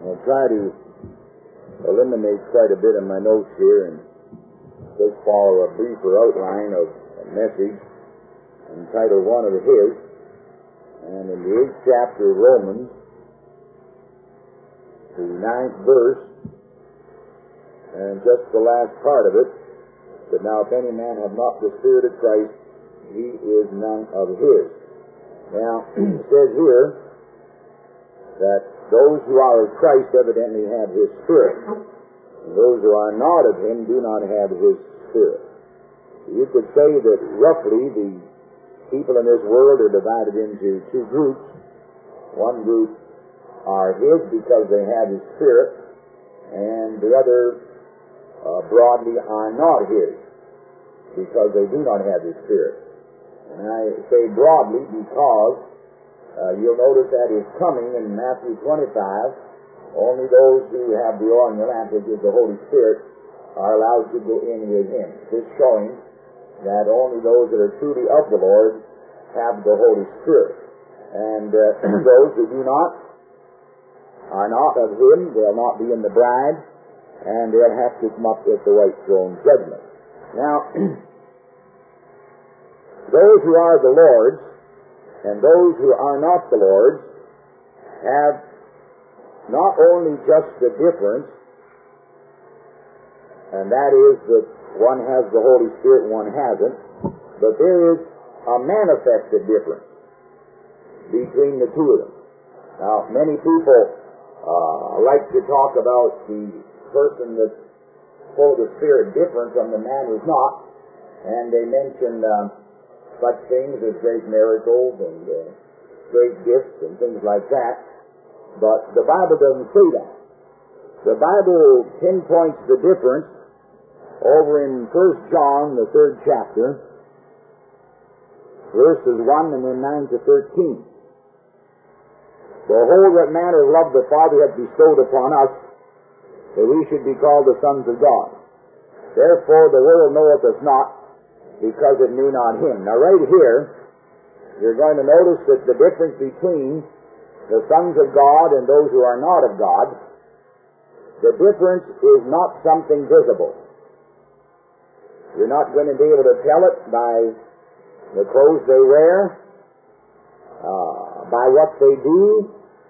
I'll try to eliminate quite a bit of my notes here and just follow a briefer outline of a message entitled One of His. And in the 8th chapter of Romans, the 9th verse, and just the last part of it, that now if any man have not the Spirit of Christ, he is none of his. Now, it says here that those who are of Christ evidently have His Spirit, and those who are not of Him do not have His Spirit. You could say that roughly the people in this world are divided into two groups. One group are His because they have His Spirit, and the other broadly are not His because they do not have His Spirit. And I say broadly because you'll notice at His coming in Matthew 25, only those who have the oil in the lamp, which is the Holy Spirit, are allowed to go in with Him. This showing that only those that are truly of the Lord have the Holy Spirit. And those who do not are not of Him, they'll not be in the bride, and they'll have to come up with the white throne judgment. Now, those who are the Lord's and those who are not the Lord's have not only just the difference, and that is that one has the Holy Spirit and one hasn't, but there is a manifested difference between the two of them. Now, many people like to talk about the person that's full of the Spirit different from the man who's not, and they mention such things as great miracles and great gifts and things like that. But the Bible doesn't say that. The Bible pinpoints the difference over in 1 John, the 3rd chapter, verses 1 and then 9 to 13. Behold, what manner of love the Father hath bestowed upon us, that we should be called the sons of God. Therefore the world knoweth us not, because it knew not Him. Now right here, you're going to notice that the difference between the sons of God and those who are not of God, the difference is not something visible. You're not going to be able to tell it by the clothes they wear, by what they do,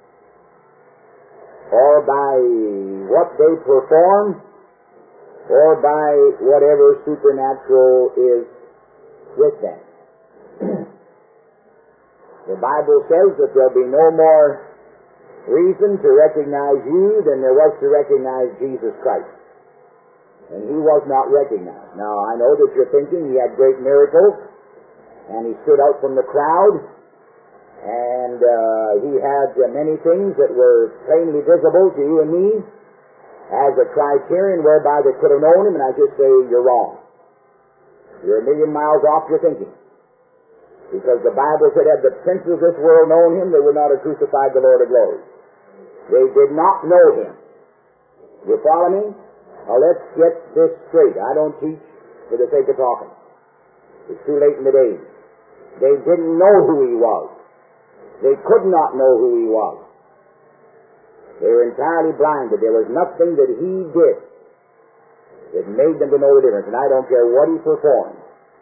or by what they perform, or by whatever supernatural is with them. The Bible says that there'll be no more reason to recognize you than there was to recognize Jesus Christ. And He was not recognized. Now, I know that you're thinking He had great miracles, and He stood out from the crowd, and He had many things that were plainly visible to you and me as a criterion whereby they could have known Him, and I just say you're wrong. You're a million miles off your thinking. Because the Bible said, had the princes of this world known Him, they would not have crucified the Lord of glory. They did not know Him. You follow me? Now let's get this straight. I don't teach for the sake of talking. It's too late in the day. They didn't know who He was. They could not know who He was. They were entirely blinded. There was nothing that He did that made them to know the difference. And I don't care what He performed.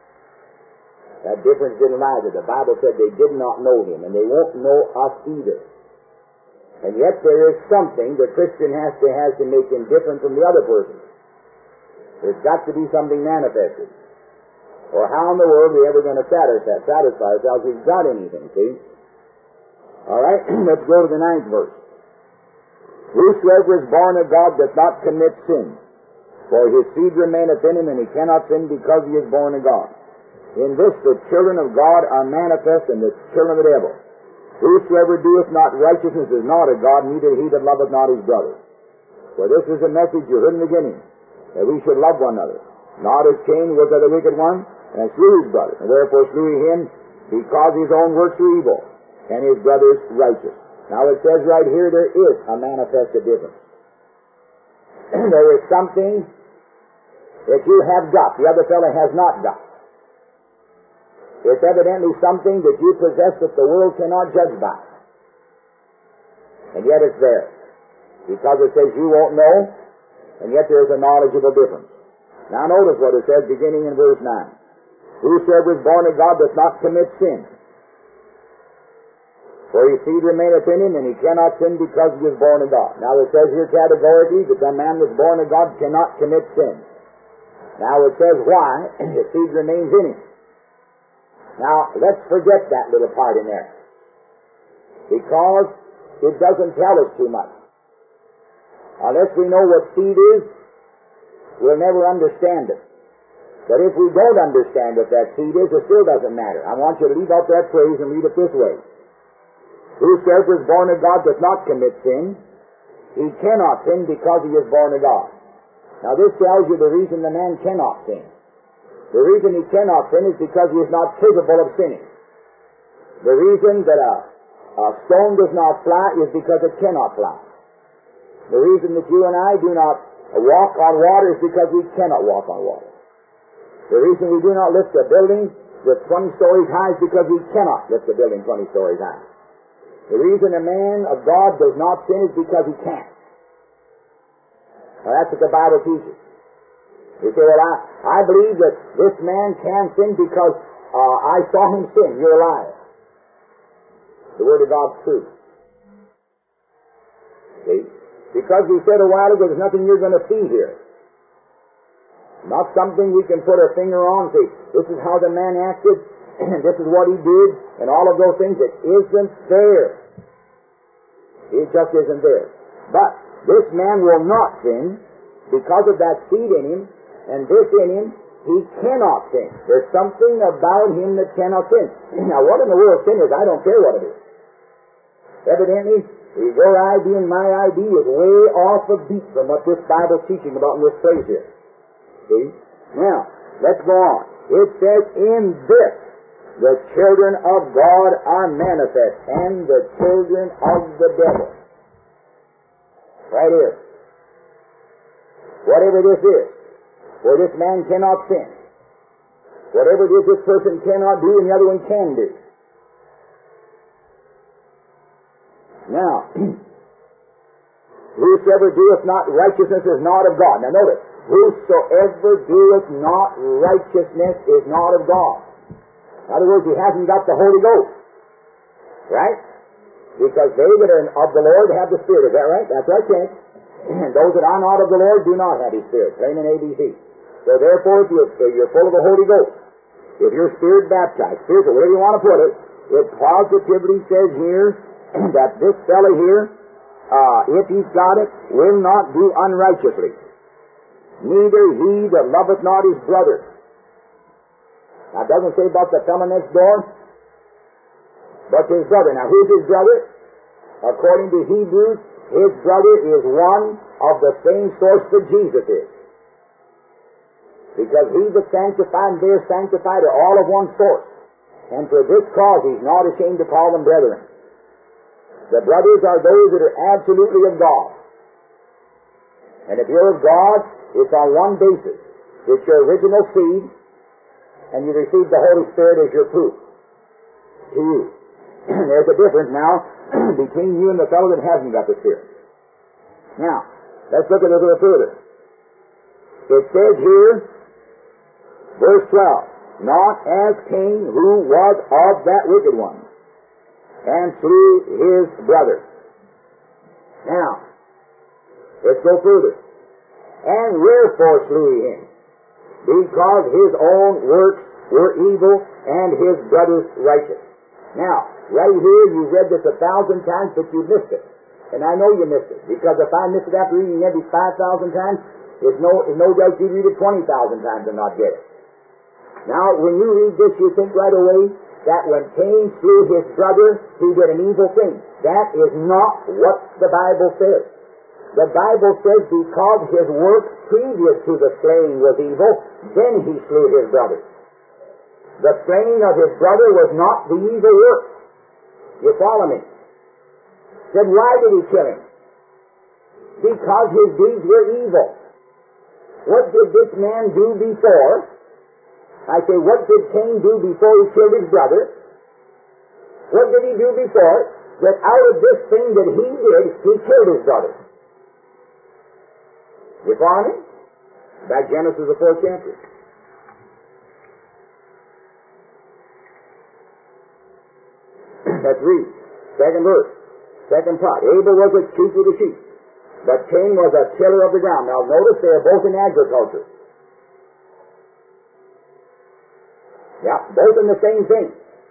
That difference didn't lie there. The Bible said they did not know Him, and they won't know us either. And yet there is something the Christian has to make him different from the other person. There's got to be something manifested. Or how in the world are we ever going to satisfy ourselves if we've got anything, see? All right, let's go to the 9th verse. Whosoever is born of God doth not commit sin, for his seed remaineth in him, and he cannot sin because he is born of God. In this the children of God are manifest, and the children of the devil. Whosoever doeth not righteousness is not of God, neither he that loveth not his brother. For this is a message you heard in the beginning, that we should love one another. Not as Cain was of the wicked one, and slew his brother, and therefore slew he him, because his own works were evil, and his brother's righteous. Now it says right here there is a manifested difference. There is something that you have got, the other fellow has not got. It's evidently something that you possess that the world cannot judge by. And yet it's there. Because it says you won't know, and yet there is a knowledgeable difference. Now notice what it says beginning in verse 9. Whosoever is born of God doth not commit sin. For his seed remaineth in him, and he cannot sin because he is born of God. Now it says here categorically that the man that's born of God cannot commit sin. Now it says why? His seed remains in him. Now let's forget that little part in there, because it doesn't tell us too much. Unless we know what seed is, we'll never understand it. But if we don't understand what that seed is, it still doesn't matter. I want you to leave out that phrase and read it this way. Whosoever is born of God doth not commit sin. He cannot sin because he is born of God. Now this tells you the reason the man cannot sin. The reason he cannot sin is because he is not capable of sinning. The reason that a stone does not fly is because it cannot fly. The reason that you and I do not walk on water is because we cannot walk on water. The reason we do not lift a building that's 20 stories high is because we cannot lift a building 20 stories high. The reason a man of God does not sin is because he can't. Now that's what the Bible teaches. You say, well, I believe that this man can sin because I saw him sin. You're a liar. The Word of God's true. See? Because we said a while ago, there's nothing you're going to see here. Not something we can put our finger on and say, this is how the man acted, and this is what he did, and all of those things. It isn't there. It just isn't there. But this man will not sin because of that seed in him, and this in him, he cannot sin. There's something about him that cannot sin. Now, what in the world sin is, I don't care what it is. Evidently, your idea and my idea is way off a beat from what this Bible's teaching about in this place here. See? Now, let's go on. It says, in this, the children of God are manifest, and the children of the devil. Right here. Whatever this is, where this man cannot sin. Whatever it is this person cannot do, and the other one can do. Now, whosoever doeth not righteousness is not of God. Now notice, whosoever doeth not righteousness is not of God. In other words, he hasn't got the Holy Ghost. Right? Because they that are of the Lord have the Spirit. Is that right? That's right, James. And those that are not of the Lord do not have His Spirit. Plain and ABC. So therefore, if you're full of the Holy Ghost, if you're Spirit baptized, spiritual, whatever you want to put it, it positively says here that this fellow here, if he's got it, will not do unrighteously. Neither he that loveth not his brother. Now, it doesn't say about the fellow next door, but his brother. Now, who's his brother? According to Hebrews, his brother is one of the same source that Jesus is. Because he that sanctified and they are sanctified are all of one source. And for this cause he's not ashamed to call them brethren. The brothers are those that are absolutely of God. And if you're of God, it's on one basis. It's your original seed, and you receive the Holy Spirit as your proof to you. There's a difference now between you and the fellow that hasn't got the Spirit. Now, let's look at it a little further. It says here, verse 12, not as Cain, who was of that wicked one, and slew his brother. Now, let's go further. And wherefore slew he him? Because his own works were evil, and his brother's righteous. Now, right here, you read this 1,000 times, but you missed it. And I know you missed it, because if I missed it after reading every 5,000 times, there's no doubt you'd read it 20,000 times and not get it. Now, when you read this, you think right away that when Cain slew his brother, he did an evil thing. That is not what the Bible says. The Bible says because his works previous to the slaying was evil, then he slew his brother. The slaying of his brother was not the evil work. You follow me? Said, why did he kill him? Because his deeds were evil. What did this man do before? I say, what did Cain do before he killed his brother? What did he do before? That out of this thing that he did, he killed his brother. You follow me? Back Genesis, the 4th chapter. Let's read. 2nd verse. 2nd part. Abel was a keeper of the sheep, but Cain was a tiller of the ground. Now notice they are both in agriculture. Yeah, both in the same thing.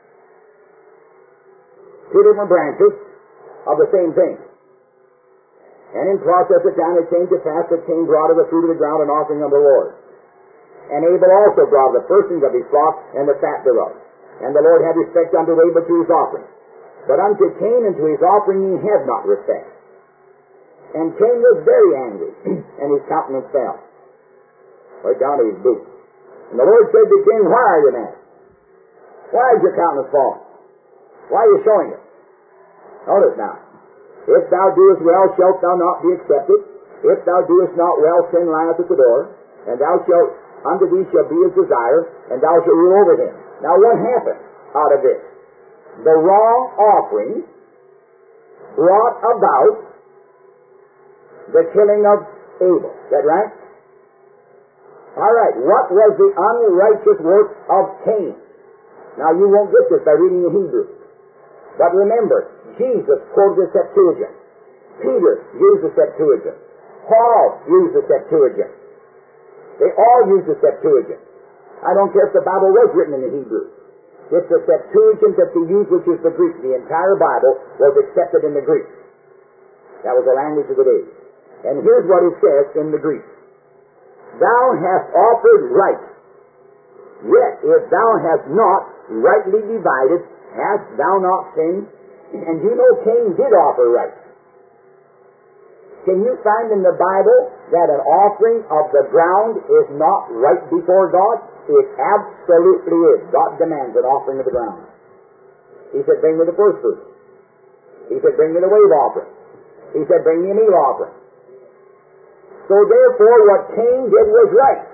Two different branches of the same thing. And in process of time it came to pass that Cain brought of the fruit of the ground an offering unto the Lord. And Abel also brought the firstlings of his flock and the fat thereof. And the Lord had respect unto Abel to his offering. But unto Cain and to his offering he had not respect. And Cain was very angry, and his countenance fell. Right down to his boot. And the Lord said to Cain, Why are you mad? Why is your countenance fallen? Why are you showing it? Notice now. If thou doest well, shalt thou not be accepted. If thou doest not well, sin lieth at the door. And thou shalt, unto thee shall be his desire, and thou shalt rule over him. Now what happened out of this? The wrong offering brought about the killing of Abel. Is that right? All right. What was the unrighteous work of Cain? Now you won't get this by reading the Hebrew. But remember, Jesus quoted the Septuagint. Peter used the Septuagint. Paul used the Septuagint. They all used the Septuagint. I don't care if the Bible was written in the Hebrew. It's the Septuagint that they use, which is the Greek. The entire Bible was accepted in the Greek. That was the language of the day. And here's what it says in the Greek. Thou hast offered right, yet if thou hast not rightly divided, hast thou not sinned? And you know Cain did offer right. Can you find in the Bible that an offering of the ground is not right before God? It absolutely is. God demands an offering of the ground. He said, bring me the first fruits. He said, bring me the wave offering. He said, bring me a meal offering. So therefore, what Cain did was right.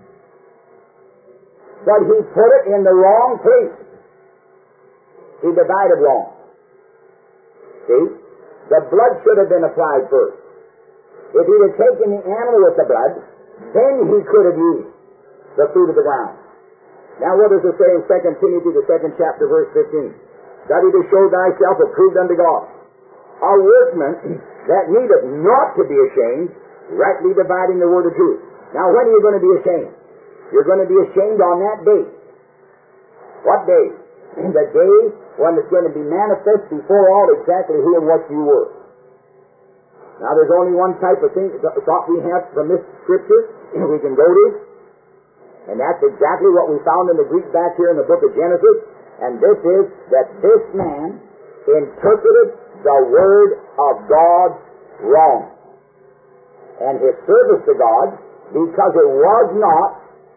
But he put it in the wrong place. He divided wrong. See? The blood should have been applied first. If he'd have taken the animal with the blood, then he could have used the fruit of the ground. Now what does it say in 2 Timothy, the 2nd chapter, verse 15? Study to show thyself approved unto God, a workman that needeth not to be ashamed, rightly dividing the word of truth. Now when are you going to be ashamed? You're going to be ashamed on that day. What day? The day when it's going to be manifest before all exactly who and what you were. Now there's only one type of thought we have from this scripture we can go to, and that's exactly what we found in the Greek back here in the book of Genesis, and this is that this man interpreted the Word of God wrong. And his service to God, because it was not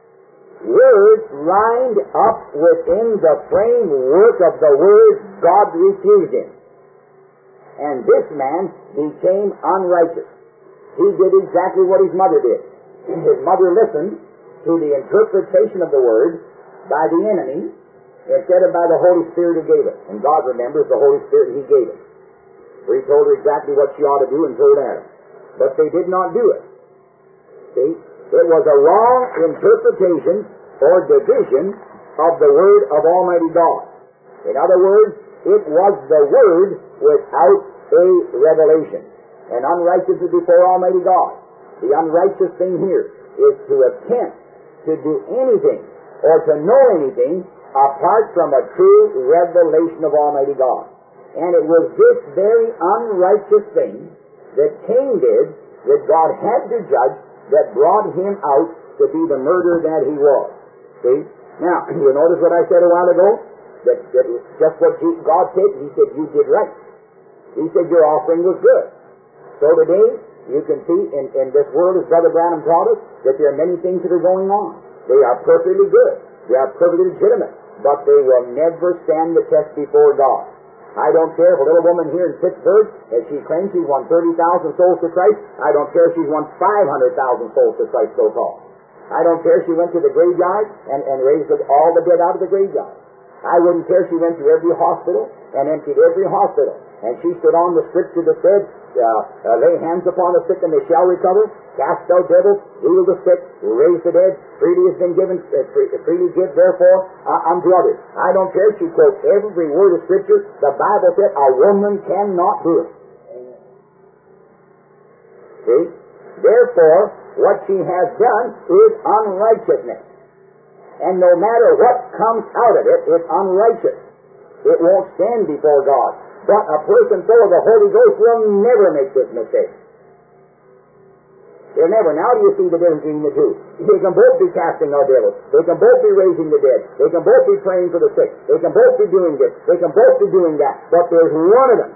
Word lined up within the framework of the Word, God refused him. And this man became unrighteous. He did exactly what his mother did. His mother listened to the interpretation of the Word by the enemy instead of by the Holy Spirit who gave it. And God remembers the Holy Spirit He gave it. For He told her exactly what she ought to do and told Adam. But they did not do it. See? It was a wrong interpretation or division of the Word of Almighty God. In other words, it was the Word without a revelation. And unrighteousness before Almighty God. The unrighteous thing here is to attempt to do anything or to know anything apart from a true revelation of Almighty God. And it was this very unrighteous thing that Cain did that God had to judge that brought him out to be the murderer that he was. See? Now, you notice what I said a while ago? That just what God said, He said, you did right. He said, your offering was good. So today, you can see in this world, as Brother Branham taught us, that there are many things that are going on. They are perfectly good. They are perfectly legitimate. But they will never stand the test before God. I don't care if a little woman here in Pittsburgh, if she claims she's won 30,000 souls to Christ, I don't care if she's won 500,000 souls to Christ so-called. I don't care if she went to the graveyard and raised all the dead out of the graveyard. I wouldn't care if she went to every hospital and emptied every hospital And she stood on the scripture that said, lay hands upon the sick and they shall recover, cast out devils, heal the sick, raise the dead, freely has been given, freely give therefore unto others. I don't care if she quotes every word of scripture. The Bible said a woman cannot do it. See? Therefore, what she has done is unrighteousness. And no matter what comes out of it, it's unrighteous. It won't stand before God. But a person full of the Holy Ghost will never make this mistake. They'll never. Now do you see the difference between the two? They can both be casting out devils. They can both be raising the dead. They can both be praying for the sick. They can both be doing this. They can both be doing that. But there's one of them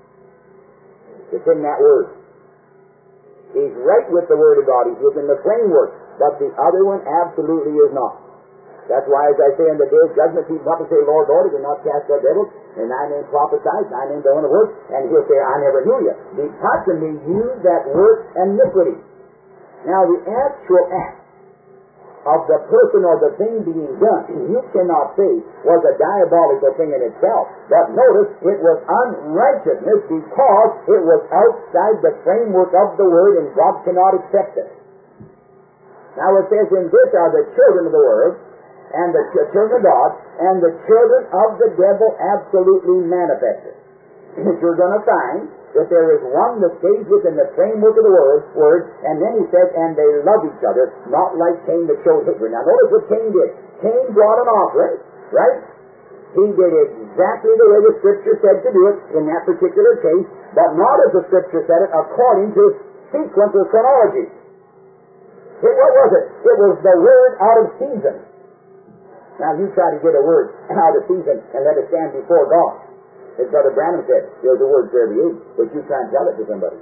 that's in that Word. He's right with the Word of God. He's within the framework. But the other one absolutely is not. That's why, as I say, in the day of judgment, people come up and say, Lord, Lord, did not cast out devils, and thy name prophesied, thy name doing the work, and he'll say, I never knew you. Depart from me, you that work iniquity. Now, the actual act of the person or the thing being done, you cannot say was a diabolical thing in itself. But notice, it was unrighteousness because it was outside the framework of the Word, and God cannot accept it. Now, it says, in this are the children of the world, and the children of God, and the children of the devil absolutely manifested. You're going to find that there is one that stays within the framework of the Word, and then he says, and they love each other, not like Cain that showed hatred. Now notice what Cain did. Cain brought an offering, right? He did exactly the way the Scripture said to do it in that particular case, but not as the Scripture said it, according to sequence or chronology. What was it? It was the word out of season. Now you try to get a word out of season and let it stand before God. As Brother Branham said, there's a word for every age, but you try and tell it to somebody.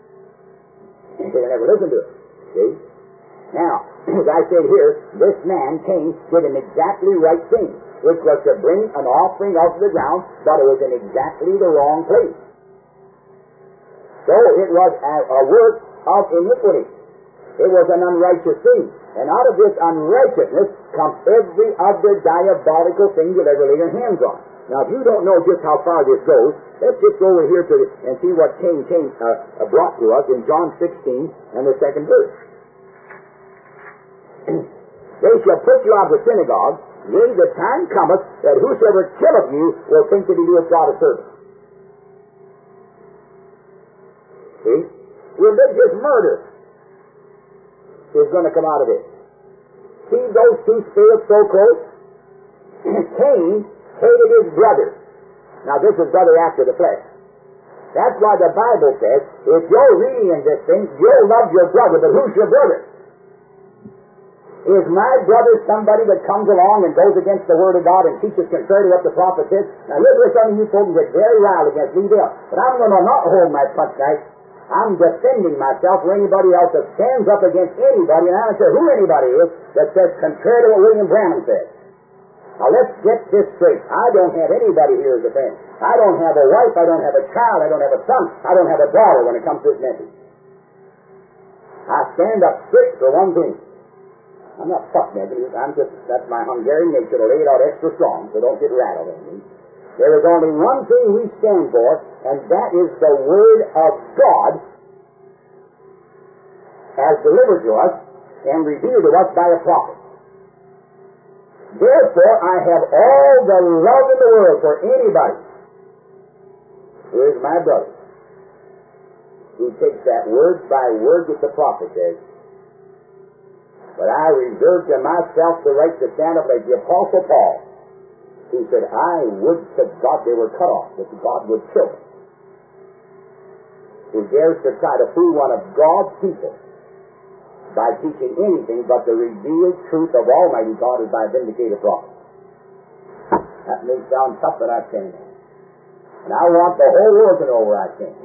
They'll never listen to it. See? Now, as I said here, this man, Cain, did an exactly right thing, which was to bring an offering of the ground, but it was in exactly the wrong place. So it was a work of iniquity. It was an unrighteous thing. And out of this unrighteousness comes every other diabolical thing you'll ever lay your hands on. Now, if you don't know just how far this goes, let's just go over here and see what Cain brought to us in John 16 and the 2nd verse. They shall put you out of the synagogues, yea, the time cometh that whosoever killeth you will think that he doeth God a service. See? Religious murder is going to come out of this. See those two spirits so close? Cain hated his brother. Now this is brother after the flesh. That's why the Bible says, if you're reading in this thing, you'll love your brother, but who's your brother? Is my brother somebody that comes along and goes against the Word of God and teaches contrary to what the prophet says? Now here's where some of you folks get very riled against me there. But I'm going to not hold my punch tonight. I'm defending myself for anybody else that stands up against anybody, and I don't care who anybody is, that says contrary to what William Branham said. Now let's get this straight. I don't have anybody here as a friend. I don't have a wife, I don't have a child, I don't have a son, I don't have a daughter when it comes to this message. I stand up straight for one thing. I'm not fuss-making, that's my Hungarian nature to lay it out extra strong, so don't get rattled at me. There is only one thing we stand for, and that is the Word of God as delivered to us and revealed to us by a prophet. Therefore, I have all the love in the world for anybody who is my brother, who takes that word by word that the prophet says. But I reserve to myself the right to stand up like the Apostle Paul, who said, I would to God they were cut off, that God would kill them. Who dares to try to fool one of God's people by teaching anything but the revealed truth of Almighty God as by a vindicated prophet. That may sound tough, but I stand there. And I want the whole world to know where I stand.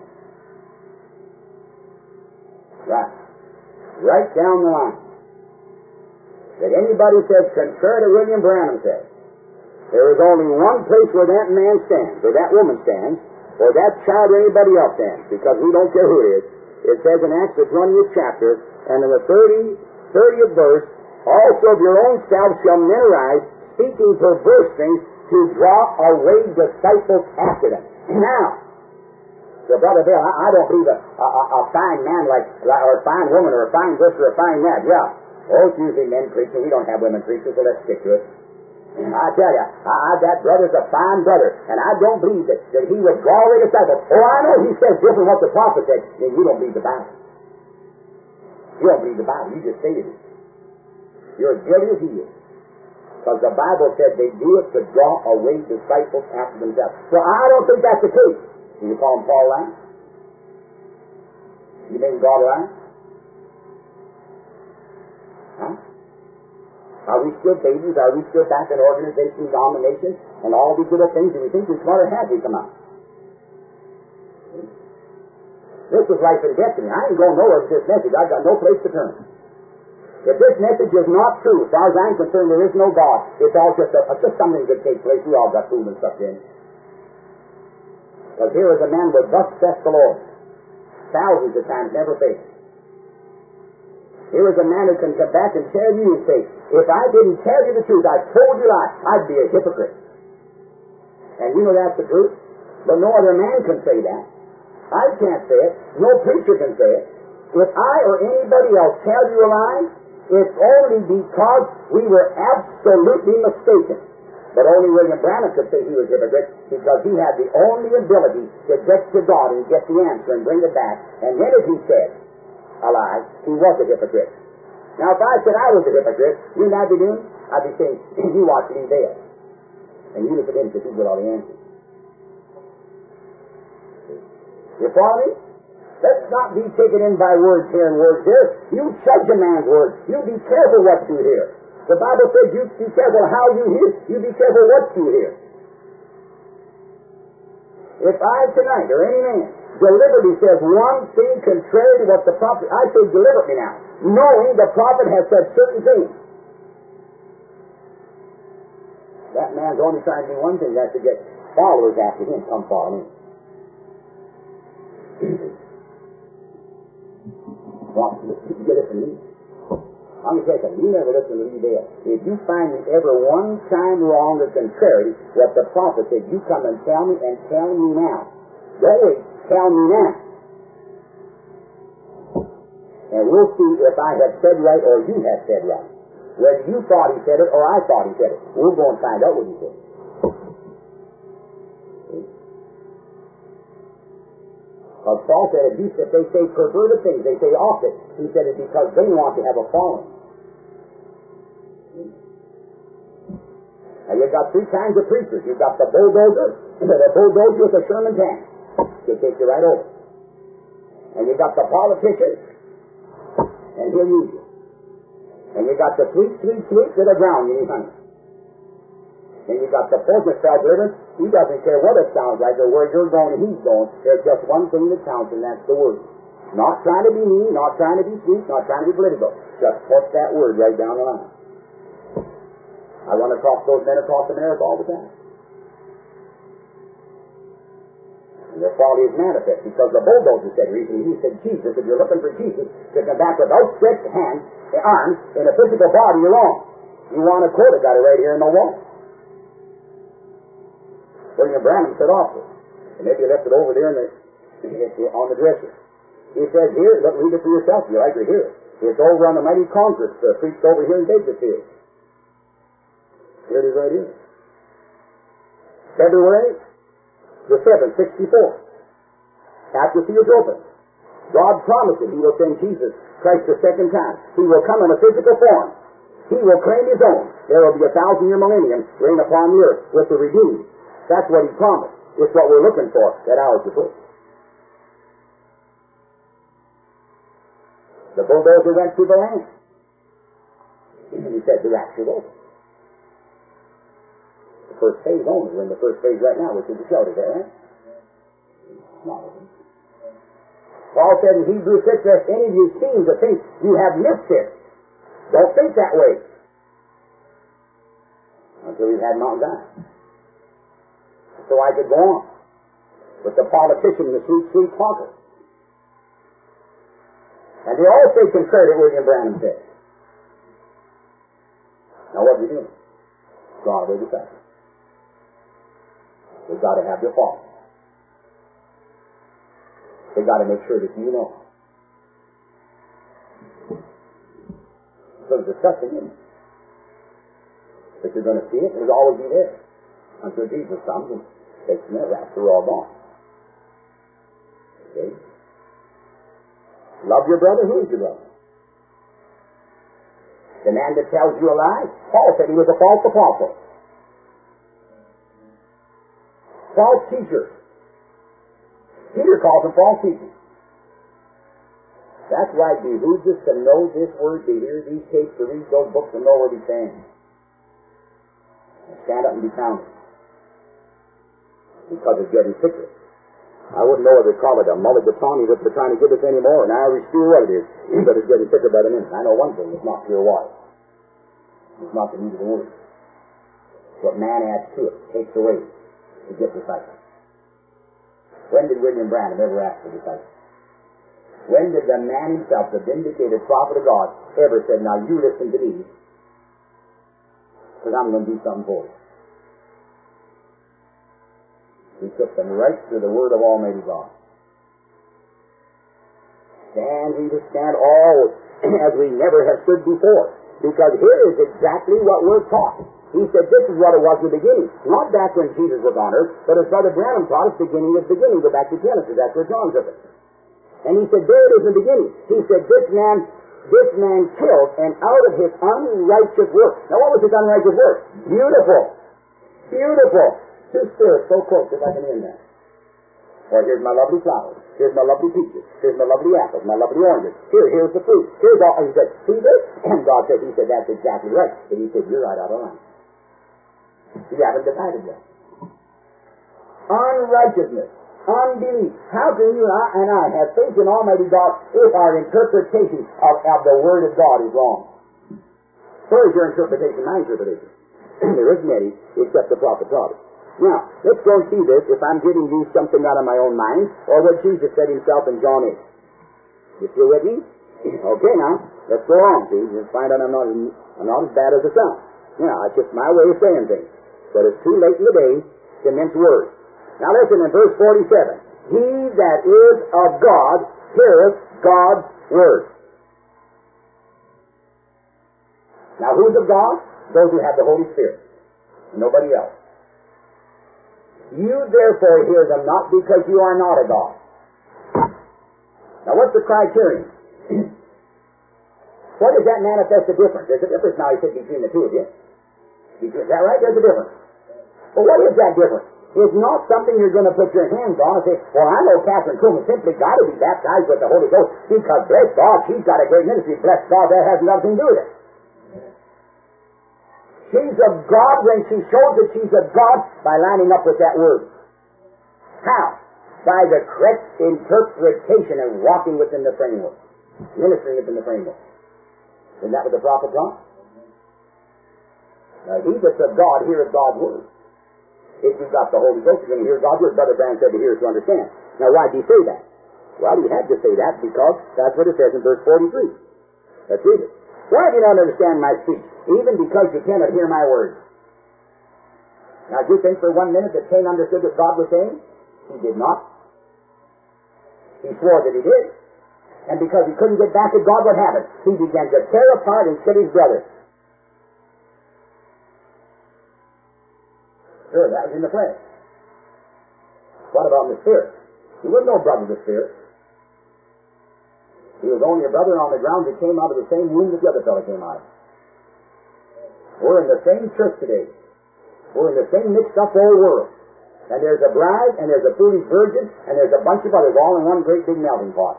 Right. Right down the line. That anybody says, contrary to William Branham says, there is only one place where that man stands, or that woman stands, or that child or anybody else stands, because we don't care who it is. It says in Acts the 20th chapter, and in the 30th verse, also of your own selves shall men arise, speaking perverse things, to draw away disciples after them. Now, So, Brother Bill, I don't believe a fine man or a fine woman or a fine this or a fine that. Yeah. Oh, it's usually men preaching. We don't have women preachers, so let's stick to it. I tell you, that brother's a fine brother, and I don't believe that he would draw away disciples. Oh, I know he says different what the prophet said, and you don't believe the Bible. You don't believe the Bible. You just stated it. You're as guilty as he is. Because the Bible said they do it to draw away disciples after themselves. Well, I don't think that's the case. Do you call him Paul lying? You make God lying? Huh? Are we still babies? Are we still back in organization, domination, and all these little things? Do we think we're smart or have we come out? This is life and destiny. I ain't going nowhere with this message. I've got no place to turn. If this message is not true, as far as I'm concerned, there is no God. It's all just something that could take place. We all got food and stuff in. Because here is a man with thus saith the Lord. Thousands of times never failed. Here is a man who can come back and tell you and say, if I didn't tell you the truth, I told you lies, I'd be a hypocrite. And you know that's the truth. But no other man can say that. I can't say it. No preacher can say it. If I or anybody else tell you a lie, it's only because we were absolutely mistaken. But only William Branham could say he was a hypocrite because he had the only ability to get to God and get the answer and bring it back. And then if he said a lie, he was a hypocrite. Now if I said I was a hypocrite, you know what I'd be doing? I'd be saying, you watch Lee Bail. And you look at him because he's got all the answers. You follow me? Let's not be taken in by words here and words there. You judge a man's words. You be careful what you hear. The Bible says you be careful how you hear. You be careful what you hear. If I tonight, or any man, deliberately says one thing contrary to what the prophet, I say deliberately now, knowing the prophet has said certain things. That man's only trying to do one thing, that's to get followers after him. Come follow me. Well, you listen to me. I'm going to tell you something. You never listen to Lee Bail. If you find me ever one time wrong or contrary what the prophet said, you come and tell me now. Don't wait. Tell me now. And we'll see if I have said right or you have said right. Whether you thought he said it or I thought he said it. We'll go and find out what he said. Because Paul said, if they say perverted things, they say off it. He said it's because they want to have a following. Now you've got three kinds of preachers. You've got the bulldozer with a Sherman tank to take you right over. And you've got the politician, and he'll use you. And you've got the sweet that'll drown you, honey. And you got the poisonous self-deliverance. He doesn't care what it sounds like or where you're going and he's going. There's just one thing that counts, and that's the Word. Not trying to be mean, not trying to be sweet, not trying to be political. Just put that Word right down the line. I run across those men across America all the time. And their quality is manifest because the bulldozer said recently, he said, Jesus, if you're looking for Jesus to come back with outstretched hands, arms, in a physical body, you're wrong. You want a quote? I got it right here in the wall. William Branham said also, and maybe you left it over there on the dresser. He said, here, look, read it for yourself. You like to hear it. It's over on the Mighty Congress, preached over here in Bakersfield. Here it is right here. February the 7th, 64. After the field's open. God promised it. He will send Jesus Christ the second time. He will come in a physical form. He will claim his own. There will be 1,000-year millennium reign upon the earth with the redeemed. That's what he promised. It's what we're looking for. That hour's the first. The bulldozer went through the land. And he said, the rapture's over. The first phase only. We're in the first phase right now, which is the shout. Is that right? Small. Paul said in Hebrews 6, if any of you seem to think you have missed it, don't think that way. Until we've had Mount Zion. So I could go on with the politician and the sweet talker. And they all say contrary to what William Branham said. Now what do you do? Draw away disciples. You've got to have your followers. They got to make sure that you know. Because there's such an image that you're going to see it, and it'll always be there until Jesus comes and takes them there after we're all gone. Okay? Love your brother. Who is your brother? The man that tells you a lie? Paul said he was a false apostle. False teacher. Peter calls him false teachers. That's why it behooves us to know this word, to hear these tapes, to read those books, and know where we stand. And stand up and be counted. Because it's getting thicker. I wouldn't know whether to call it a mulligatawny that they're trying to give us anymore, an Irish stew, what it is. But it's getting thicker by the minute. I know one thing, it's not pure water. It's not the meat of the word. What man adds to it, takes away, to get disciples. When did William Branham ever ask for disciples? When did the man himself, the vindicated prophet of God, ever said, now you listen to me, because I'm going to do something for you? He took them right to the word of Almighty God. Stand we to stand all as we never have stood before. Because here is exactly what we're taught. He said this is what it was in the beginning. Not back when Jesus was on earth, but as Brother Branham taught us, beginning of beginning. Go back to Genesis. That's where John took it. And he said, there it is in the beginning. He said, this man killed, and out of his unrighteous work. Now what was his unrighteous work? Beautiful. Beautiful. Two spirits so close if I can end that. Well, here's my lovely flowers. Here's my lovely peaches. Here's my lovely apples, my lovely oranges. Here's the fruit. Here's all. And he said, see this? And God said, he said, that's exactly right. And he said, you're right out of line. You haven't decided yet. Unrighteousness. Unbelief. How can you and I have faith in Almighty God if our interpretation of the Word of God is wrong? Where is your interpretation? My interpretation. There isn't any except the prophet taught it. Now, let's go and see this if I'm giving you something out of my own mind or what Jesus said himself in John 8. You still with me? Okay, now, let's go on, see. You'll find out I'm not as bad as I sound. Now, it's just my way of saying things. But it's too late in the day to mince words. Now listen, in verse 47, he that is of God heareth God's word. Now who's of God? Those who have the Holy Spirit. Nobody else. You therefore hear them not because you are not a God. Now what's the criterion? What does that manifest the difference? There's a difference now, he said, between the two of you. Is that right? There's a difference. But what is that difference? It's not something you're going to put your hands on and say, well, I know Catherine Kuhlman simply got to be baptized with the Holy Ghost because, bless God, she's got a great ministry. Bless God, that has nothing to do with it. She's of God when she shows that she's of God by lining up with that word. How? By the correct interpretation and walking within the framework. Ministering within the framework. Isn't that what the prophet taught? Now, he that's of God heareth God's word. If you've got the Holy Ghost, you're going to hear God's word. Brother Branham said to hear is to understand. Now, why did he say that? Well, he had to say that because that's what it says in verse 43. Let's read it. Why do you not understand my speech? Even because you cannot hear my words. Now, do you think for 1 minute that Cain understood what God was saying? He did not. He swore that he did. And because he couldn't get back at God, what happened? He began to tear apart and kill his brother. Sure, that was in the flesh. What about in the spirit? He wasn't no brother of the spirit. He was only a brother on the ground that came out of the same womb that the other fellow came out of. We're in the same church today. We're in the same mixed up old world. And there's a bride, and there's a foolish virgin, and there's a bunch of others all in one great big melting pot.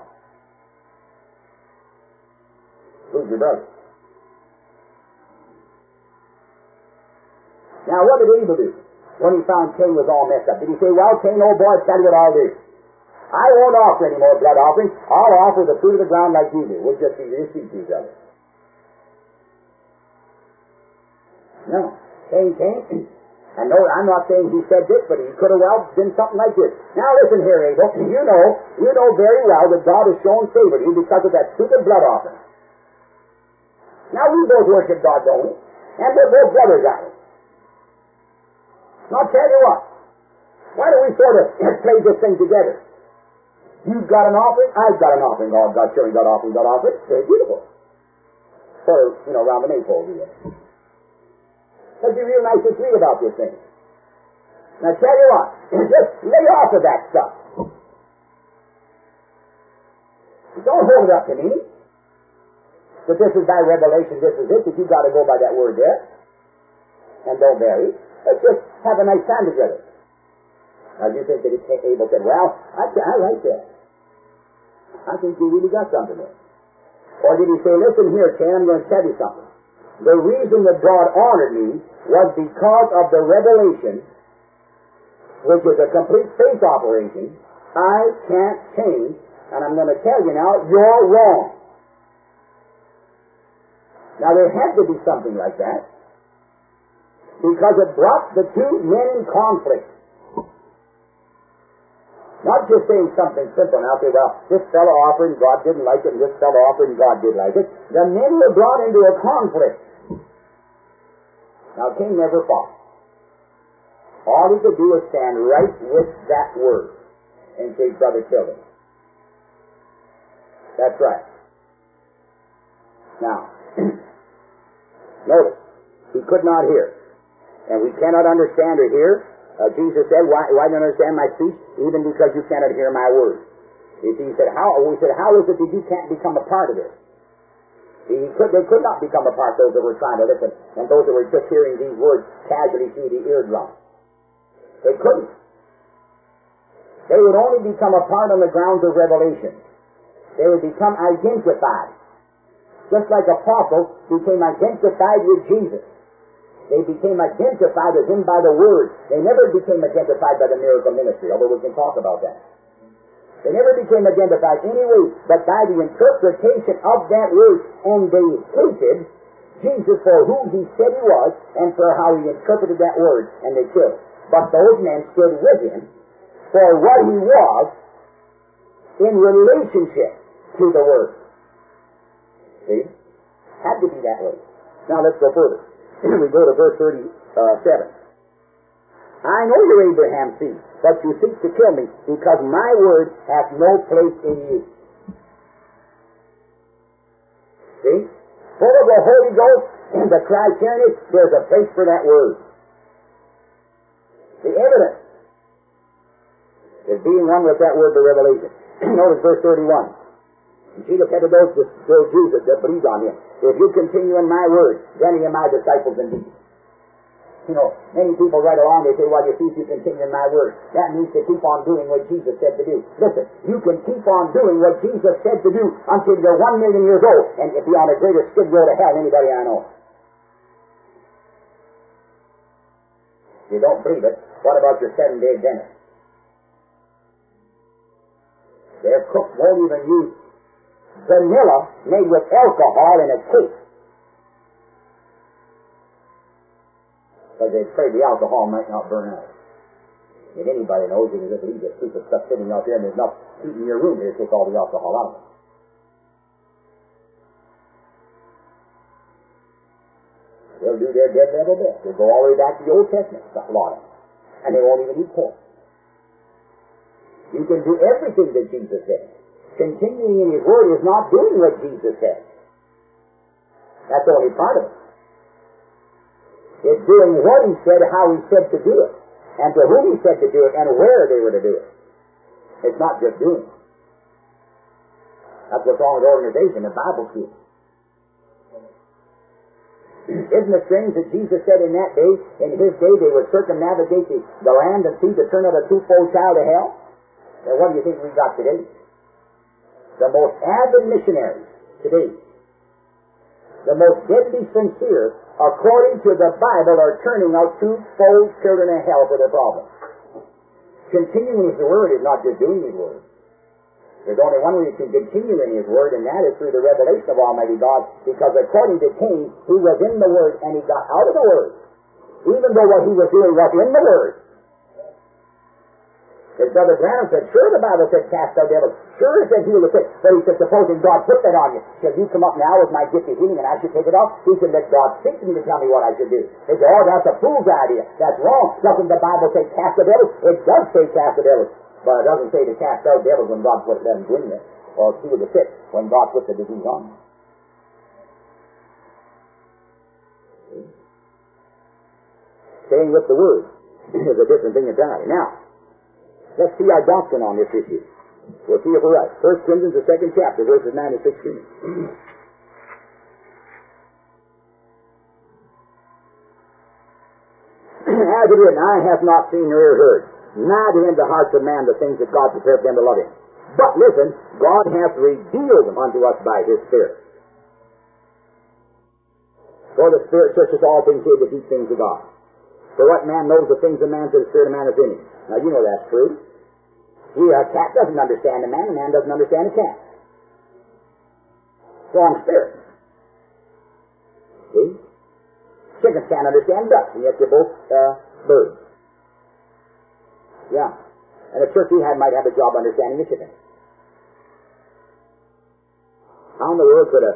Who's your brother? Now, what did Abel do when he found Cain was all messed up? Did he say, well, Cain, old boy, tell you what I'll do. I won't offer any more blood offerings. I'll offer the fruit of the ground like you do. We'll just be your seed to each other. No. Cain came, and no, I'm not saying he said this, but he could have well done something like this. Now listen here, Abel. You know very well that God has shown favor to you because of that stupid blood offering. Now we both worship God, don't we? And we're both brothers, aren't we? Now I'll tell you what. Why don't we sort of play this thing together? You've got an offering, I've got an offering. Oh, God, sure, you got offering, got offering. Very beautiful. Sort of, around the maypole here. Let's be real nice and sweet about this thing. Now, tell you what, just lay off of that stuff. Don't hold it up to me. That this is by revelation, this is it, that you've got to go by that word there. And don't vary. Let's just have a nice time together. Now, do you think that Abel said, well, I like that. I think you really got something there. Or did he say, listen here, Cain, I'm going to tell you something. The reason that God honored me was because of the revelation, which is a complete faith operation. I can't change, and I'm going to tell you now, you're wrong. Now, there had to be something like that, because it brought the two men in conflict. Not just saying something simple now, say, well, this fellow offered and God didn't like it, and this fellow offered and God did like it. The men were brought into a conflict. Now, Cain never fought. All he could do was stand right with that word and say, brother killed him. That's right. Now, notice, he could not hear. And we cannot understand or hear. Jesus said, why don't you understand my speech? Even because you cannot hear my words. You see, he said, how is it that you can't become a part of this? They could not become a part, those that were trying to listen, and those that were just hearing these words casually through the eardrum. They couldn't. They would only become a part on the grounds of revelation. They would become identified. Just like apostles became identified with Jesus. They became identified with Him by the Word. They never became identified by the miracle ministry, although we can talk about that. They never became identified anyway, but by the interpretation of that Word, and they hated Jesus for who He said He was, and for how He interpreted that Word, and they killed Him. But those men stood with Him for what He was in relationship to the Word. See? Had to be that way. Now let's go further. We go to verse 37. I know you're Abraham's seed, but you seek to kill me, because my word hath no place in you. See? Full of the Holy Ghost and the criterion is, there's a place for that word. The evidence is being one with that word, the revelation. Notice verse 31. Jesus said to those Jews that believed on Him, if you continue in my word, then are you my disciples indeed. Many people right along, they say, well, you see, if you continue in my word, that means to keep on doing what Jesus said to do. Listen, you can keep on doing what Jesus said to do until you're 1 million years old, and if you're on a greater skid row to hell than anybody I know. If you don't believe it, what about your 7-day Adventists? Their cooks won't even use vanilla made with alcohol in a cake, because they're afraid the alcohol might not burn out. If anybody knows, you can just leave this piece of stuff sitting out there and there's enough heat in your room here to take all the alcohol out of it. They'll do their dead level best. They'll go all the way back to the Old Testament, a lot of them, and they won't even eat pork. You can do everything that Jesus said. Continuing in His Word is not doing what Jesus said. That's only part of it. It's doing what He said, how He said to do it, and to whom He said to do it, and where they were to do it. It's not just doing. That's what's wrong with organization and Bible school. Isn't it strange that Jesus said in that day, in His day, they would circumnavigate the land and see to turn out a twofold child of hell? And what do you think we got today? The most avid missionaries today, the most deadly sincere, according to the Bible, are turning out twofold children of hell for their problem. Continuing His Word is not just doing His Word. There's only one way to continue in His Word, and that is through the revelation of Almighty God, because according to Cain, he was in the Word, and he got out of the Word, even though what he was doing was in the Word. His brother Branham said, sure, the Bible said cast out devils. Sure, it said heal the sick. But he said, supposing God put that on you, shall you come up now with my gift of healing and I should take it off? He said, let God speak to me to tell me what I should do. They said, oh, that's a fool's idea. That's wrong. Doesn't the Bible say cast the devils? It does say cast the devils. But it doesn't say to cast out devils when God put them in there, or heal the sick when God put the disease on them. Staying with the Word is a different thing entirely. Now, let's see our doctrine on this issue. We'll see if we're right. 1 Corinthians, the 2nd chapter, verses 9 to 16. As it is written, eye hath not seen nor ear heard, neither in the hearts of man the things that God prepared for them to love Him. But listen, God hath revealed them unto us by His Spirit. For the Spirit searcheth all things, here the deep things of God. For what man knows the things of man, to the Spirit of man is in him. Now you know that's true. A cat doesn't understand a man doesn't understand a cat. Wrong spirit. See? Chickens can't understand ducks, and yet they're both birds. Yeah. And a turkey might have a job understanding a chicken. How in the world could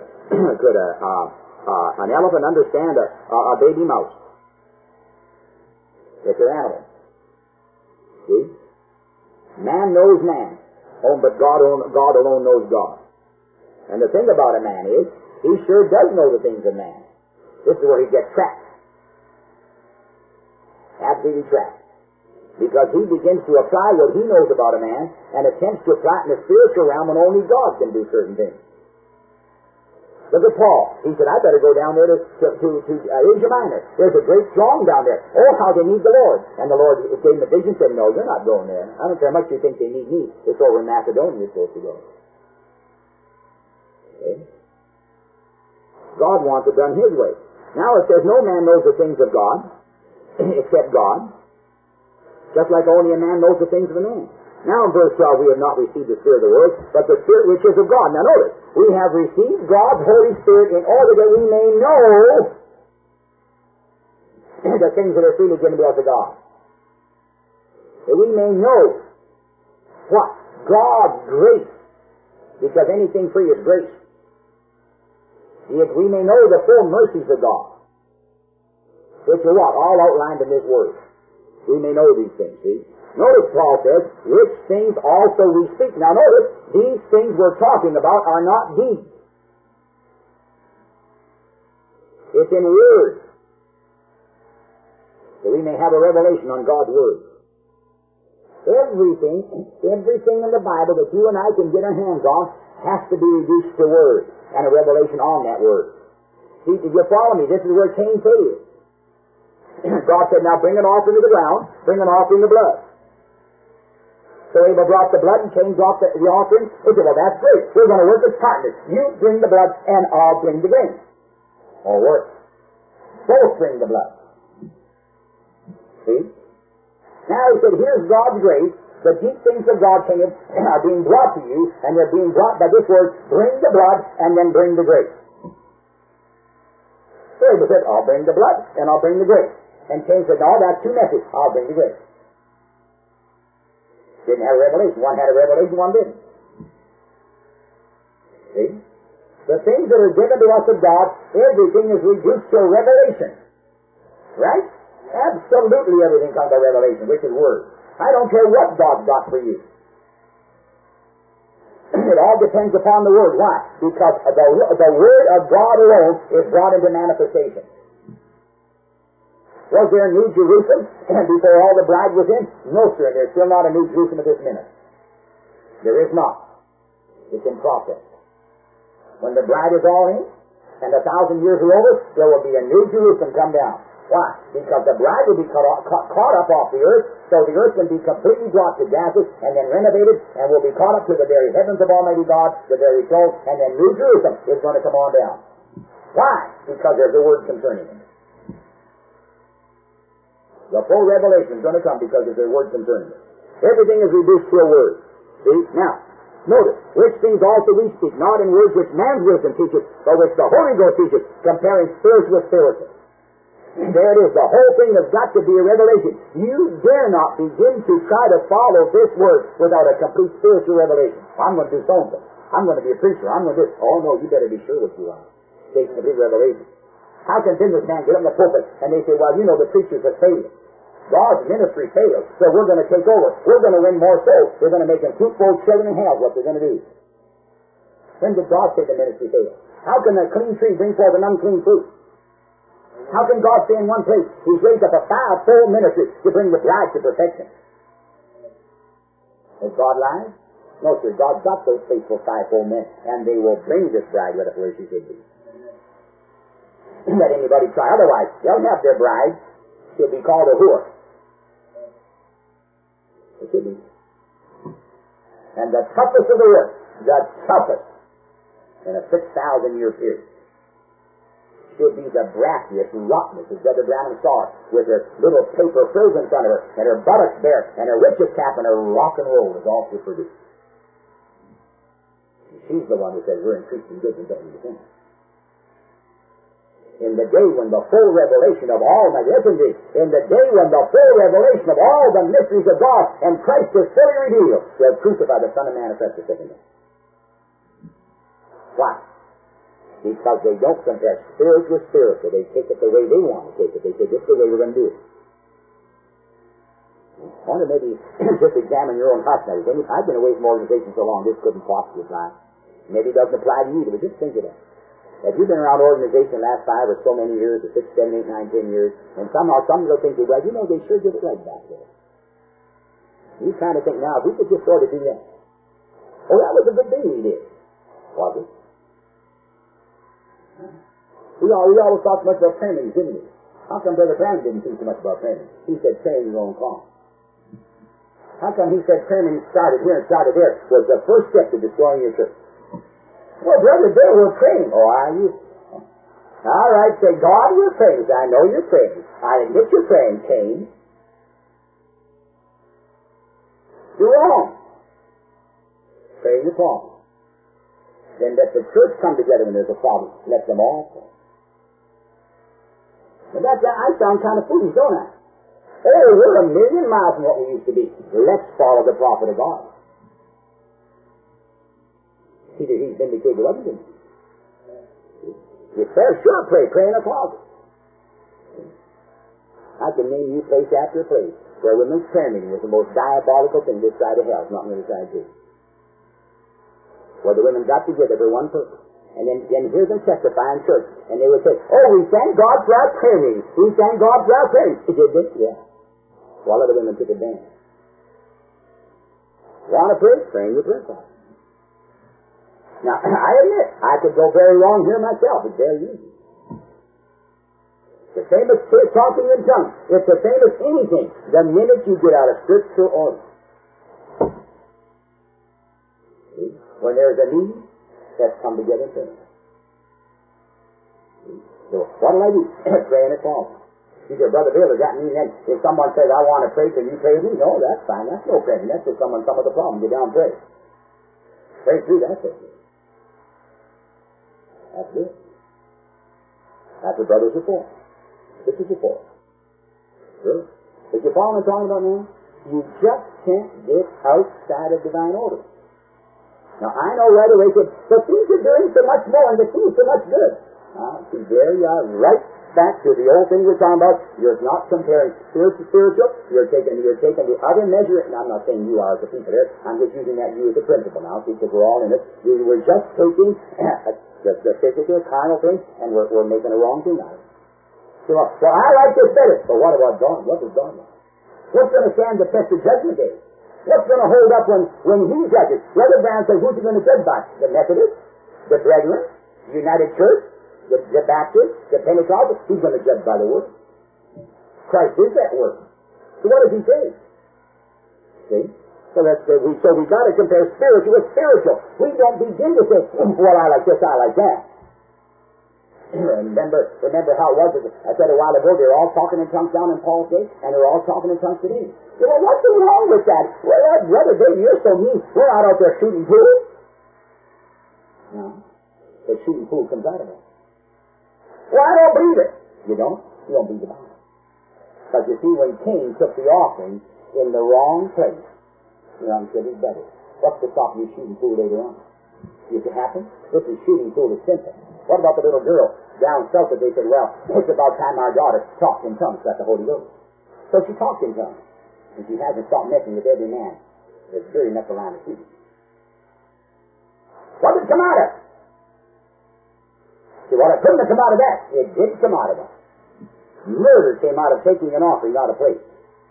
an elephant understand a baby mouse? It's an animal. See? Man knows man. But God alone knows God. And the thing about a man is, he sure does know the things of man. This is where he gets trapped. Absolutely trapped. Because he begins to apply what he knows about a man and attempts to apply it in the spiritual realm when only God can do certain things. Look at Paul. He said, I better go down there to Asia Minor. There's a great throng down there. Oh, how they need the Lord. And the Lord gave him a vision and said, no, you're not going there. I don't care how much you think they need me. It's over in Macedonia you're supposed to go. Okay? God wants it done His way. Now it says, no man knows the things of God except God. Just like only a man knows the things of a man. Now in verse 12, we have not received the Spirit of the world, but the Spirit which is of God. Now notice, we have received God's Holy Spirit in order that we may know the things that are freely given to us of God. That we may know what? God's grace. Because anything free is grace. We may know the full mercies of God. Which are what? All outlined in this Word. We may know these things, see? Notice Paul says, which things also we speak. Now notice, these things we're talking about are not deeds. It's in Word. So we may have a revelation on God's Word. Everything in the Bible that you and I can get our hands on has to be reduced to Word and a revelation on that Word. See, did you follow me? This is where Cain failed. God said, now bring an offering to the ground, bring an offering of blood. So Abel brought the blood and Cain brought the offering. He said, well, that's great. We're going to work as partners. You bring the blood and I'll bring the grain. Or work. Both bring the blood. See? Now he said, here's God's grace. The deep things of God are being brought to you, and they're being brought by this word, bring the blood and then bring the grace. So Abel said, I'll bring the blood and I'll bring the grace. And Cain said, no, that's too messy. I'll bring the grace. Didn't have a revelation. One had a revelation, one didn't. See? The things that are given to us of God, everything is reduced to a revelation. Right? Absolutely everything comes by revelation, which is Word. I don't care what God's got for you. It all depends upon the Word. Why? Because the Word of God alone is brought into manifestation. Was there a New Jerusalem before all the bride was in? No, sir, and there's still not a New Jerusalem at this minute. There is not. It's in process. When the bride is all in, and 1,000 years are over, there will be a New Jerusalem come down. Why? Because the bride will be caught up off the earth, so the earth can be completely brought to gases, and then renovated, and will be caught up to the very heavens of Almighty God, the very throne, and then New Jerusalem is going to come on down. Why? Because there's a Word concerning it. The full revelation is going to come because there's a Word concerning it. Everything is reduced to a Word. See? Now, notice, which things also we speak, not in words which man's wisdom teaches, but which the Holy Ghost teaches, comparing spiritual with spiritual. There it is. The whole thing has got to be a revelation. You dare not begin to try to follow this Word without a complete spiritual revelation. I'm going to do something. I'm going to be a preacher. I'm going to do this. Oh, no, you better be sure what you are. Taking complete revelation. How can a businessman get up in the pulpit and they say, well, you know, the preacher's a failure. God's ministry fails, so we're going to take over. We're going to win more souls. We're going to make them fruitful children in hell, what they're going to do. When did God say the ministry fail? How can a clean tree bring forth an unclean fruit? How can God stay in one place? He's raised up a five-fold ministry to bring the bride to perfection. Has God lied? No, sir. God's got those faithful five-fold men, and they will bring this bride right up where she should be. Let anybody try otherwise. They'll have their bride. She'll be called a whore. It should be. And the toughest of the work, the toughest, in a 6,000-year period, should be the brassiest, rottenest, as Brother Branham saw it, with her little paper frills in front of her, and her buttocks bare, and her witch's cap, and her rock and roll is all she produced. She's the one who says we're increasing good and getting the thing. In the day when the full revelation of all, now listen to me, in the day when the full revelation of all the mysteries of God and Christ is fully revealed, they'll crucify the Son of Man the second day. Why? Because they don't compare spirit with spiritual. They take it the way they want to take it. They say, this is the way we're going to do it. I wonder maybe just examine your own heart now. I've been away from organization so long, this couldn't possibly apply. Maybe it doesn't apply to you, but just think of that. If you've been around organization the last 5 or so many years, or 6, 7, 8, 9, 10 years, and somehow some will think, well, you know, they sure give it right back there. You kind of think, now, if we could just sort of do that. Oh, that was a good thing he did. Was it? We always talked so much about training, didn't we? How come Brother Branham didn't think so much about training? He said train your own cause. How come he said training started here and started there was the first step to destroying your church? Well, Brother Bill, we're praying. Oh, are you? All right, say, God, we're praying. I know you're praying. I admit you're praying, Cain. You're wrong. Praying the problem. Then let the church come together when there's a problem. Let them all pray. But I sound kind of foolish, don't I? Oh, we're a million miles from what we used to be. Let's follow the prophet of God. Either he's vindicated or wasn't he? You better sure pray in a closet. I can name you place after place where women's prayer meeting was the most diabolical thing this side of hell, not on the other side too. Where the women got together for one purpose. And then hear them testify in church. And they would say, oh, we thank God for our prayer meeting. We thank God for our prayer meeting. Did they? Yeah. Well, other women took advantage. Want to pray? Pray in your prayer closet. Now, I admit, I could go very wrong here myself. It's very easy. The same as talking in tongues. It's the same as anything. The minute you get out of scriptural order. See? When there's a need, let's come together and pray. So, what'll I do? Pray in a closet. You say, Brother Bill, does that mean that if someone says, I want to pray, can you pray with me? No, that's fine. That's no praying. That's just someone come with a problem. Get down and pray. Pray through, that's it. That's it. That's what brothers are for. This is the for. Sure. But you follow what I'm talking about now? You just can't get outside of divine order. Now, I know right away, but things are doing so much more and the things so much good. See, there you are, right back to the old thing we're talking about. You're not comparing spirit to spiritual. You're taking the other measure, and I'm not saying you are as a people there. I'm just using that you as a principle now, see, because we're all in it. We're just taking the physical, carnal thing, and we're making a wrong thing out of it. So, well, I like this better. But what about God? What does God like? What's going to stand the test of judgment day? What's going to hold up when He judges? Brother Brown says, who's He going to judge by? The Methodists? The Brethren? The United Church? The Baptist? The Pentecostal? He's going to judge by the Word. Christ is that Word. So what does He say? See? So we got to compare spiritual with spiritual. We don't begin to say, well, I like this, I like that. Remember how it was? I said a while ago, they were all talking in tongues down in Paul's day, and they're all talking in tongues today. Yeah, well, what's wrong with that? Well, Brother Dave, you're so mean. We're not out there shooting pool. No. The shooting pool comes out of it. Well, I don't believe it. You don't? You don't believe the Bible. Because you see, when Cain took the offering in the wrong place, said he's better. What's to stop you shooting pool later on? If it happens, this is shooting pool is simple. What about the little girl down south that they said, well, it's about time our daughter talked in tongues, got the Holy Ghost. So she talked in tongues. And she hasn't stopped messing with every man that's dirty enough around her feet. What did it come out of? See, well, it couldn't have come out of that. It did come out of it. Murder came out of taking an offering out of place.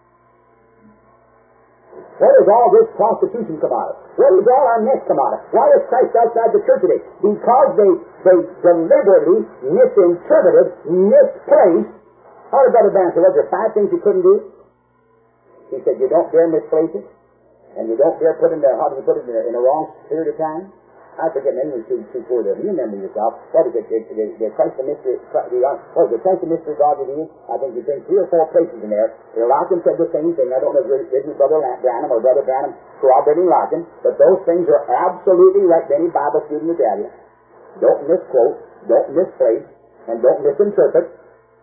Where does all this prostitution come out of? Where does all our mess come out of? Why is Christ outside the church today? Because they deliberately misinterpreted, misplaced. How did Brother Branham say, was there 5 things you couldn't do? He said, you don't dare misplace it, and you don't dare put it in the, how do you put it, in the wrong period of time? I forget, maybe it was too poor there. You remember yourself. What is it? The Christ the Mystery, what is it? Christ the Mystery God that He is? I think you think 3 or 4 places in there. Larkin said the same thing. I don't know if it isn't Brother Branham or Brother Branham corroborating Larkin, but those things are absolutely right. Any Bible student will tell you. Don't misquote, don't misplace, and don't misinterpret.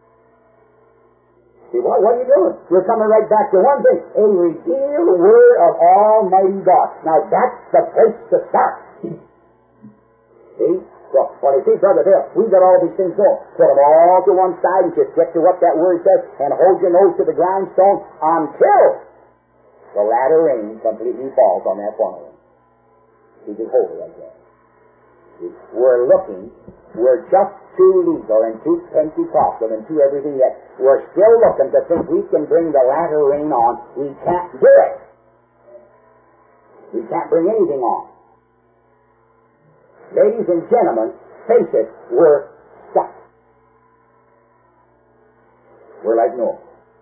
See, what are you doing? You're coming right back to one thing, a revealed Word of Almighty God. Now that's the place to start. See? Well, you see, Brother Bill, we've got all these things going. Put them all to one side and just get to what that Word says and hold your nose to the grindstone until the latter rain completely falls on that formula. You just hold it right there. See? We're looking, we're just too legal and too Pentecostal and too everything yet. We're still looking to think we can bring the latter rain on. We can't do it. We can't bring anything on. Ladies and gentlemen, face it, we're stuck. We're like Noah.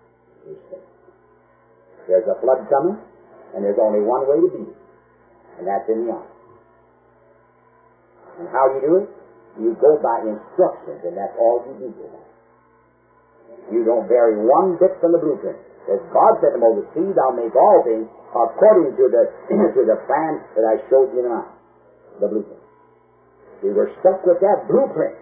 There's a flood coming, and there's only one way to beat it, and that's in the ark. And how do you do it? You go by instructions, and that's all you do. You don't vary one bit from the blueprint. As God said to Moses, see, thou make all things according to the to the plan that I showed you in the mountain, the blueprint. We were stuck with that blueprint.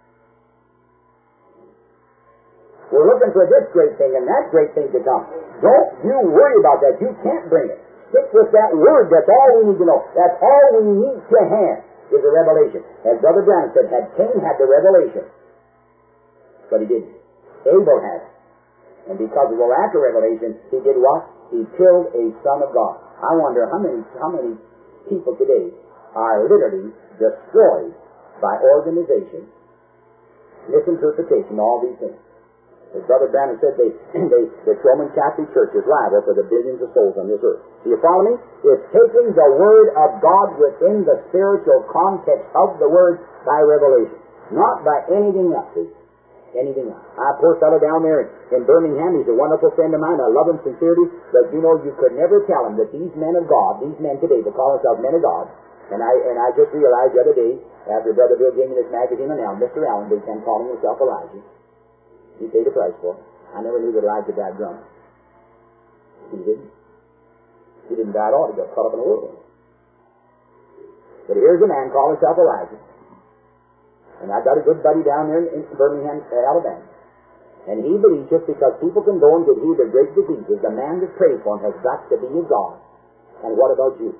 We're looking for this great thing and that great thing to come. Don't you worry about that. You can't bring it. Stick with that Word. That's all we need to know. That's all we need to have is a revelation. As Brother Branham said, had Cain had the revelation, but he didn't. Abel had it. And because of the lack of revelation, he did what? He killed a son of God. I wonder how many people today are literally destroyed by organization, misinterpretation, all these things. As Brother Branham said, the Roman Catholic Church is liable for the billions of souls on this earth. Do you follow me? It's taking the Word of God within the spiritual context of the Word by revelation, not by anything else. Anything else. A poor fellow down there in Birmingham, he's a wonderful friend of mine. I love him sincerely, but you know, you could never tell him that these men of God, these men today, they call themselves men of God. And I just realized the other day, after Brother Bill gave me this magazine on Mr. Allen, Big Ten, calling himself Elijah. He paid a price for it. I never knew that Elijah died drunk. He didn't. He didn't die at all. He got caught up in a whirlwind. But here's a man called himself Elijah. And I got a good buddy down there in Birmingham, Alabama. And he believes just because people can go and get healed of great diseases, the man that prays for him has got to be a God. And what about you?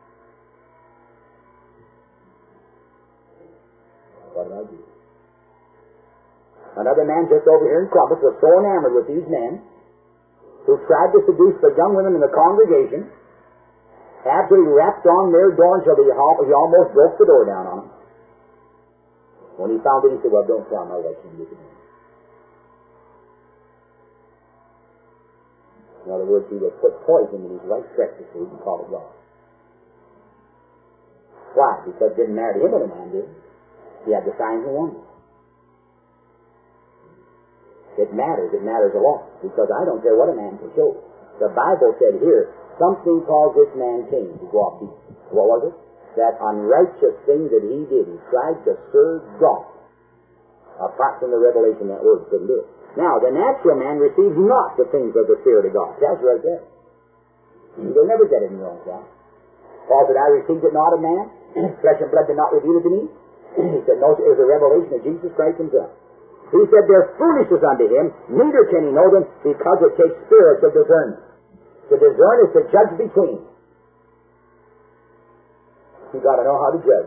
What about you? Another man just over here in Columbus was so enamored with these men who tried to seduce the young women in the congregation, absolutely rapped on their door until he almost broke the door down on them. When he found it, he said, well, don't tell my wife you can. In other words, he would put poison in his wife's breakfast food and call it God. Why? Because it didn't matter to him what a man did. He had the signs and wonders. It matters a lot, because I don't care what a man can show. The Bible said here, something caused this man Cain to go off beat. What was it? That unrighteous thing that he did. He tried to serve God. Apart from the revelation, that Word couldn't do it. Now, the natural man receives not the things of the Spirit of God. Tells you right there. You'll never get it in your own self. Paul said, I received it not of man. Flesh and blood did not reveal it to me. He said, no, it was a revelation of Jesus Christ himself. He said, they're foolishness unto him, neither can he know them, because it takes spiritual discernment. To discern is to judge between. You've got to know how to judge.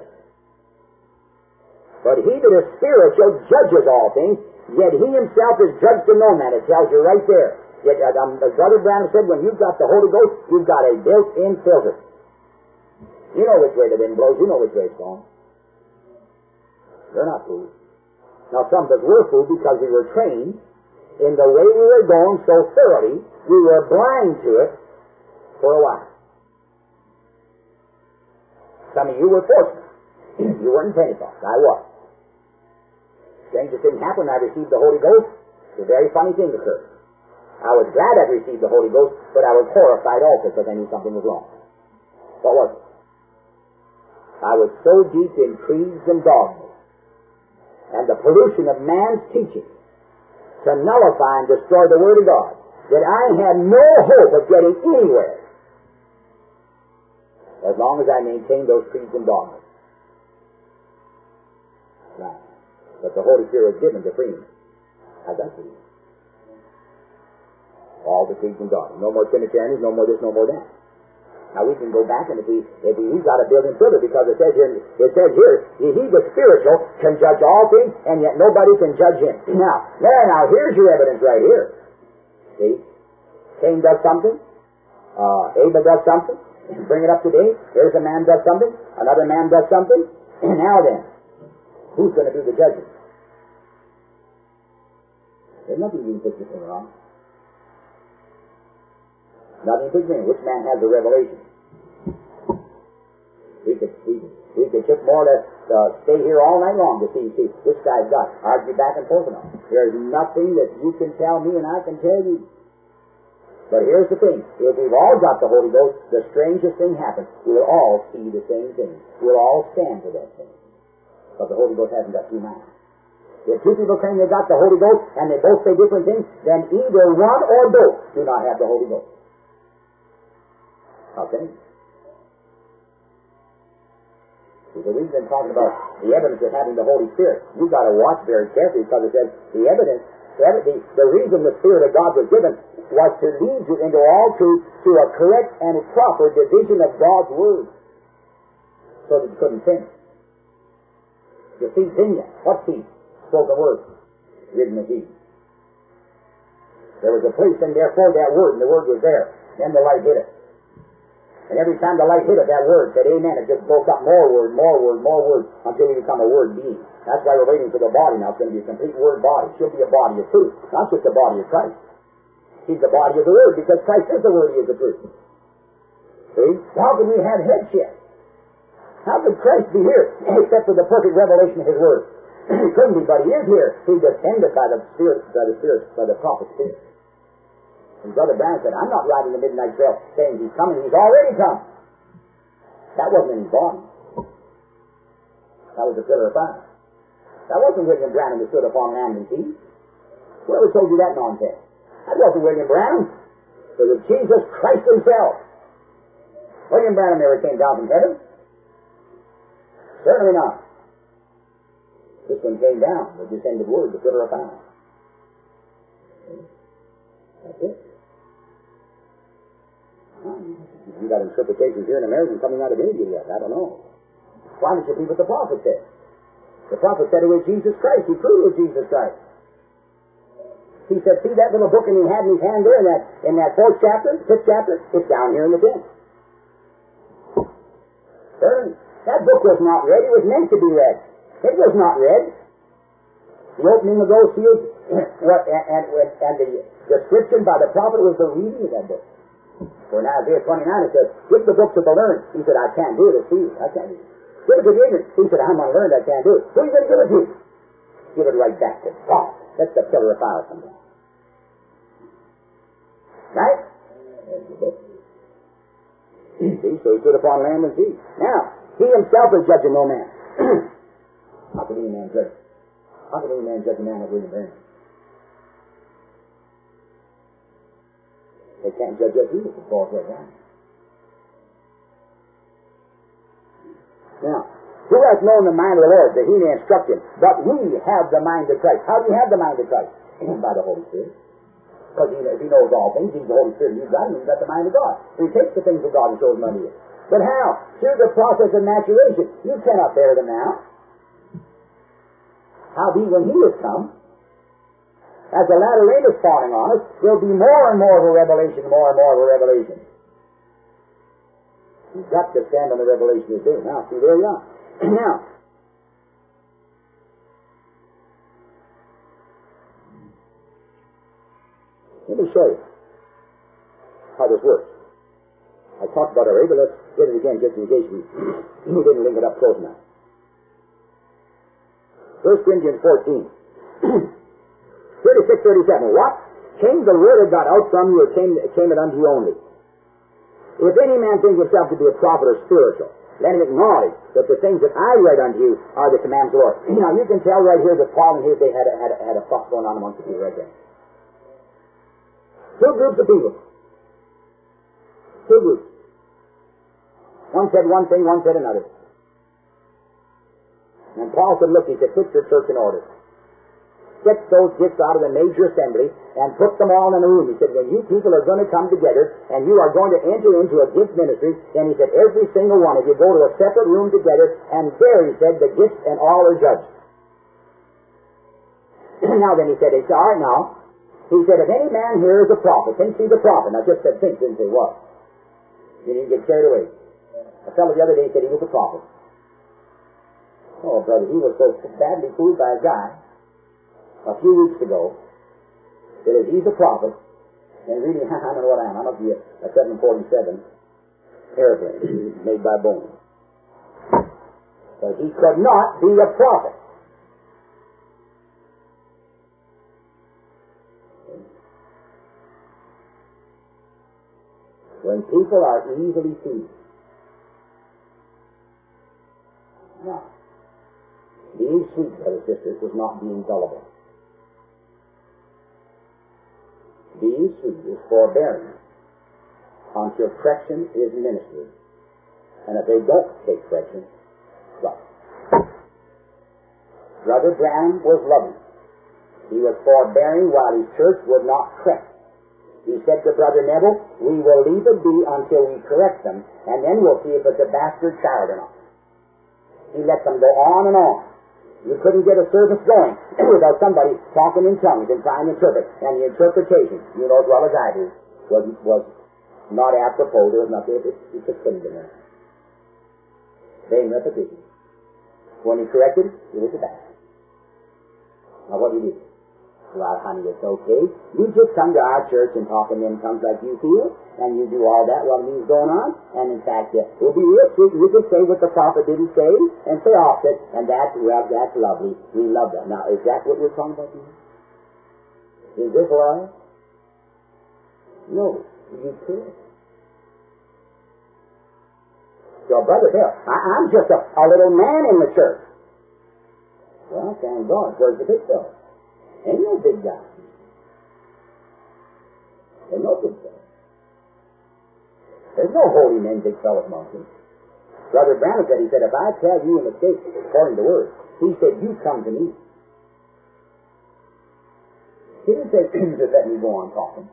But he that is spiritual judges all things, yet he himself is judged to no man. It tells you right there. Brother Branham said, when you've got the Holy Ghost, you've got a built-in filter. You know which way the wind blows. You know which way it's going. You're not fooled. Now, some of us were fooled because we were trained in the way we were going so thoroughly, we were blind to it for a while. Some of you were fortunate. You weren't in Pentecost. I was. Strangest thing happened. I received the Holy Ghost. A very funny thing occurred. I was glad I'd received the Holy Ghost, but I was horrified also because I knew something was wrong. What was it? I was so deep in creeds and dogmas and the pollution of man's teaching to nullify and destroy the Word of God that I had no hope of getting anywhere as long as I maintained those creeds and dogmas. Right. But the Holy Spirit was given to free me. How's that for you? All the creeds and dogmas. No more Trinitarians, no more this, no more that. Now we can go back, and if he's got a building further, because it says here, he the spiritual can judge all things, and yet nobody can judge him. Now here's your evidence right here. See? Cain does something. Abel does something. Bring it up to date. Here's a man does something. Another man does something. Now then, who's going to do the judging? There's nothing you can put this thing on. Nothing to bring. Which man has the revelation? We could just more or less stay here all night long to see which guy's got. Argue back and forth and all. There's nothing that you can tell me and I can tell you. But here's the thing. If we've all got the Holy Ghost, the strangest thing happens. We'll all see the same thing. We'll all stand for that thing. But the Holy Ghost hasn't got two minds. If two people claim they got the Holy Ghost and they both say different things, then either one or both do not have the Holy Ghost. Okay? So we've been talking about the evidence of having the Holy Spirit. You've got to watch very carefully because it says the evidence, the reason the Spirit of God was given was to lead you into all truth to a correct and proper division of God's Word so that you couldn't sin. The seed's in you. What seed? Spoken word. Written of Jesus. There was a place in there for that Word, and the Word was there. Then the light hit it. And every time the light hit it, that Word said amen. It just broke up more word, until you become a Word being. That's why we're waiting for the body now. It's going to be a complete Word body. It should be a body of truth, not just a body of Christ. He's the body of the Word, because Christ is the Word, He is the truth. See? How could we have headship? How could Christ be here except for the perfect revelation of His Word? He couldn't be, but He is here. He descended by the prophet's Spirit. And Brother Branham said, I'm not riding the midnight trail saying He's coming. He's already come. That wasn't in His body. That was a pillar of fire. That wasn't William Branham that stood upon land and sea. Whoever told you that nonsense? That wasn't William Branham. It was Jesus Christ Himself. William Branham never came down from heaven. Certainly not. This one came down, the descended Word, the pillar of fire. That's it. You got interpretations here in America coming out of India yet. I don't know. Why don't you believe what the prophet said? The prophet said it was Jesus Christ. He proved it was Jesus Christ. He said, see that little book he had in his hand there in that fifth chapter? It's down here in the tent. That book was not read. It was meant to be read. It was not read. The opening of those seals and the description by the prophet was the reading of that book. For in Isaiah 29 it says, give the book to the learned. He said, I can't do it. It's sealed. I can't do it. Give it to the ignorant. He said, I'm unlearned. I can't do it. Who are you going to give it to? Give it right back to God. That's the pillar of fire from God. Right? There's the book. See, so He stood upon land and sea. Now, He Himself is judging no man. How can any man judge? How can any man judge a man like William Branham? They can't judge us either, because Paul says that. Now, who hath known the mind of the Lord, that He may instruct him? But we have the mind of Christ. How do you have the mind of Christ? By the Holy Spirit. Because if He knows all things, He's the Holy Spirit, and you've got Him, you've got the mind of God. So He takes the things of God and shows them unto you. But how? Through the process of maturation. You cannot bear them now. Howbeit, when He is come, As the latter rain is falling on us, there'll be more and more of a revelation, more and more of a revelation. You've got to stand on the revelation of the day. Now, see, there you are. Now, let me show you how this works. I talked about it already, but let's get it again just in case we didn't link it up close enough. 1 Corinthians 14. 36-37. What? Came the word of God out from you, or came it unto you only? If any man thinks himself to be a prophet or spiritual, let him acknowledge that the things that I write unto you are the commands of the Lord. Now, you can tell right here that Paul and his day had a fuss going on amongst the people right there. Two groups of people. Two groups. One said one thing, one said another. And Paul said, look, he said, put your church in order. Get those gifts out of the major assembly and put them all in a room. He said, when you people are going to come together and you are going to enter into a gift ministry, then he said, every single one of you go to a separate room together, and there, he said, the gifts and all are judged. Now then, he said, all right now, he said, if any man here is a prophet, thinks he's a prophet. Now, just said think, didn't say what. You didn't get carried away. A fellow the other day said he was a prophet. Oh, brother, he was so badly fooled by a guy a few weeks ago that if he's a prophet, and really, I don't know what I am. I must be a 747 airplane made by Boeing. But he could not be a prophet. When people are easily fooled. Now, being sweet, brothers and sisters, was not being gullible. Being sweet is forbearing until correction is ministered. And if they don't take correction, well. Brother Branham was loving. He was forbearing while his church would not correct. He said to Brother Neville, we will leave it be until we correct them, and then we'll see if it's a bastard child or not. He let them go on and on. You couldn't get a service going without somebody talking in tongues and trying to interpret. And the interpretation, you know as well as I do, was not apropos. There was nothing. It just couldn't be there. Vain repetition. When he corrected, it was a bad. Now what did he do? Well, honey, it's okay. You just come to our church and talk in them tongues like you feel, and you do all that while he's going on, and in fact, we'll be real sweet, and you can say what the prophet didn't say, and say opposite, and that's lovely. We love that. Now, is that what we're talking about here? Is this love? No. You could. So, Brother Bill, I'm just a little man in the church. Well, thank God. Where's the big fellow? Ain't no big guy. Ain't no big fellow. There's no holy men, big fellows among them. Brother Branham said, he said, if I tell you a mistake according to the Word, he said, you come to me. He didn't say, just let me go on talking.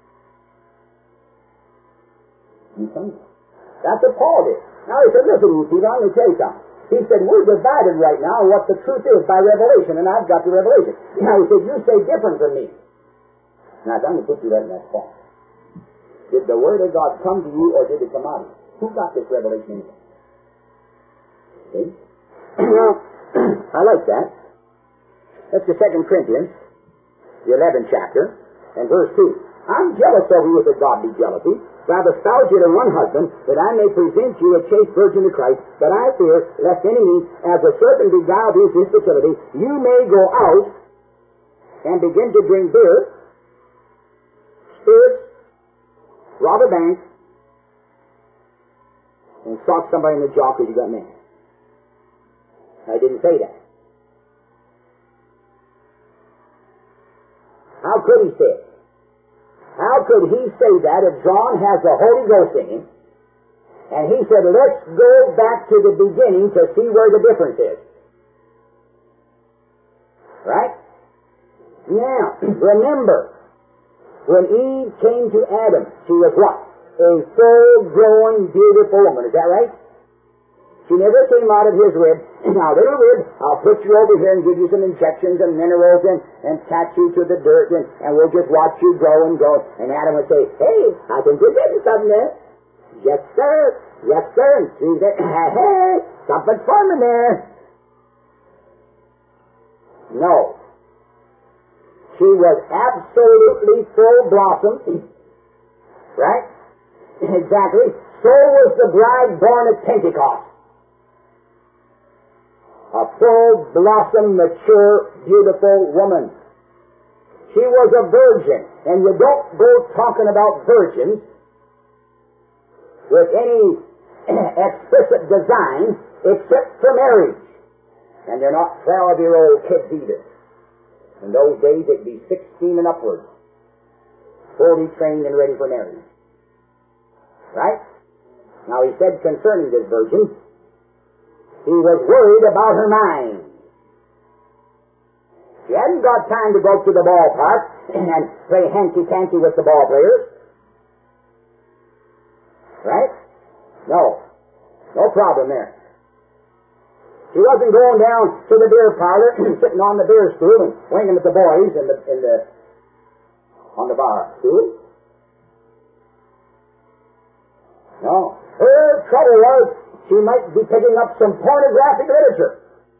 You come to me. That's what Paul did. Now he said, listen, you people, I'm going to tell you something. He said, we're divided right now on what the truth is by revelation, and I've got the revelation. Now he said, you say different from me. Now I'm going to put you right in that spot. Did the Word of God come to you, or did it come out of you? Who got this revelation in you? See? Well, I like that. That's the 2 Corinthians, the 11th chapter, and verse 2. I'm jealous of you with a godly jealousy, for I have espoused you to one husband, that I may present you a chaste virgin to Christ, but I fear, lest any means, as a serpent beguiled you his fertility, you may go out and begin to drink beer, spirits, rob a bank, and sock somebody in the jaw because you got mad. I didn't say that. How could he say it? How could he say that if John has the Holy Ghost in him? And he said, let's go back to the beginning to see where the difference is. Right? Now, remember, when Eve came to Adam, she was what? A full-grown, beautiful woman. Is that right? She never came out of his rib. Now, little rib, I'll put you over here and give you some injections and minerals and attach you to the dirt, and we'll just watch you grow and grow. And Adam would say, hey, I think you're getting something there. Yes, sir. Yes, sir. And she said, hey, something's forming there. No. She was absolutely full blossom. Right? Exactly. So was the bride born at Pentecost. A full blossom, mature, beautiful woman. She was a virgin. And you don't go talking about virgins with any explicit design except for marriage. And they're not 12-year-old kids either. In those days, it'd be 16 and upwards, fully trained and ready for marriage. Right? Now, he said concerning this virgin, he was worried about her mind. She hadn't got time to go to the ballpark and play hanky-panky with the ball players. Right? No. No problem there. She wasn't going down to the beer parlor, sitting on the beer stool and swinging at the boys on the bar stool. No. Her trouble was she might be picking up some pornographic literature.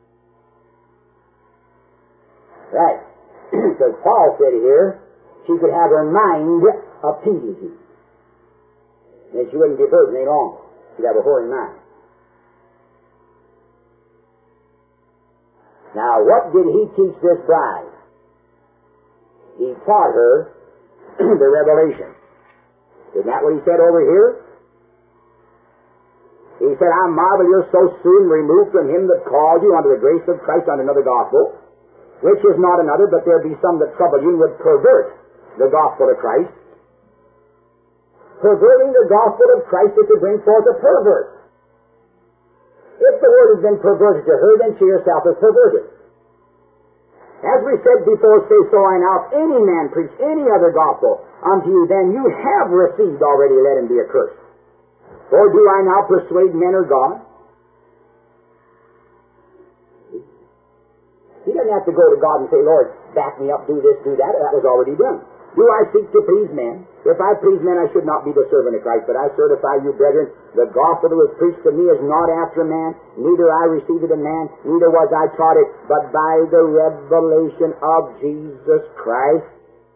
Right. Because Paul said here, she could have her mind appealed to. And she wouldn't be a virgin any longer. She'd have a whoring mind. Now, what did he teach this bride? He taught her the revelation. Isn't that what he said over here? He said, I marvel you're so soon removed from him that called you unto the grace of Christ unto another gospel, which is not another, but there be some that trouble you and would pervert the gospel of Christ. Perverting the gospel of Christ is to bring forth a pervert. If the word has been perverted to her, then she herself is perverted. As we said before, say so I now, if any man preach any other gospel unto you, then you have received already, let him be accursed. Or do I now persuade men or God? He doesn't have to go to God and say, Lord, back me up, do this, do that. That was already done. Do I seek to please men? If I please men, I should not be the servant of Christ, but I certify you, brethren, the gospel that was preached to me is not after man, neither I received it of man, neither was I taught it, but by the revelation of Jesus Christ.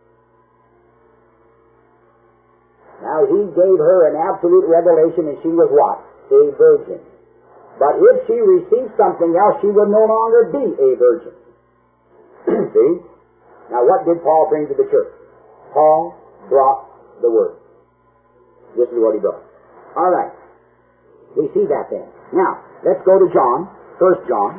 Now, he gave her an absolute revelation, and she was what? A virgin. But if she received something else, she would no longer be a virgin. See? Now, what did Paul bring to the church? Paul brought the Word. This is what he brought. All right. We see that then. Now, let's go to John, 1 John.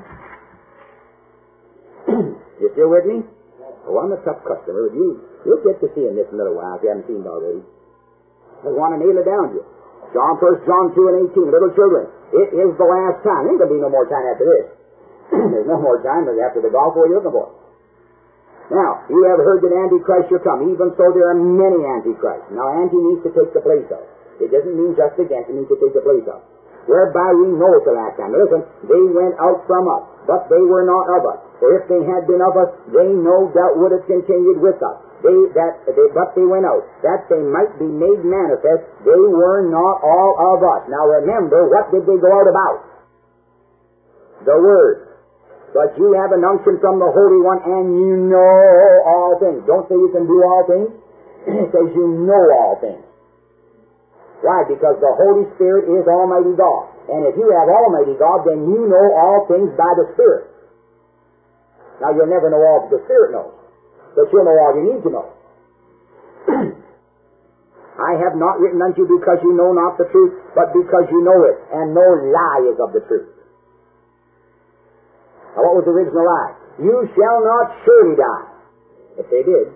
You still with me? Oh, I'm a tough customer. You'll get to see him this in a little while if you haven't seen it already. I want to nail it down to you. John 1 John 2 and 18. Little children, it is the last time. There ain't going to be no more time after this. There's no more time after the gospel you're looking for. Now, you have heard that Antichrist shall come. Even so, there are many Antichrists. Now, Anti needs to take the place of. It doesn't mean just against. It means to take the place of. Whereby we know it's the last time. Now, listen, they went out from us, but they were not of us. For if they had been of us, they no doubt would have continued with us. But they went out, that they might be made manifest, they were not all of us. Now remember, what did they go out about? The Word. But you have an unction from the Holy One, and you know all things. Don't say you can do all things. It says you know all things. Why? Because the Holy Spirit is Almighty God. And if you have Almighty God, then you know all things by the Spirit. Now you'll never know all the Spirit knows. But you'll know all you need to know. I have not written unto you because you know not the truth, but because you know it, and no lie is of the truth. Now what was the original lie? You shall not surely die. If they did.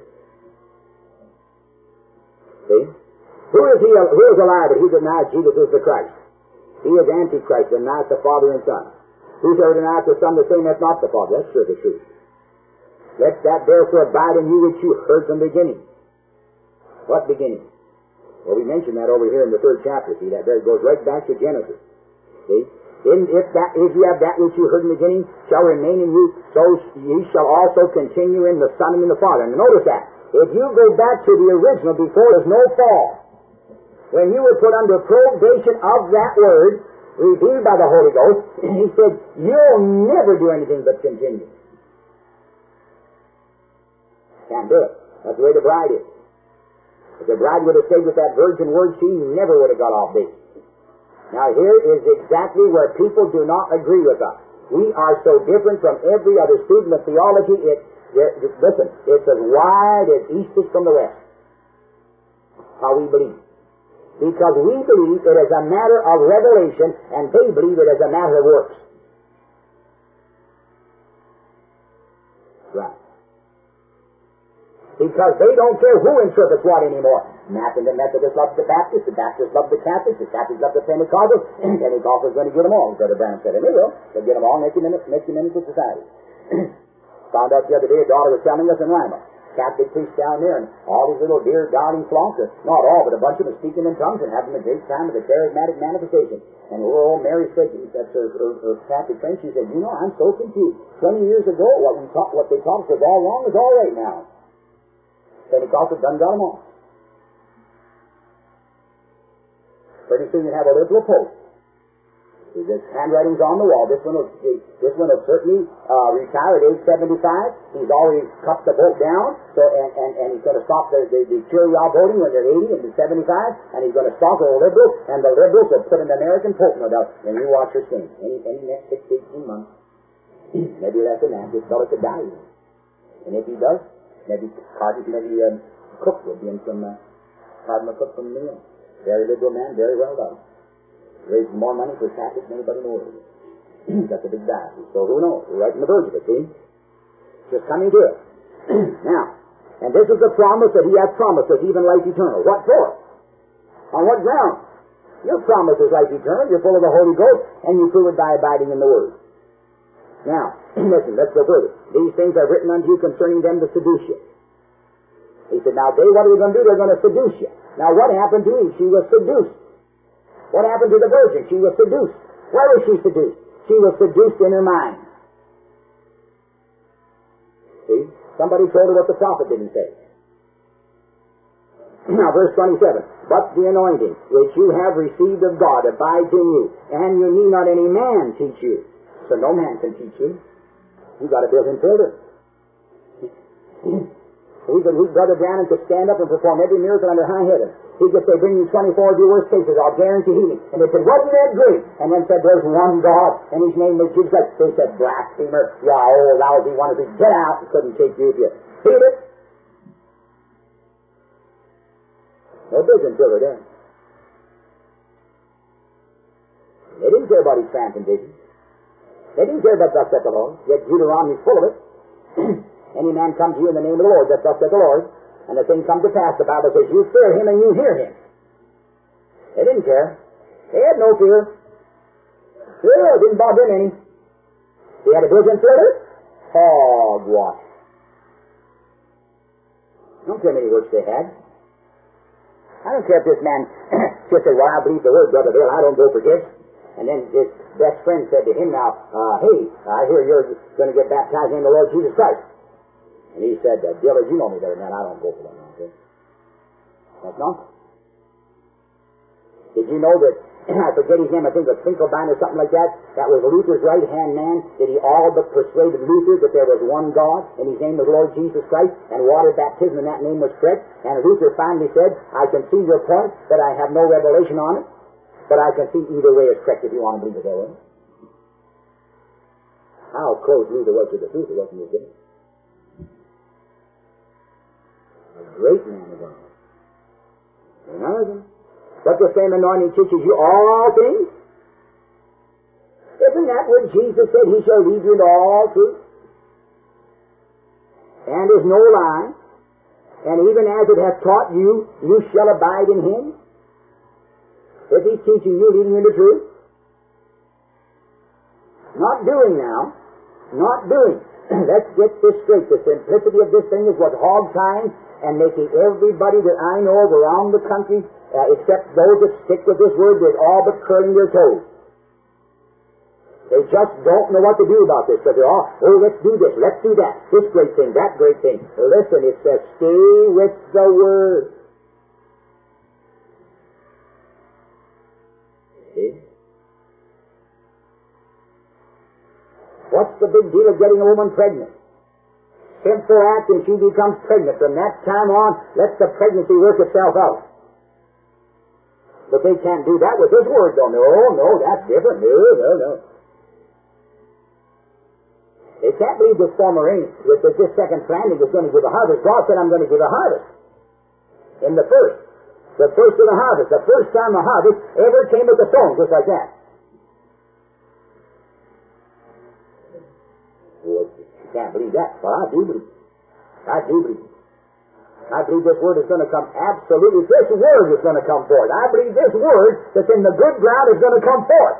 See? Who is a liar but he that denies Jesus is the Christ? He is Antichrist, and not the Father and Son. Whosoever denies the Son, the same hath not the Father. That's sure the truth. Let that therefore abide in you which you heard from the beginning. What beginning? Well, we mentioned that over here in the 3rd chapter. See, that there goes right back to Genesis. See? If you have that which you heard in the beginning shall remain in you, so ye shall also continue in the Son and in the Father. And notice that. If you go back to the original before there's no fall, when you were put under probation of that Word, revealed by the Holy Ghost, he said, you'll never do anything but continue. Can't do it. That's the way the bride is. If the bride would have stayed with that virgin Word, she never would have got off base. Now here is exactly where people do not agree with us. We are so different from every other student of theology. Listen, it's as wide as east is from the west. How we believe. Because we believe it is a matter of revelation, and they believe it is a matter of works. Right. Because they don't care who interprets what anymore. The Methodist loves the Baptist loves the Catholics love the Pentecostals, and Pentecostals are going to get them all. Brother Branham said, and they will. They'll get them all next to society. Found out the other day, a daughter was telling us in Lima, Catholic priest down there, and all these little dear darling flunks, not all, but a bunch of them speaking in tongues and having a great time with the charismatic manifestation. And old Mary said, that's her Catholic friend, she said, I'm so confused. 20 years ago, what they taught us was all wrong is all right now. Pentecostals done got them all. Pretty soon you have a liberal pope. His handwriting's on the wall. This one will certainly retire at age 75. He's already cut the vote down, and he's going to stop the Curia voting when they're 80 and they're 75, and he's going to stop the liberals, and the liberals will put an American pope, no doubt, and you watch her sing. Any next 6 to 18 months. Maybe less than that. This fellow could die. And if he does, maybe Cook will be in from Cardinal Cook from New York. Very liberal man, very well done. Raises more money for Catholics than anybody in the world. That's a big diocese. So who knows? We're right in the verge of it, see? Just coming to it. Now, and this is the promise that He has promised us, even life eternal. What for? On what ground? Your promise is life eternal. You're full of the Holy Ghost, and you prove it by abiding in the Word. Now, listen, let's go further. These things are written unto you concerning them to seduce you. He said, now what are they going to do? They're going to seduce you. Now what happened to Eve? She was seduced. What happened to the virgin? She was seduced. Where was she seduced? She was seduced in her mind. See? Somebody told her what the prophet didn't say. Now verse 27. But the anointing which you have received of God abides in you, and you need not any man teach you. So no man can teach you. You've got to build him further. Brother Branham could stand up and perform every miracle under high heaven. He could say, bring you 24 of your worst cases, I'll guarantee healing. And they said, wasn't that great? And then said, there's one God, and His name was Jesus Christ. They said, blasphemer, you old lousy one. He said, get out. He couldn't take you if you feel it. No vision till they're done. They didn't care about His phantom vision. They didn't care about thus saith the Lord. Yet Deuteronomy's full of it. Any man come to you in the name of the Lord, thus saith the Lord, and the thing come to pass, the Bible says, you fear Him and you hear Him. They didn't care. They had no fear. It didn't bother them any. They had a vision flitter. Hogwash. I don't care how many works they had. I don't care if this man just said, well, I believe the Word, Brother Bill, I don't go for gifts. And then his best friend said to him, now, hey, I hear you're going to get baptized in the Lord Jesus Christ. And he said, Dillard, you know me better than that. I don't go for that nonsense. That's nonsense. Did you know that, I forget his name, I think it was Finkelbein or something like that, that was Luther's right-hand man, that he all but persuaded Luther that there was one God, and His name was Lord Jesus Christ, and water baptism in that name was correct. And Luther finally said, I can see your point, but I have no revelation on it, but I can see either way is correct if you want to believe it that way. How close Luther was to the truth, it wasn't his good. A great man of God. None of them. But the same anointing teaches you all things. Isn't that what Jesus said? He shall lead you into all truth. And is no lie. And even as it hath taught you, you shall abide in Him. If He's teaching you, leading you into truth. Not doing now. Not doing. Let's get this straight. The simplicity of this thing is what's hog tying and making everybody that I know of around the country, except those that stick with this Word, they're all but curling their toes. They just don't know what to do about this, because they're all, oh, let's do this, let's do that, this great thing, that great thing. Listen, it says, stay with the Word. See? What's the big deal of getting a woman pregnant? Simple act and she becomes pregnant. From that time on, let the pregnancy work itself out. But they can't do that with this Word, though. No, that's different. No. They can't believe this form arrangement that this second planting is going to give a harvest. God said, I'm going to give a harvest. In the first of the harvest, the first time a harvest ever came with the sowing, just like that. Well, you can't believe that. Well, I do believe. I believe this Word is going to come absolutely. This Word is going to come forth. I believe this Word that's in the good ground is going to come forth.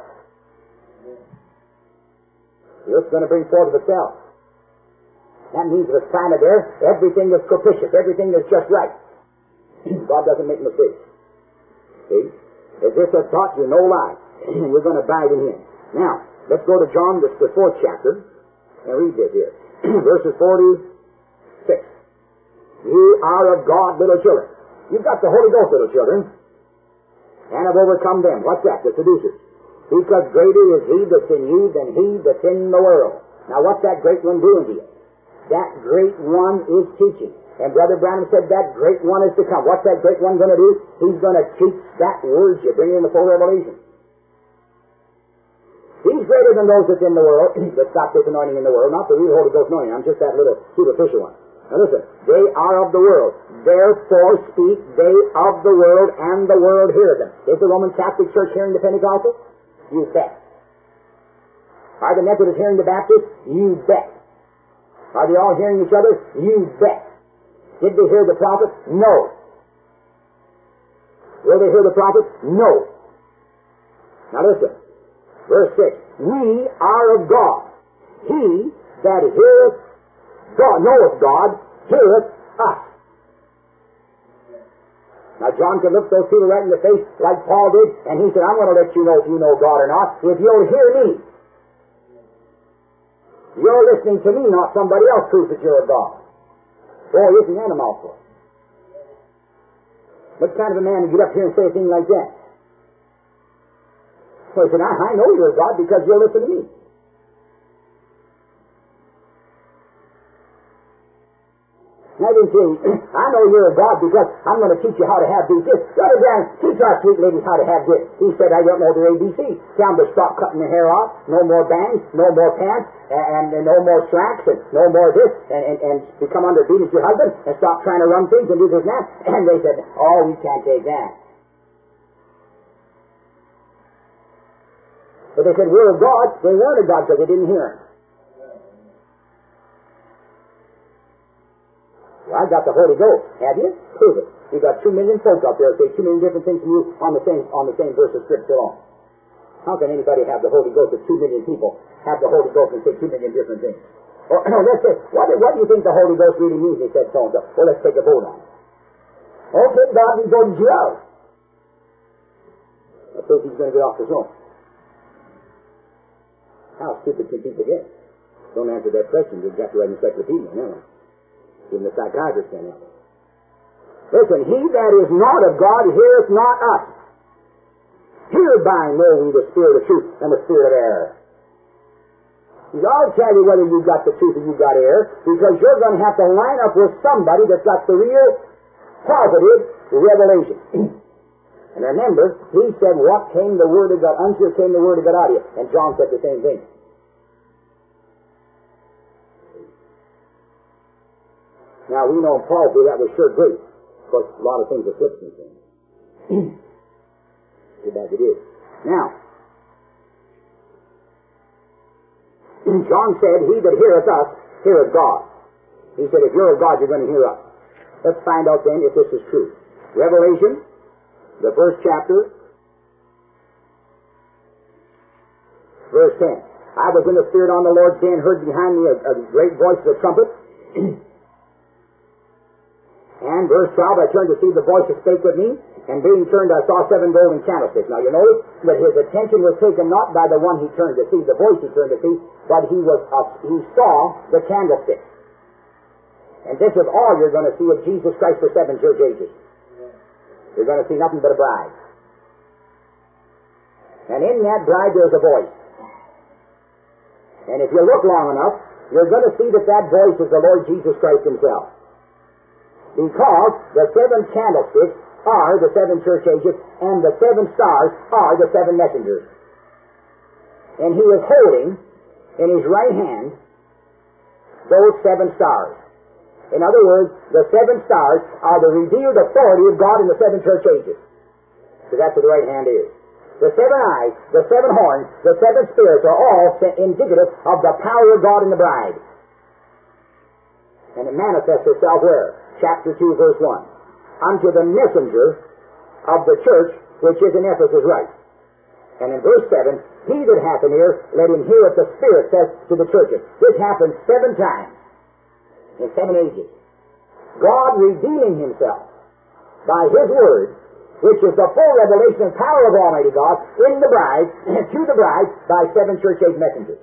It's going to bring forth of itself. That means if it's planted there, everything is propitious, everything is just right. God doesn't make mistakes. See? If this has taught you no lie, you're going to abide in Him. Now, let's go to John, the 4th chapter, and read this here. Verses 46. You are of God, little children. You've got the Holy Ghost, little children, and have overcome them. What's that? The seducers. Because greater is He that's in you than he that's in the world. Now, what's that great one doing to you? That great one is teaching. And Brother Branham said that great one is to come. What's that great one going to do? He's going to teach that word you bring in the full revelation. He's greater than those that's in the world, that's got this anointing in the world, not the real Holy Ghost anointing. I'm just that little superficial one. Now listen, they are of the world. Therefore speak they of the world, and the world heareth them. Is the Roman Catholic Church hearing the Pentecostal? You bet. Are the Methodists hearing the Baptists? You bet. Are they all hearing each other? You bet. Did they hear the prophet? No. Will they hear the prophet? No. Now listen. Verse 6. We are of God. He that heareth God, knoweth God, heareth us. Now John could look those people right in the face like Paul did, and he said, I'm going to let you know if you know God or not, if you'll hear me. You're listening to me, not somebody else proves that you're a God. Boy, isn't that a mouthful? What kind of a man to get up here and say a thing like that? So he said, I know you're a God because you're listening to me. I didn't say, I know you're a God because I'm going to teach you how to have these gifts. Brother Branham, teach our sweet ladies how to have this. He said, I don't know their ABC. Tell them to stop cutting their hair off, no more bangs, no more pants, and no more slacks, and no more this, and become under obedience to your husband, and stop trying to run things and do this and that. And they said, oh, we can't take that. But they said, we're of God. They weren't of God because they didn't hear Him. Well, I got the Holy Ghost. Have you? Prove it. You got 2 million folk out there say 2 million different things from you on the same verse of Scripture alone. How can anybody have the Holy Ghost if 2 million people have the Holy Ghost and say 2 million different things? Or let's say, what do you think the Holy Ghost really means? He said so and so. Well, let's take a vote on it. Okay, God, we voted you out. I suppose He's going to get off the throne. How stupid can people get? Don't answer that question. You've got to write an encyclopedia now. Even the psychiatrist can't help it. Listen, he that is not of God heareth not us. Hereby know we the spirit of truth and the spirit of error. I'll tell you whether you've got the truth or you've got error, because you're going to have to line up with somebody that's got the real positive revelation. And remember, he said, what came the Word of God unto you came the Word of God out of you. And John said the same thing. Now, we know in Paul that was sure great. Of course, a lot of things are slipped since then. Too bad it is. Now, John said, he that heareth us, heareth God. He said, if you're of God, you're going to hear us. Let's find out then if this is true. Revelation, the 1st chapter, verse 10. I was in the Spirit on the Lord's day and heard behind me a great voice of a trumpet. And verse 12, I turned to see the voice that spake with me, And being turned, I saw 7 golden candlesticks. Now you notice that his attention was taken not by the one he turned to see, the voice he turned to see, but he saw the candlestick. And this is all you're going to see of Jesus Christ for 7 church ages. You're going to see nothing but a bride. And in that bride there's a voice. And if you look long enough, you're going to see that that voice is the Lord Jesus Christ himself. Because the 7 candlesticks are the 7 church ages, and the 7 stars are the 7 messengers. And he is holding in his right hand those 7 stars. In other words, the 7 stars are the revealed authority of God in the 7 church ages. So that's what the right hand is. The 7 eyes, the 7 horns, the 7 spirits are all indicative of the power of God in the bride. And it manifests itself where? Chapter 2, verse 1. Unto the messenger of the church which is in Ephesus write. And in verse 7, he that hath an ear, let him hear what the Spirit says to the churches. This happens 7 times in 7 ages. God revealing himself by his word, which is the full revelation and power of Almighty God in the bride, to the bride, by 7 church age messengers.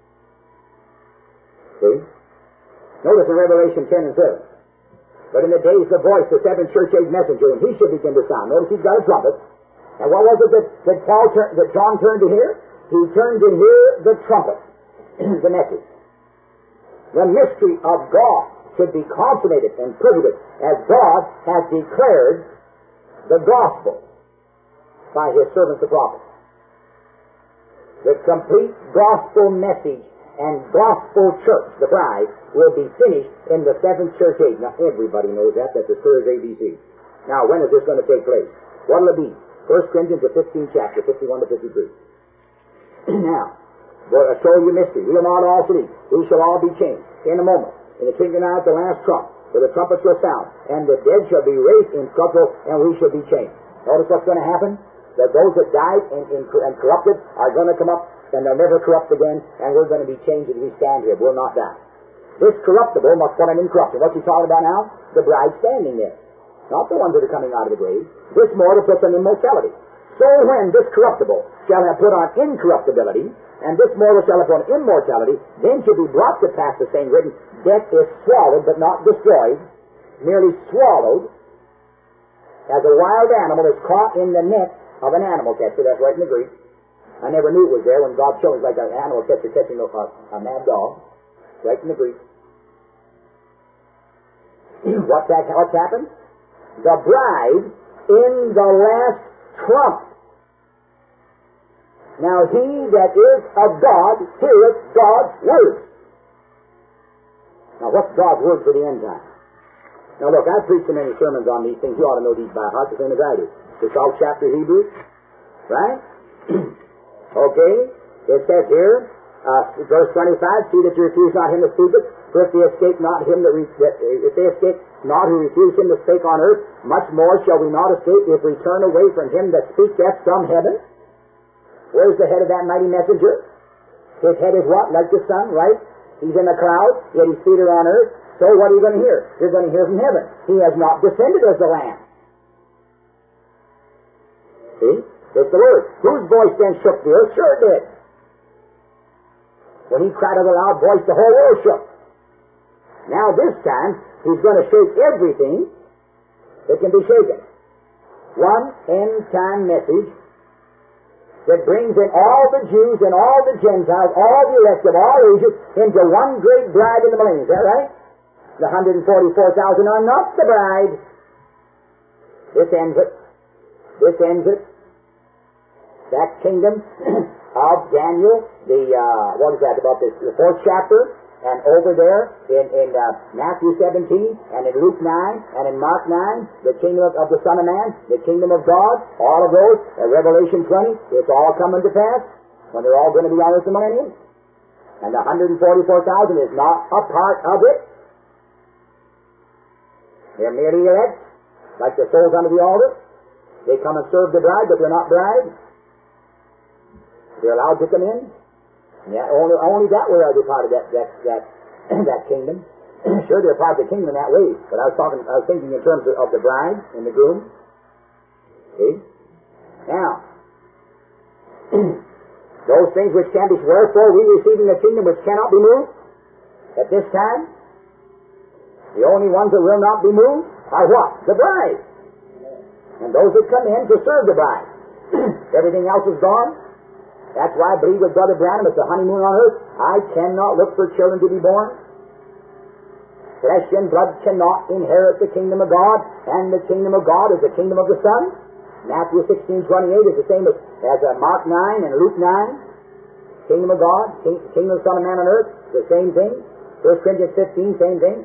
See? Notice in Revelation 10 and 7. But in the days of the voice, the 7 church age messenger, and he should begin to sound. Notice he's got a trumpet. And what was it that John turned to hear? He turned to hear the trumpet, the message. The mystery of God should be consummated and perfected as God has declared the gospel by his servants the prophets. The complete gospel message and gospel church, the bride, will be finished in the 7th church age. Now, everybody knows that. That's as clear as ABC. Now, when is this going to take place? What will it be? 1 Corinthians, the 15th chapter, 51 to 53. Now, I'll show you a mystery. We will not all sleep. We shall all be changed in a moment. In the twinkling out the last trump, for the trumpet shall sound, and the dead shall be raised incorruptible, and we shall be changed. Notice what's going to happen? That those that died and corrupted are going to come up, and they'll never corrupt again, and we're going to be changed as we stand here. We'll not die. This corruptible must put an incorruptible. What's he talking about now? The bride standing there. Not the ones that are coming out of the grave. This mortal puts on immortality. So when this corruptible shall have put on incorruptibility, and this mortal shall have put on immortality, then shall be brought to pass the saying written, death is swallowed but not destroyed, merely swallowed, as a wild animal is caught in the net of an animal catcher. That's right in the Greek. I never knew it was there when God showed me, like an animal catcher catching a mad dog. Right in the Greek. What's happened? The bride in the last trump. Now he that is of God heareth God's word. Now what's God's word for the end time? Now look, I've preached so many sermons on these things, you ought to know these by heart the same as I do. The 12th chapter of Hebrews, right? Okay, it says here, verse 25, see that you refuse not him that speaketh, for if they escape not him if they escape not who refuse him that spake on earth, much more shall we not escape if we turn away from him that speaketh from heaven. Where's the head of that mighty messenger? His head is what? Like the sun, right? He's in the cloud, yet his feet are on earth. So what are you going to hear? You're going to hear from heaven. He has not descended as the Lamb. See? It's the word. Whose voice then shook the earth? Sure it did. When he cried with a loud voice, the whole world shook. Now this time, he's going to shake everything that can be shaken. One end-time message that brings in all the Jews and all the Gentiles, all the elect of all ages, into one great bride in the millennium. Is that right? The 144,000 are not the bride. This ends it. This ends it. That kingdom of Daniel, what is that about this? The 4th chapter, and over there in Matthew 17, and in Luke 9, and in Mark 9, the kingdom of the Son of Man, the kingdom of God, all of those, Revelation 20, it's all coming to pass when they're all going to be on earth in the millennium. And the 144,000 is not a part of it. They're merely elect, like the souls under the altar. They come and serve the bride, but they're not bride. They're allowed to come in. Yeah, only that way are they part of that kingdom. Sure, they're part of the kingdom in that way, but I was thinking in terms of the bride and the groom. See? Now, those things which can be, wherefore we receiving the kingdom which cannot be moved, at this time, the only ones that will not be moved are what? The bride. And those that come in to serve the bride. Everything else is gone. That's why I believe with Brother Branham, it's the honeymoon on earth. I cannot look for children to be born. Flesh and blood cannot inherit the kingdom of God, and the kingdom of God is the kingdom of the Son. Matthew 16:28 is the same as Mark 9 and Luke 9. Kingdom of God, kingdom of the Son of Man on earth, the same thing. 1 Corinthians 15, same thing.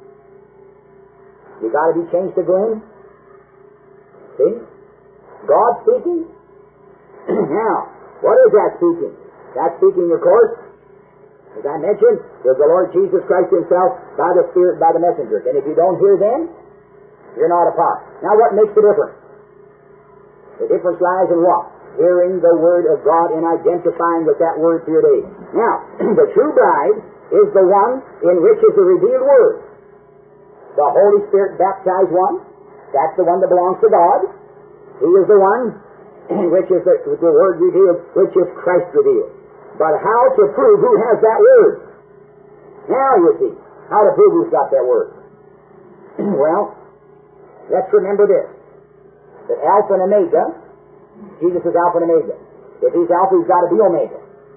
You got to be changed to go in. See? God speaking. Now, what is that speaking? That speaking, of course, as I mentioned, is the Lord Jesus Christ Himself by the Spirit, by the messengers. And if you don't hear them, you're not a part. Now, what makes the difference? The difference lies in what? Hearing the Word of God and identifying with that Word through your day. Now, the true bride is the one in which is the revealed Word. The Holy Spirit baptized one. That's the one that belongs to God. He is the one in which is the Word revealed, which is Christ revealed. But how to prove who has that Word? Now you see, how to prove who's got that Word. Well, let's remember this, that Alpha and Omega, Jesus is Alpha and Omega. If He's Alpha, He's got to be Omega.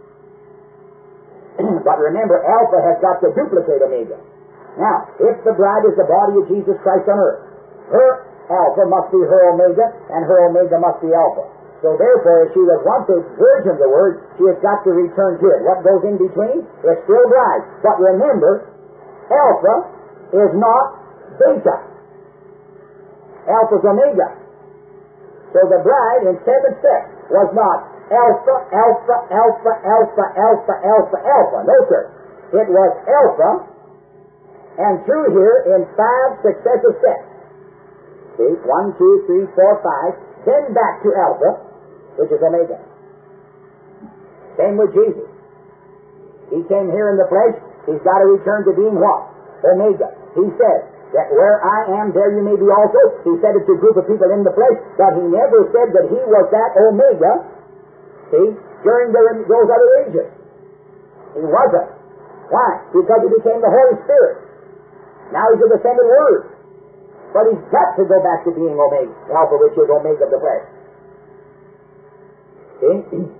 But remember, Alpha has got to duplicate Omega. Now, if the bride is the body of Jesus Christ on earth, her Alpha must be her Omega, and her Omega must be Alpha. So therefore, if she was once a virgin of the Word, she has got to return to it. What goes in between is still bride. But remember, Alpha is not Beta. Alpha's Omega. So the bride in 7 steps was not Alpha, Alpha, Alpha, Alpha, Alpha, Alpha, Alpha. No, sir. It was Alpha, and through here in 5 successive steps. See, 1, 2, 3, 4, 5, then back to Alpha, which is Omega. Same with Jesus. He came here in the flesh, He's got to return to being what? Omega. He said that where I am, there you may be also. He said it to a group of people in the flesh, but He never said that He was that Omega, see, during those other ages. He wasn't. Why? Because He became the Holy Spirit. Now He's a descended Word. But He's got to go back to being Omega, Alpha, which is Omega of the flesh. See?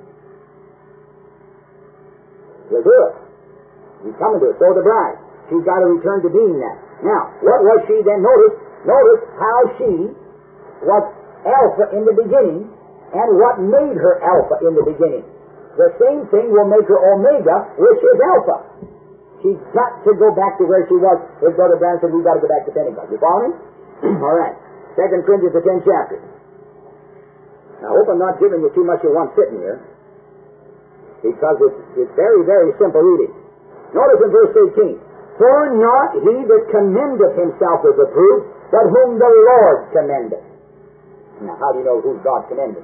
He'll do it. He's coming to it. So the bride, she's got to return to being that. Now, what was she then? Notice how she was Alpha in the beginning, and what made her Alpha in the beginning. The same thing will make her Omega, which is Alpha. She's got to go back to where she was. His Brother Branham said, we've got to go back to Pentecost. You follow me? All right. 2 Corinthians, the 10th chapter. I hope I'm not giving you too much at once sitting here, because it's very, very simple reading. Notice in verse 18, for not he that commendeth himself is approved, but whom the Lord commendeth. Now, how do you know who God commended?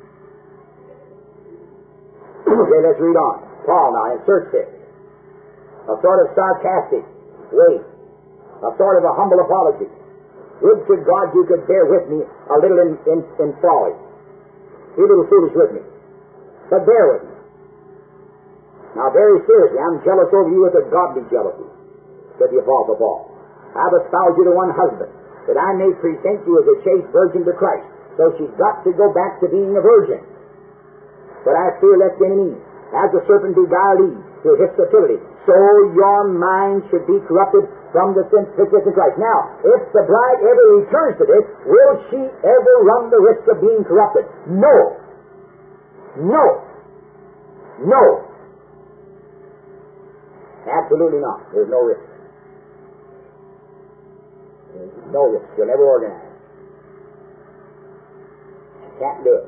Okay, let's read on. Paul now inserts this. A sort of sarcastic way, a sort of a humble apology. Would to God you could bear with me a little in folly. Be a little foolish with me. But bear with me. Now very seriously, I'm jealous over you with a godly jealousy, said the Apostle Paul. I've espoused you to one husband, that I may present you as a chaste virgin to Christ. So she's got to go back to being a virgin. But I fear lest any means, as the serpent beguiled Eve through his subtlety, so your mind should be corrupted from the simplicity of Christ. Now, if the bride ever returns to this, will she ever run the risk of being corrupted? No. No. No. Absolutely not. There's no risk. There's no risk. You'll never organize. You can't do it.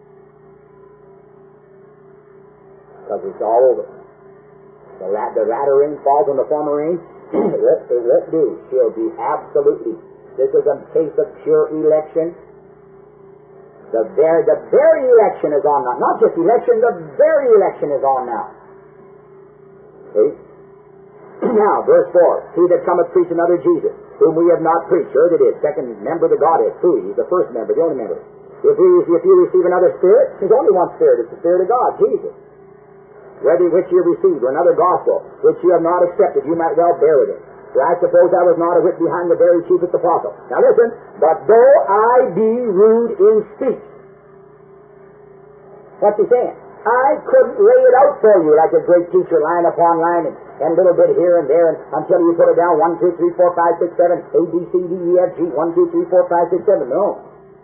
Because it's all over. The latter rain falls on the former rain. It won't do. She'll be absolutely. This is a case of pure election. The very election is on now. Not just election, the very election is on now. See? Now, verse 4. He that cometh preach another Jesus, whom we have not preached. Sure that is. Second member of the Godhead. Who? He's the first member, the only member. If you receive another spirit, there's only one spirit. It's the Spirit of God, Jesus. Whether which you received, or another gospel, which you have not accepted, you might well bear with it. For I suppose I was not a whit behind the very chiefest apostle. Now listen, but though I be rude in speech. What's he saying? I couldn't lay it out for you like a great teacher, line upon line, and a little bit here and there, and until you put it down, 1, 2, 3, 4, 5, 6, 7, A, B, C, D, E, F, G, 1, 2, 3, 4, 5, 6, 7. No.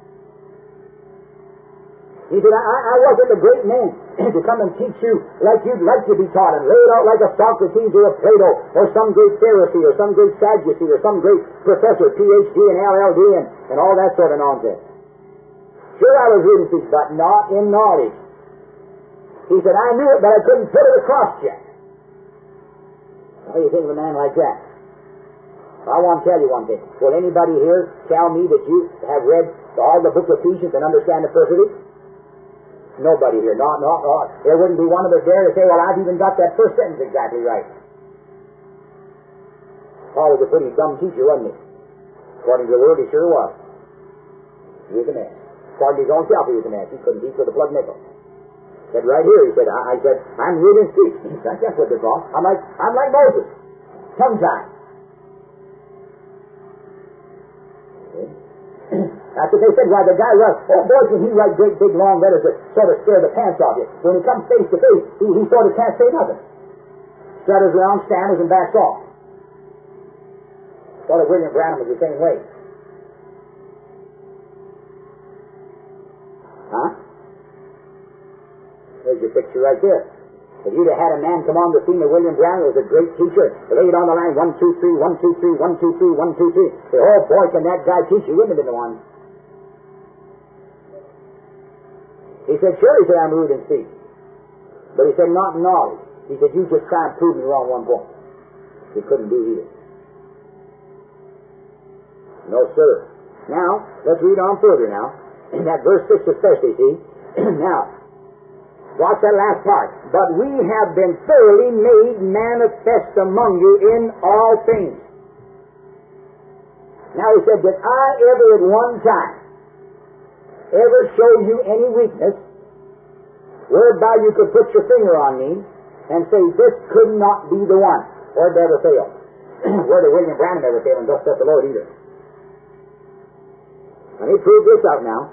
He said, I wasn't a great man to come and teach you like you'd like to be taught and lay it out like a Socrates or a Plato or some great Pharisee or some great Sadducee or some great professor, PhD and LLD and all that sort of nonsense. Sure, I was reading things, but not in knowledge. He said, I knew it, but I couldn't put it across yet. What do you think of a man like that? I want to tell you one thing. Will anybody here tell me that you have read all the book of Ephesians and understand it perfectly? Nobody here. No. There wouldn't be one of us there to say, well, I've even got that first sentence exactly right. Paul was a pretty dumb teacher, wasn't he? According to the Word, he sure was. He was an ass. According to his own self, he was an ass. He couldn't teach with a plug nickel. Said right here, he said, I said, I'm rude in speech. I can't put this off. I'm like Moses. Tongue-tied. That's what they said. Why, the guy wrote, oh boy, can he write great, big, long letters that sort of scare the pants off you. When he comes face to face, he sort of can't say nothing. Stutters around, stammers, and backs off. Sort of William Branham was the same way. Huh? There's your picture right there. If you'd have had a man come on the scene of William Branham, who was a great teacher, laid on the line, 1, 2, 3, 1, 2, 3, 1, 2, 3, 1, 2, 3. Say, oh boy, can that guy teach you? Wouldn't have been the one. He said, sure, he said, I'm rude in speech. But he said, not in knowledge. He said, you just try and prove me wrong one point. He couldn't do either. No, sir. Now, let's read on further now. In that verse 6 especially, see? Now, watch that last part. But we have been thoroughly made manifest among you in all things. Now he said, did I ever at one time ever show you any weakness whereby you could put your finger on me and say, this could not be the one, or it never failed? Where did William Branham ever fail, and thus saith the Lord either? Let me prove this out now.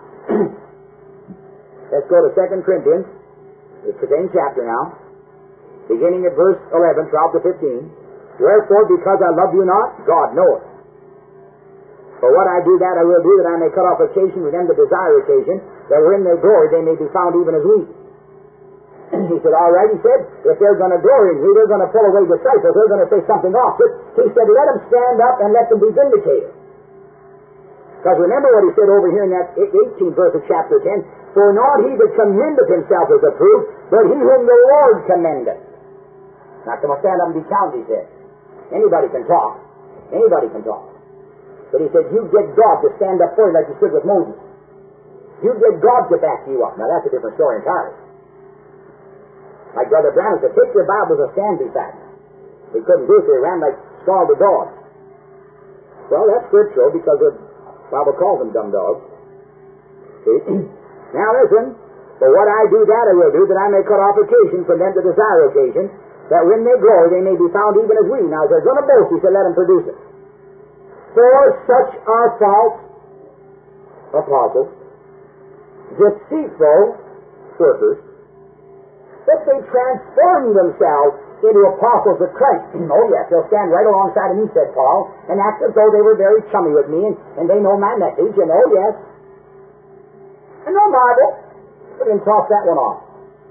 Let's go to 2 Corinthians. It's the same chapter now, beginning at verse 11, 12 to 15. Wherefore, because I love you not, God knoweth. For what I do, that I will do, that I may cut off occasion with them that desire occasion, that wherein their glory they may be found even as we. He said, all right, he said, if they're going to glory in you, they're going to pull away disciples, they're going to say something off. But he said, let them stand up and let them be vindicated. Because remember what he said over here in that 18th verse of chapter 10, for not he that commendeth himself is approved, but he whom the Lord commendeth. Not to stand up and be counted, he said. Anybody can talk. Anybody can talk. But he said, you get God to stand up for you like you stood with Moses. You get God to back you up. Now that's a different story entirely. Like Brother Branham said, take your Bibles and stand beside me. He couldn't do it, they ran like scalded dogs. Well, that's scriptural because the Bible calls them dumb dogs. See? Now listen, for what I do, that I will do, that I may cut off occasion from them to desire occasion, that when they glory, they may be found even as we. Now, if they're going to boast, he said, let them produce it. For such are false apostles, deceitful workers, that they transform themselves into apostles of Christ. Oh, yes, they'll stand right alongside of me, said Paul, and act as though they were very chummy with me, and they know my message, and oh, yes. And no Bible. They can toss that one off.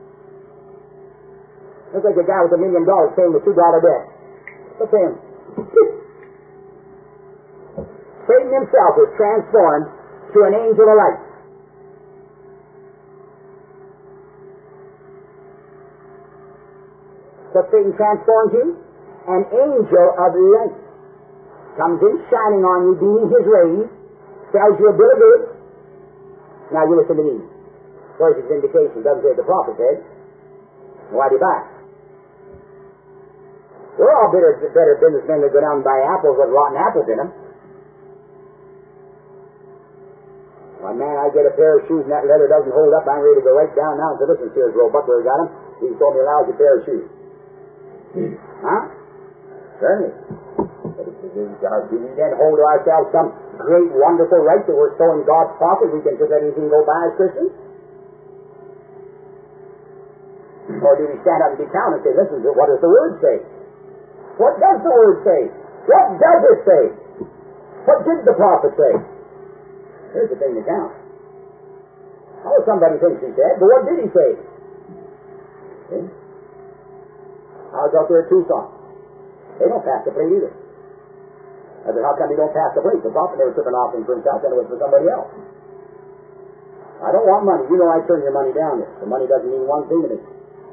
Looks like a guy with $1 million paying the $2 debt. Look at him. Satan himself is transformed to an angel of light. What Satan transforms you? An angel of light. Comes in shining on you, beaming his rays, sells you a bill of goods. Now you listen to me. Where's his vindication? Doesn't say what the prophet said. Why do you buy? We're all better businessmen that go down and buy apples with rotten apples in them. man, I get a pair of shoes and that leather doesn't hold up, I'm ready to go right down now and say, listen, Sears Roebuck, got him. He sold me a lousy pair of shoes. Huh? Certainly. But do we then hold to ourselves some great, wonderful right that we're so in God's pocket we can just let anything go by as Christians? Or do we stand up and be counted and say, listen, what does the Word say? What does the Word say? What does it say? What did the prophet say? Here's the thing to count. Oh, somebody thinks he said, but what did he say? See? I was out there at Tucson. They don't pass the plate either. I said, how come you don't pass the plate? The prophet never took an offering for himself, then it was for somebody else. I don't want money. You know I turn your money down here. The money doesn't mean one thing to me.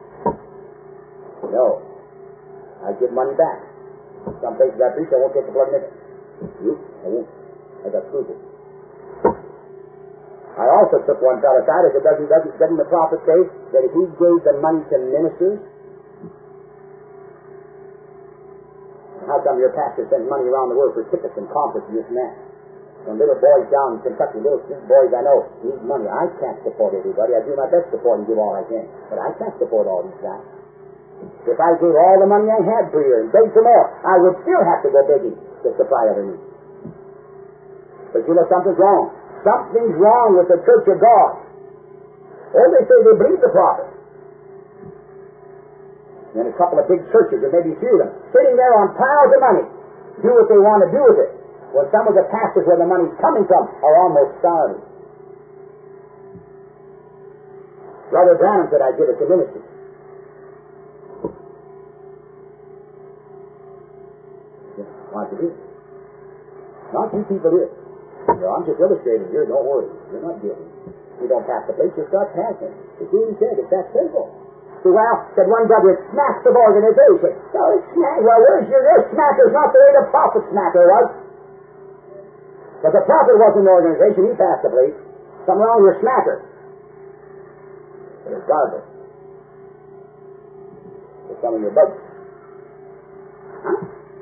No. I give money back. Some places I preach, I won't take the plug nickel. You? I won't. I got scruples. I also took one fellow aside. I said, doesn't the prophet say that if he gave the money to ministers, how come your pastor sends money around the world for tickets and conferences and this and that? When little boys down in Kentucky, little boys I know, need money. I can't support everybody. I do my best to support and give all I can. But I can't support all these guys. If I gave all the money I had per year and begged for more, I would still have to go begging to supply other needs. But you know something's wrong. Something's wrong with the Church of God. Oh, they say they believe the prophet. And a couple of big churches, or maybe a few of them, sitting there on piles of money, do what they want to do with it. When some of the pastors where the money's coming from are almost starving. Brother Branham said, I'd give it to ministry. Why don't you do it? Not you people here. You know, I'm just illustrating here, don't worry. You're not guilty. You don't pass the plate, you start passing. It's easy said, it's that simple. So, well, said one brother, it smacks of organization. So it's smack. Well, where's your smacker's not the way the prophet smacker was. But the prophet wasn't an organization, he passed the plate. Something wrong with your smacker. But it's garbage. There's some in your boat. Huh?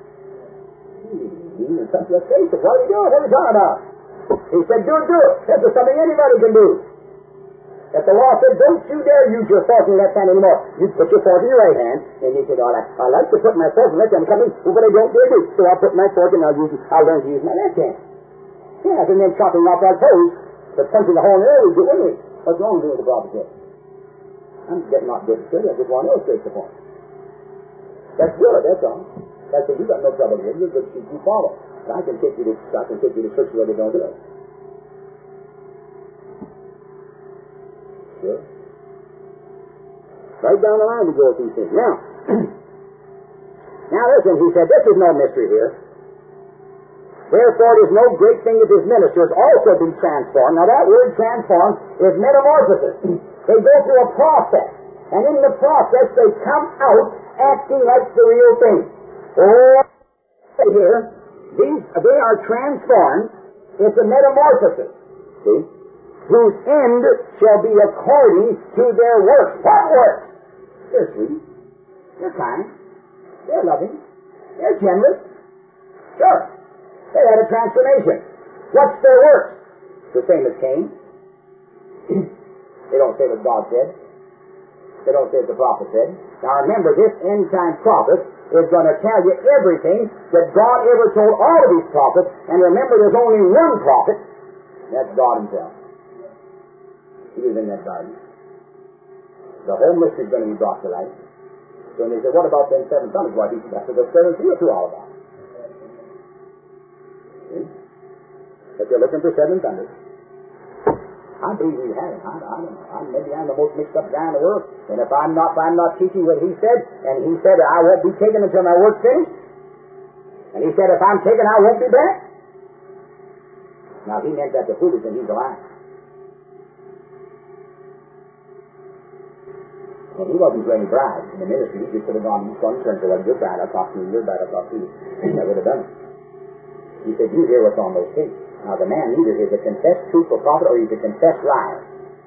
And something like face it. What are you doing? What are you talking about? He said, do it. This is something anybody can do. If the law said, don't you dare use your fork in your left hand anymore, you put your fork in your right hand, and you said, all right, I like to put my fork in my left hand, but I don't dare do. So I'll put my fork and I'll learn to use my left hand. Yes, and then chopping off our toes, but punching the hole in the air, we do, wouldn't we? What's wrong with what the prophet said? I'm not getting silly, I just want to illustrate the point. That's good, that's all. I said, you got no trouble here, you're good sheep, you follow. But I can take you to church where they don't do it. Sure. Right down the line we go with these things. Now listen, he said, this is no mystery here. Therefore it is no great thing if his ministers also be transformed. Now that word transformed is metamorphosis. They go through a process. And in the process they come out acting like the real thing. Oh, here, they are transformed. It's a metamorphosis. See? Whose end shall be according to their works. What works? They're sweet. They're kind. They're loving. They're generous. Sure. They had a transformation. What's their works? The same as Cain. They don't say what God said. They don't say what the prophet said. Now remember, this end-time prophet is going to tell you everything that God ever told all of his prophets. And remember, there's only one prophet. That's God himself. He was in that garden. The whole mystery is going to be brought to light. So when they say, what about them seven thunders? Why, he said, that's what the seven seals are all about. See? But they're looking for seven thunders. I believe we have it. I don't know. Maybe I'm the most mixed up guy in the world. And if I'm not teaching what he said, and he said I won't be taken until my work's finished, and he said if I'm taken, I won't be back. Now, if he meant that to foolish, then he's a liar. And he wasn't for any bride in the ministry. He just could have gone each one turn to what your bride, I'll talk to you, your bride, I'll talk to you. And that would have done it. He said, you hear what's on those tapes. Now, the man either is a confessed truthful prophet or he's a confessed liar.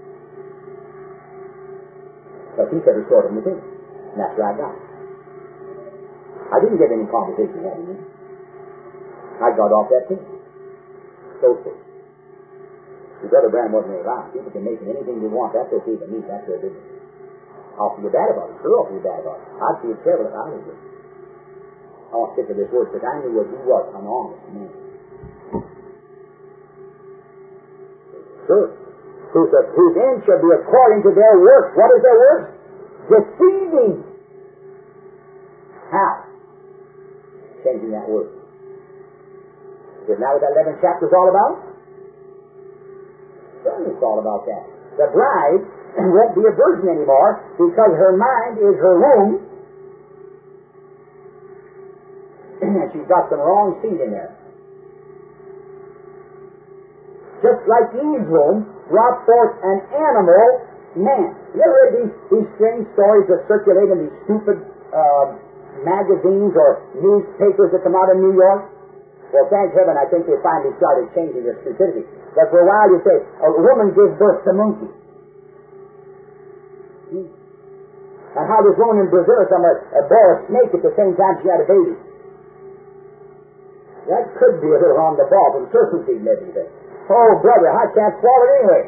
But he said it's short of the tape. And that's where I got. I didn't get any conversation having me. I got off that tape. Those tapes. See, Brother Branham wasn't really lying. People can make anything they want. That's okay with me. That's their business. I'll feel bad about it. Sure, I'll feel bad about it. I'd feel terrible if I was here. I'll stick to this word because I knew what he was, an honest man. Sure. Whose end shall be according to their works. What is their works? Deceiving. How? Changing that word. Isn't that what that 11th chapter is all about? Certainly it's all about that. The bride won't be a virgin anymore because her mind is her womb, and she's got some wrong seed in there. Just like Eve's womb brought forth an animal man. You ever read these strange stories that circulate in these stupid magazines or newspapers that come out of New York? Well, thank heaven, I think they finally started changing their stupidity. But for a while you say, a woman gives birth to monkeys. And how this woman in Brazil or somewhere bore a snake at the same time she had a baby. That could be a little on the ball from circumcision and everything. Oh, brother, I can't swallow it anyway.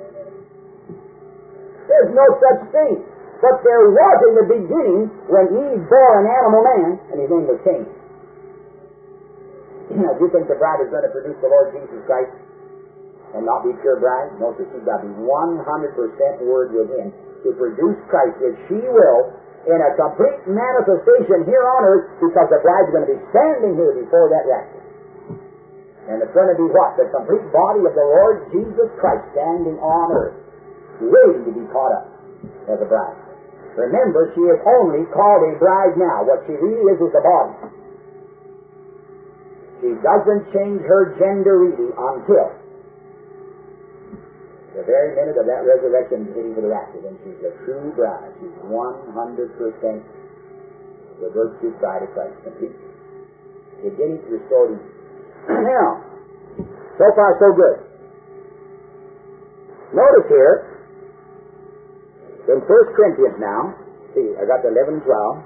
There's no such thing. But there was in the beginning when Eve bore an animal man, and his name was Cain. Now, do you think the bride is going to produce the Lord Jesus Christ and not be pure bride? No, so she's got to be 100% word with him to produce Christ, which she will in a complete manifestation here on earth, because the bride's going to be standing here before that rapture. And it's going to be what? The complete body of the Lord Jesus Christ standing on earth, waiting to be caught up as a bride. Remember, she is only called a bride now. What she really is the body. She doesn't change her gender really until the very minute of that resurrection hitting for the rapture. Then she's a true bride. She's 100% the virtuous bride of Christ, complete. Beginning to restore these. Now, so far so good. Notice here, in 1 Corinthians now, see, I got the 11 and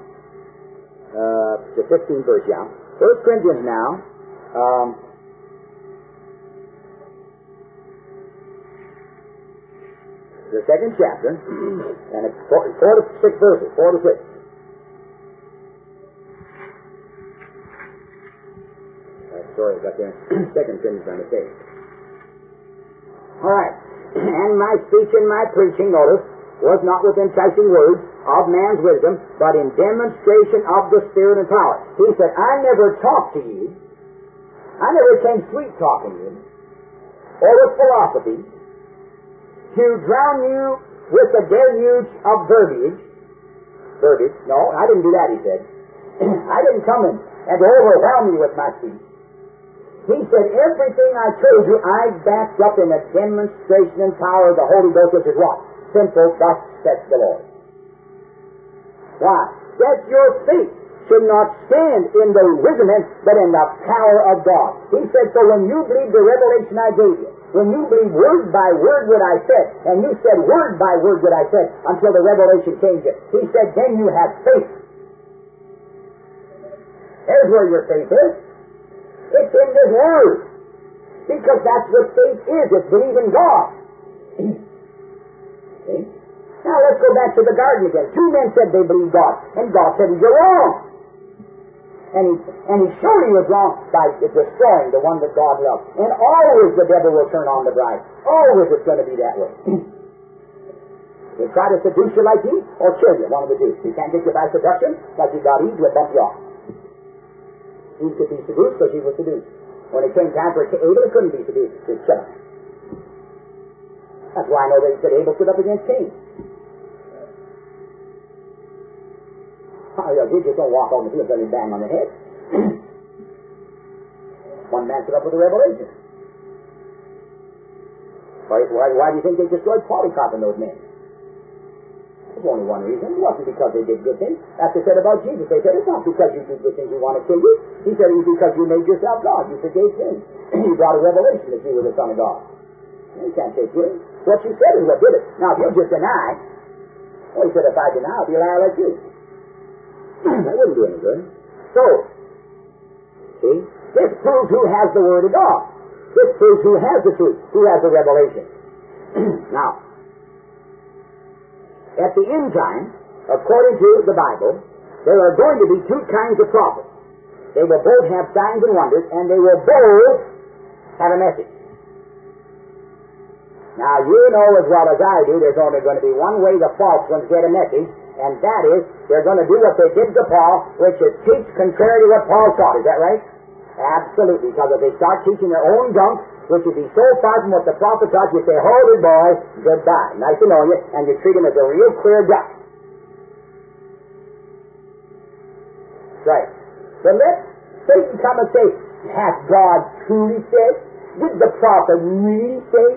12, the 15th verse, yeah. 1 Corinthians now, the 2nd chapter, and it's 4 to 6 verses, 4 to 6. Sorry, I got there. 2 Corinthians by mistake. All right. And my speech and my preaching, notice, was not with enticing words of man's wisdom, but in demonstration of the Spirit and power. He said, I never talked to you. I never came sweet talking you, or with philosophy, to drown you with the deluge of verbiage. No, I didn't do that, he said. I didn't come in and overwhelm you with my speech. He said, everything I told you, I backed up in a demonstration and power of the Holy Ghost, which is what? Simple, thus saith the Lord. Why? That your faith should not stand in the rudiment, but in the power of God. He said, so when you believe the revelation I gave you, when you believe word by word what I said, and you said word by word what I said, until the revelation came to you, he said, then you have faith. There's where your faith is. It's in this Word. Because that's what faith is. It's believing God. Okay? Now let's go back to the garden again. 2 men said they believed God. And God said, you're wrong. And he showed he was wrong by destroying the one that God loved. And always the devil will turn on the bride. Always it's going to be that way. He'll try to seduce you like Eve, or kill you, one of the two. He can't get you by seduction, like he got Eve, he'll bump you off. Eve could be seduced because she was seduced. When it came time for Abel, it couldn't be seduced. It's killed. That's why I know that Abel stood up against Cain. You just don't walk on the field and bang on the head. One man stood up with a revelation. Why do you think they destroyed Polycarp and those men? There's only one reason. It wasn't because they did good things. As they said about Jesus, they said, it's not because you do good things you want to kill you. He said, it's because you made yourself God. You forgave sins. You brought a revelation that you were the Son of God. You can't take it. What you said is what did it. Now, if you just deny, well, he said, if I deny, I'll be a liar like you. That wouldn't do any good. So, see, this proves who has the Word of God. This proves who has the truth, who has the revelation. Now, at the end time, according to the Bible, there are going to be two kinds of prophets. They will both have signs and wonders, and they will both have a message. Now, you know as well as I do, there's only going to be one way the false ones get a message, and that is, they're going to do what they did to Paul, which is teach contrary to what Paul taught. Is that right? Absolutely, because if they start teaching their own junk, which would be so far from what the prophet taught, you say, hold it, boy, goodbye, nice to know you, and you treat him as a real clear duck. That's right. But let Satan come and say, hath God truly said? Did the prophet really say?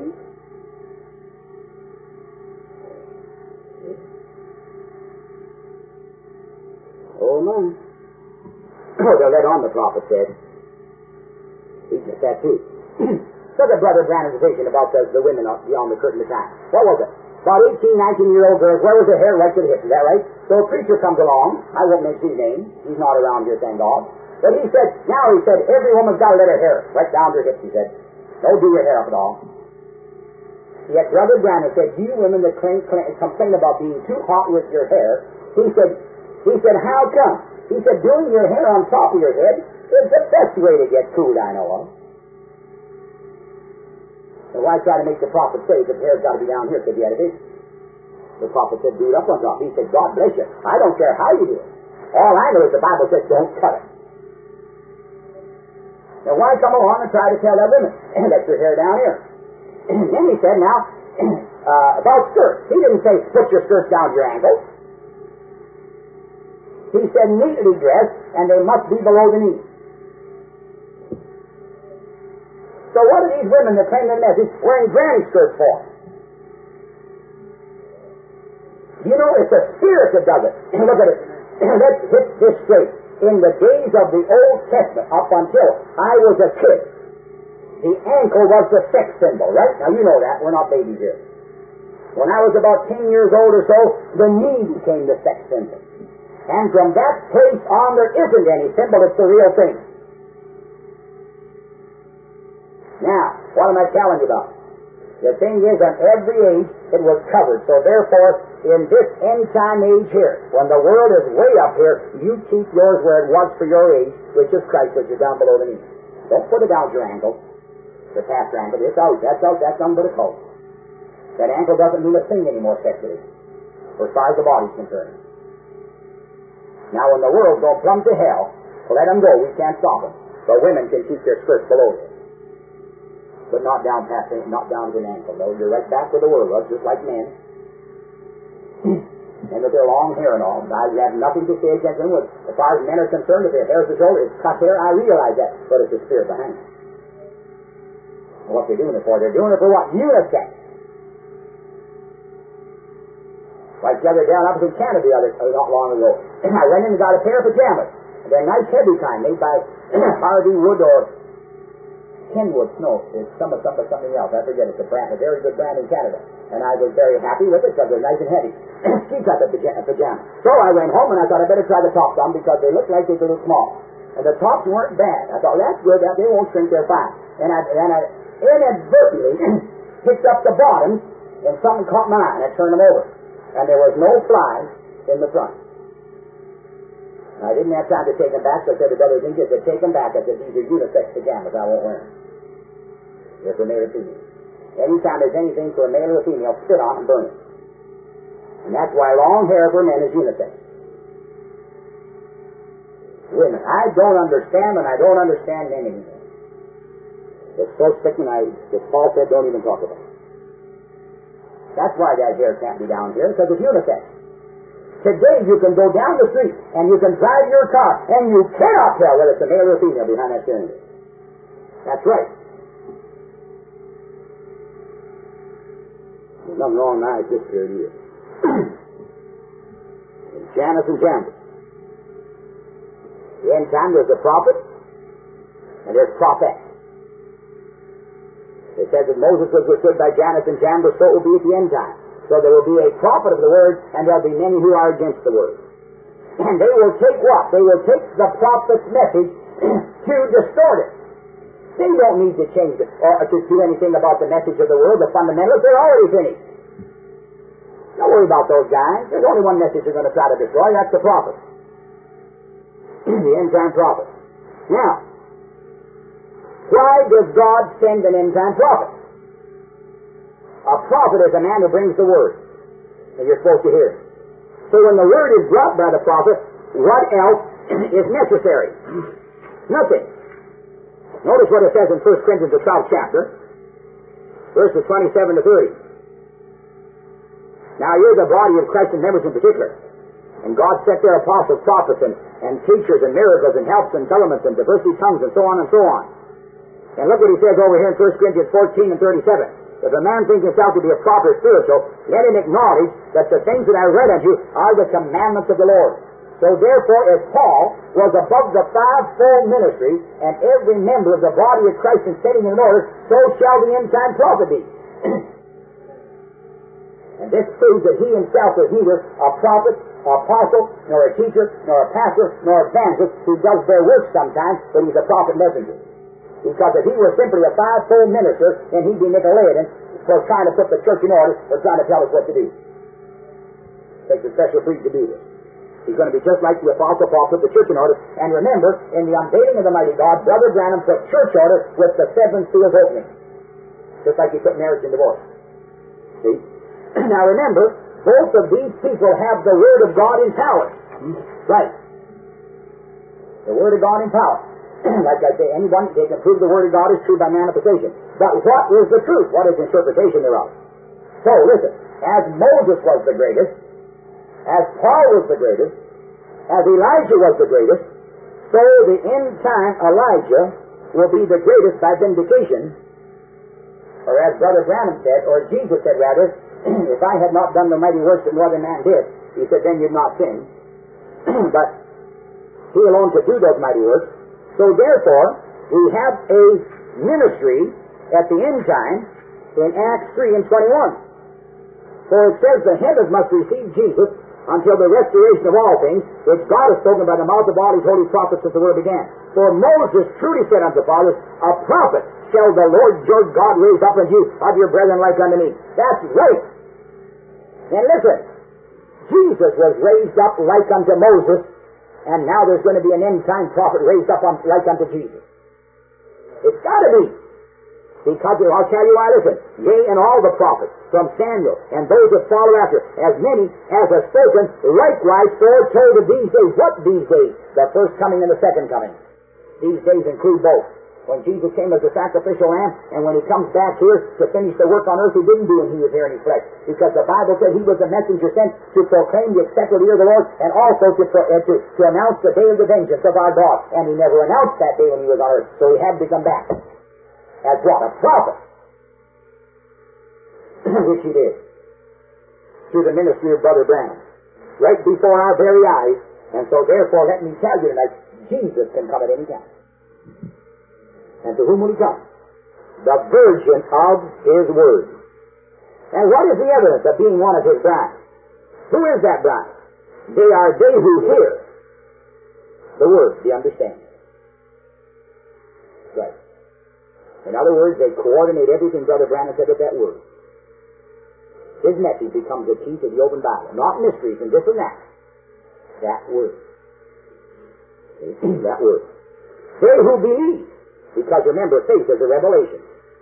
Oh, no. Oh, they'll let on the prophet said. He did that too. Look at Brother Branham's vision about the women beyond the curtain of time. What was it? About 18, 19-year-old girls, where was their hair right to the hips? Is that right? So a preacher comes along. I won't mention his name. He's not around here, thank God. But he said, every woman's got to let her hair right down to her hips, he said. Don't do your hair up at all. Yet Brother Branham said, you women that complain about being too hot with your hair, he said, how come? He said, doing your hair on top of your head is the best way to get cooled, I know of. So why try to make the prophet say that the hair's got to be down here because he had a vision? The prophet said, do it up on top. He said, God bless you. I don't care how you do it. All I know is the Bible says, don't cut it. Now why come along and try to tell that woman, let your hair down here? Then he said, now, about skirts. He didn't say, put your skirts down to your ankles. He said, neatly dressed, and they must be below the knee. So what are these women that claim their message wearing granny skirts for? You know, it's the Spirit that does it. Look at it. Let's hit this straight. In the days of the Old Testament, up until I was a kid, the ankle was the sex symbol, right? Now you know that. We're not babies here. When I was about 10 years old or so, the knee became the sex symbol. And from that place on, there isn't any symbol. It's the real thing. Now, what am I telling you about? The thing is, on every age, it was covered. So therefore, in this end-time age here, when the world is way up here, you keep yours where it was for your age, which is Christ, which is down below the knee. Don't put it down your ankle. The past ankle, it's out. That's out. That's nothing but a coat. That ankle doesn't mean a thing anymore sexually, as far as the body's concerned. Now, when the world go plumb to hell, let them go. We can't stop them. But women can keep their skirts below it. But not down past, not down to an ankle. No, you're right back where the world was, just like men. And with their long hair and all. I have nothing to say against them. As far as men are concerned, if their hair is the shoulder, it's cut hair, I realize that. But it's the Spirit behind it. And what they're doing it for? They're doing it for what? Unisex. Like the other down up in Canada not long ago. I went in and got a pair of pajamas. They're nice heavy kind, made by Harvey Wood or Kenwood. No, it's something else. I forget. It's a very good brand in Canada. And I was very happy with it because they're nice and heavy. Ski cut pajamas. So I went home and I thought I better try the tops on because they looked like they were a little small. And the tops weren't bad. I thought, that's good. They won't shrink. They're fine. And I inadvertently picked up the bottoms and something caught my eye and I turned them over. And there was no flies in the front. I didn't have time to take them back, so I said to Brother Zinke, I said, take them back. I said, these are unisex pajamas. I won't wear them. They're for male or female. Anytime there's anything for a male or a female, spit on and burn it. And that's why long hair for men is unisex. Women, I don't understand, and I don't understand men anymore. It's so sickening, as Paul said, don't even talk about it. That's why that hair can't be down here, because it's unisex. Today you can go down the street and you can drive your car and you cannot tell whether it's a male or a female behind that steering wheel. That's right. There's nothing wrong now, it's this here either. Janus and Jambres. The end time there's a prophet and there's prophets. It says that Moses was withstood by Janus and Jambres, so it will be at the end time. So there will be a prophet of the Word, and there will be many who are against the Word. And they will take what? They will take the prophet's message to distort it. They don't need to change it or to do anything about the message of the world, the fundamentals. They're already finished. Don't worry about those guys. There's only one message they're going to try to destroy. That's the prophet. The end-time prophet. Now, why does God send an end-time prophet? A prophet is a man who brings the word, and you're supposed to hear it. So when the word is brought by the prophet, what else is necessary? Nothing. Notice what it says in 1 Corinthians, the 12th chapter, verses 27 to 30. Now you're the body of Christ and members in particular. And God set their apostles, prophets, and teachers, and miracles, and helps, and governments, and diversity of tongues, and so on and so on. And look what he says over here in 1 Corinthians 14 and 37. If a man think himself to be a prophet or spiritual, let him acknowledge that the things that I read unto you are the commandments of the Lord. So therefore, as Paul was above the fivefold ministry, and every member of the body of Christ in setting in order, so shall the end-time prophet be. And this proves that he himself is neither a prophet, apostle, nor a teacher, nor a pastor, nor evangelist, who does their work sometimes, but he's a prophet messenger. Because if he were simply a fivefold minister, then he'd be Nicolaitans for trying to put the church in order, or trying to tell us what to do. It takes a special breed to do this. He's going to be just like the Apostle Paul put the church in order. And remember, in the unveiling of the mighty God, Brother Branham put church order with the 7 seals opening. Just like he put marriage and divorce. See? Now remember, both of these people have the Word of God in power. Right. The Word of God in power. Like I say, anyone, they can prove the Word of God is true by manifestation. But what is the truth? What is the interpretation thereof? So, listen, as Moses was the greatest, as Paul was the greatest, as Elijah was the greatest, so the end-time Elijah will be the greatest by vindication. Or as Brother Branham said, or Jesus said rather, if I had not done the mighty works that no other man did, he said, then you'd not sin. But he alone could do those mighty works. So therefore, we have a ministry at the end time in Acts 3 and 21. For it says the heavens must receive Jesus until the restoration of all things, which God has spoken by the mouth of all his holy prophets since the world began. For Moses truly said unto the fathers, a prophet shall the Lord your God raise up unto you of your brethren like unto me. That's right. And listen, Jesus was raised up like unto Moses, and now there's going to be an end-time prophet raised up like unto Jesus. It's got to be. Because I'll tell you why, listen. Yea, and all the prophets, from Samuel, and those that follow after, as many as have spoken, likewise foretold of these days. What these days? The first coming and the second coming. These days include both. When Jesus came as a sacrificial lamb, and when he comes back here to finish the work on earth, he didn't do when he was here in his flesh. Because the Bible said he was the messenger sent to proclaim the accepted year of the Lord, and also to announce the day of the vengeance of our God. And he never announced that day when he was on earth, so he had to come back. As what? A prophet. Which he did. Through the ministry of Brother Branham. Right before our very eyes. And so therefore, let me tell you tonight, Jesus can come at any time. And to whom will he come? The virgin of his word. And what is the evidence of being one of his bride? Who is that bride? They are they who hear the word, the understanding. Right. In other words, they coordinate everything Brother Branham said with that word. His message becomes the key to the open Bible. Not mysteries and this and that. That word. That word. They who believe. Because remember, faith is a revelation.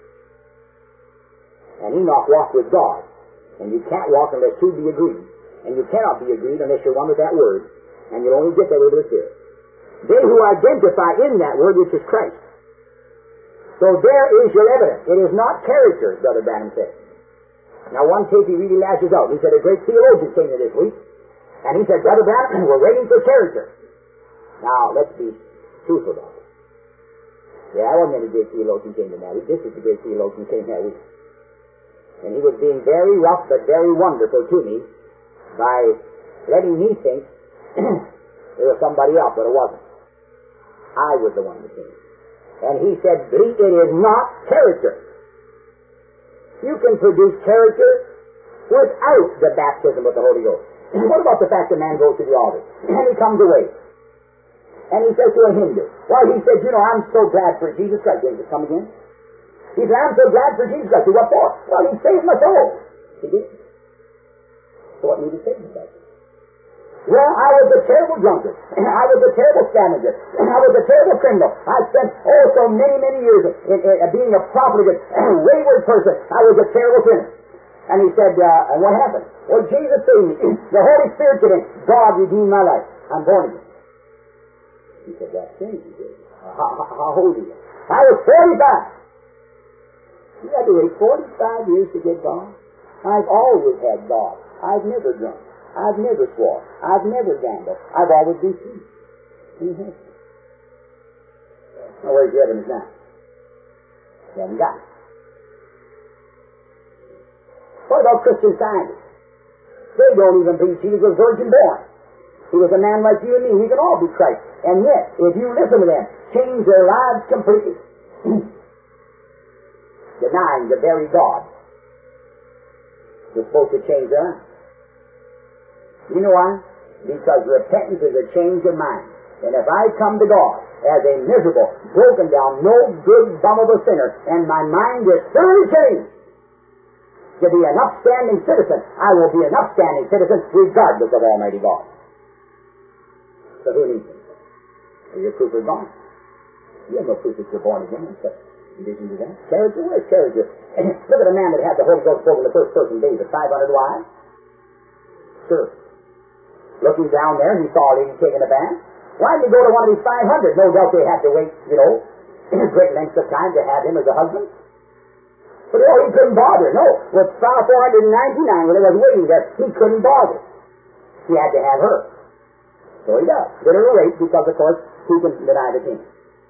And Enoch walked with God. And you can't walk unless two be agreed. And you cannot be agreed unless you're one with that word. And you'll only get that with the Spirit. They who identify in that word, which is Christ. So there is your evidence. It is not character, Brother Branham said. Now one tape he really lashes out. He said a great theologian came here this week. And he said, Brother Branham, we're waiting for character. Now, let's be truthful about it. Yeah, I wasn't any great theologian came in that week. This is the great theologian came that week. And he was being very rough but very wonderful to me by letting me think it was somebody else, but it wasn't. I was the one that came. And he said, it is not character. You can produce character without the baptism of the Holy Ghost. What about the fact that man goes to the altar and he comes away? And he says to a Hindu, well, he said, you know, I'm so glad for Jesus Christ. He said, come again? He said, I'm so glad for Jesus Christ. He said, what for? Well, he saved my soul. He did. So what needed saving about it? Well, I was a terrible drunkard. I was a terrible scavenger. I was a terrible criminal. I spent, so many years in being a profligate, wayward person. I was a terrible sinner. And he said, and what happened? Well, Jesus saved me. The Holy Spirit came in. God redeemed my life. I'm born again. He said, that's strange. He said, how old are you? I was 45. You had to wait 45 years to get God. I've always had God. I've never drunk. I've never swore. I've never gambled. I've always been free. Now, where's your evidence now? You haven't got it. What about Christian Scientists? They don't even believe Jesus was virgin born. He was a man like you and me. We can all be Christ. And yet, if you listen to them, change their lives completely. Denying the very God is supposed to change their lives. You know why? Because repentance is a change of mind. And if I come to God as a miserable, broken down, no good bum of a sinner, and my mind is thoroughly changed to be an upstanding citizen, I will be an upstanding citizen regardless of Almighty God. So who needs him? Well, your proof is gone. You have no proof that you're born again in such conditions as that. Character? Where's character? Look at a man that had the Holy Ghost spoken the first person, David, 500 wives. Sure. Looking down there, he saw a lady taking a bath. Why did he go to one of these 500? No doubt they had to wait, great lengths of time to have him as a husband. But he couldn't bother. No, with 499, when he was waiting there, he couldn't bother. He had to have her. So he does. Get her raped because, of course, he can deny the king.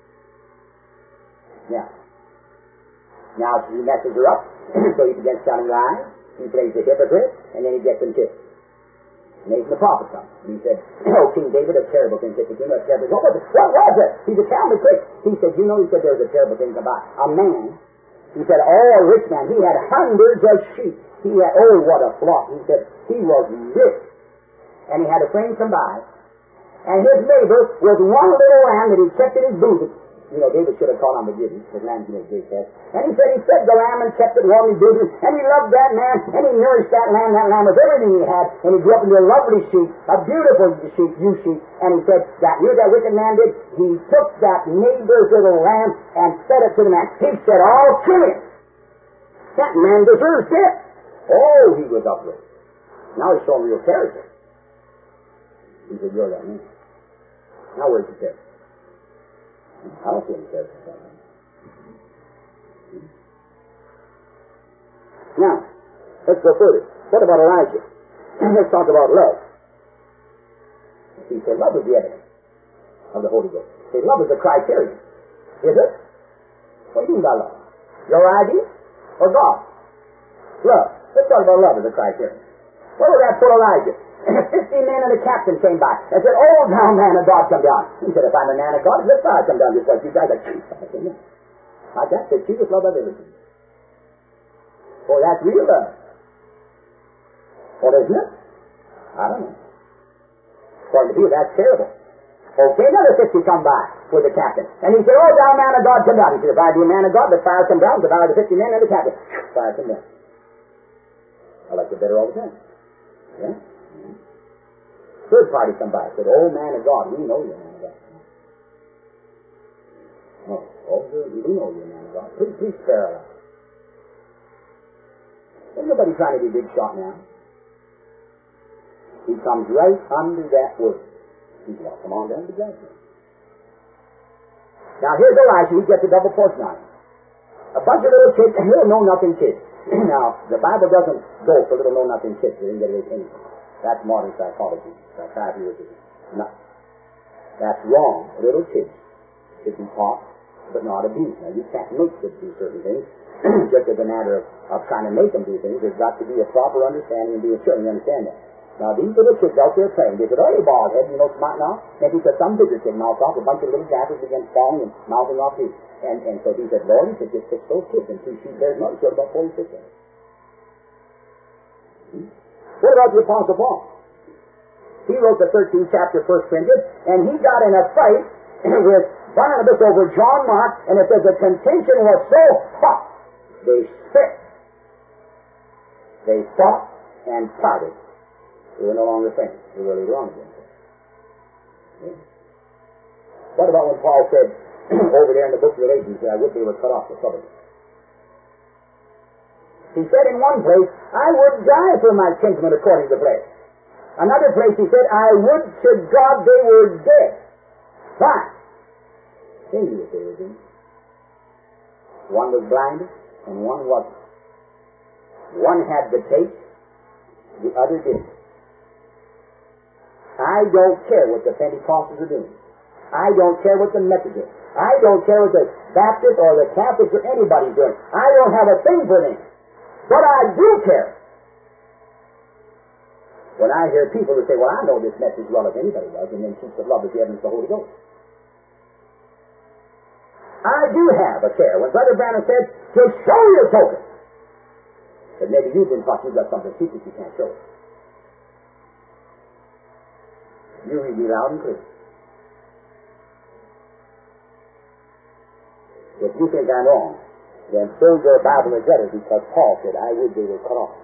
Yeah. Now he messes her up, so he begins telling lies. He plays the hypocrite, and then he gets them killed. Nathan the prophet comes. And he said, King David, a terrible thing hit the king. A terrible thing. What was it? He said, tell me quick. He said, he said there was a terrible thing about a man. He said, a rich man. He had hundreds of sheep. He had, what a flock. He said, he was rich. And he had a friend come by. And his neighbor was one little lamb that he kept in his bosom. David should have called on the giving. His lamb great pet. And he said he fed the lamb and kept it warm in his bosom. And he loved that man. And he nourished that lamb. That lamb was everything he had. And he grew up into a lovely sheep, a beautiful sheep, ewe sheep. And he said, that wicked man did? He took that neighbor's little lamb and fed it to the man. He said, I'll kill him. That man deserves death. Oh, he was upright. Now he's showing real character. He said, you're that man. Now where's the character? I don't see any character. Now, let's go further. What about Elijah? Let's talk about love. He said love is the evidence of the Holy Ghost. He said love is the criterion. Is it? What do you mean by love? Your idea or God? Love. Let's talk about love as a criterion. What was that for Elijah? 50 men and a captain came by and said, thou man of God, come down. He said, if I'm a man of God, let fire come down just like you guys. Like that, the cheapest love I've ever seen. Boy, that's real love. Well, isn't it? I don't know. According to you, that's terrible. Okay, another 50 come by with the captain. And he said, thou man of God, come down. He said, if I be a man of God, let fire come down, devour the 50 men and the captain. Fire come down. I like it better all the time. Yeah? Third party come by and said, man of God, we know you're a man of God. We know you're a man of God. Please spare us. There's nobody trying to be big shot now. He comes right under that word. He said, come on down to judgment. Now here's Elisha. He gets a double portion on him. A bunch of little kids, and little know-nothing kids. Now, the Bible doesn't go for little know-nothing kids. They didn't get away with anything. That's modern psychology. About 5 years ago. No. That's wrong. Little kids should be taught, but not abused. Now, you can't make kids do certain things just as a matter of trying to make them do things. There's got to be a proper understanding and be assured. You understand that? Now, these little kids out there playing, they said, you bald head, smart now. And because some bigger kid mouthed off, a bunch of little gaffers began falling and mouthing off too. And so he said, Lord, he said, just fix those kids and 2 sheep bears and killed about 46 of them. What about the Apostle Paul? He wrote the 13th chapter of 1 Corinthians, and he got in a fight with Barnabas over John Mark, and it says the contention was so hot, they split. They fought and parted. They were no longer friends. They were later on again. Yeah. What about when Paul said, over there in the book of Galatians, I would they were cut off the trouble. He said in one place, I would die for my kinsmen according to the flesh. Another place he said, I would to God they were dead. Why? They knew what they were doing. One was blind and one wasn't. One had the taste, the other didn't. I don't care what the Pentecostals are doing. I don't care what the Methodists. I don't care what the Baptists or the Catholics or anybody's doing. I don't have a thing for them. But I do care when I hear people who say, well, I know this message well as anybody does, and then teach that love is the evidence of the Holy Ghost. I do have a care. When Brother Branham said, to show your token. But maybe you've been taught you've got something secret you can't show. You read me loud and clear. If you think I'm wrong, then throw your Bible as letters, because Paul said, I would they were cut off.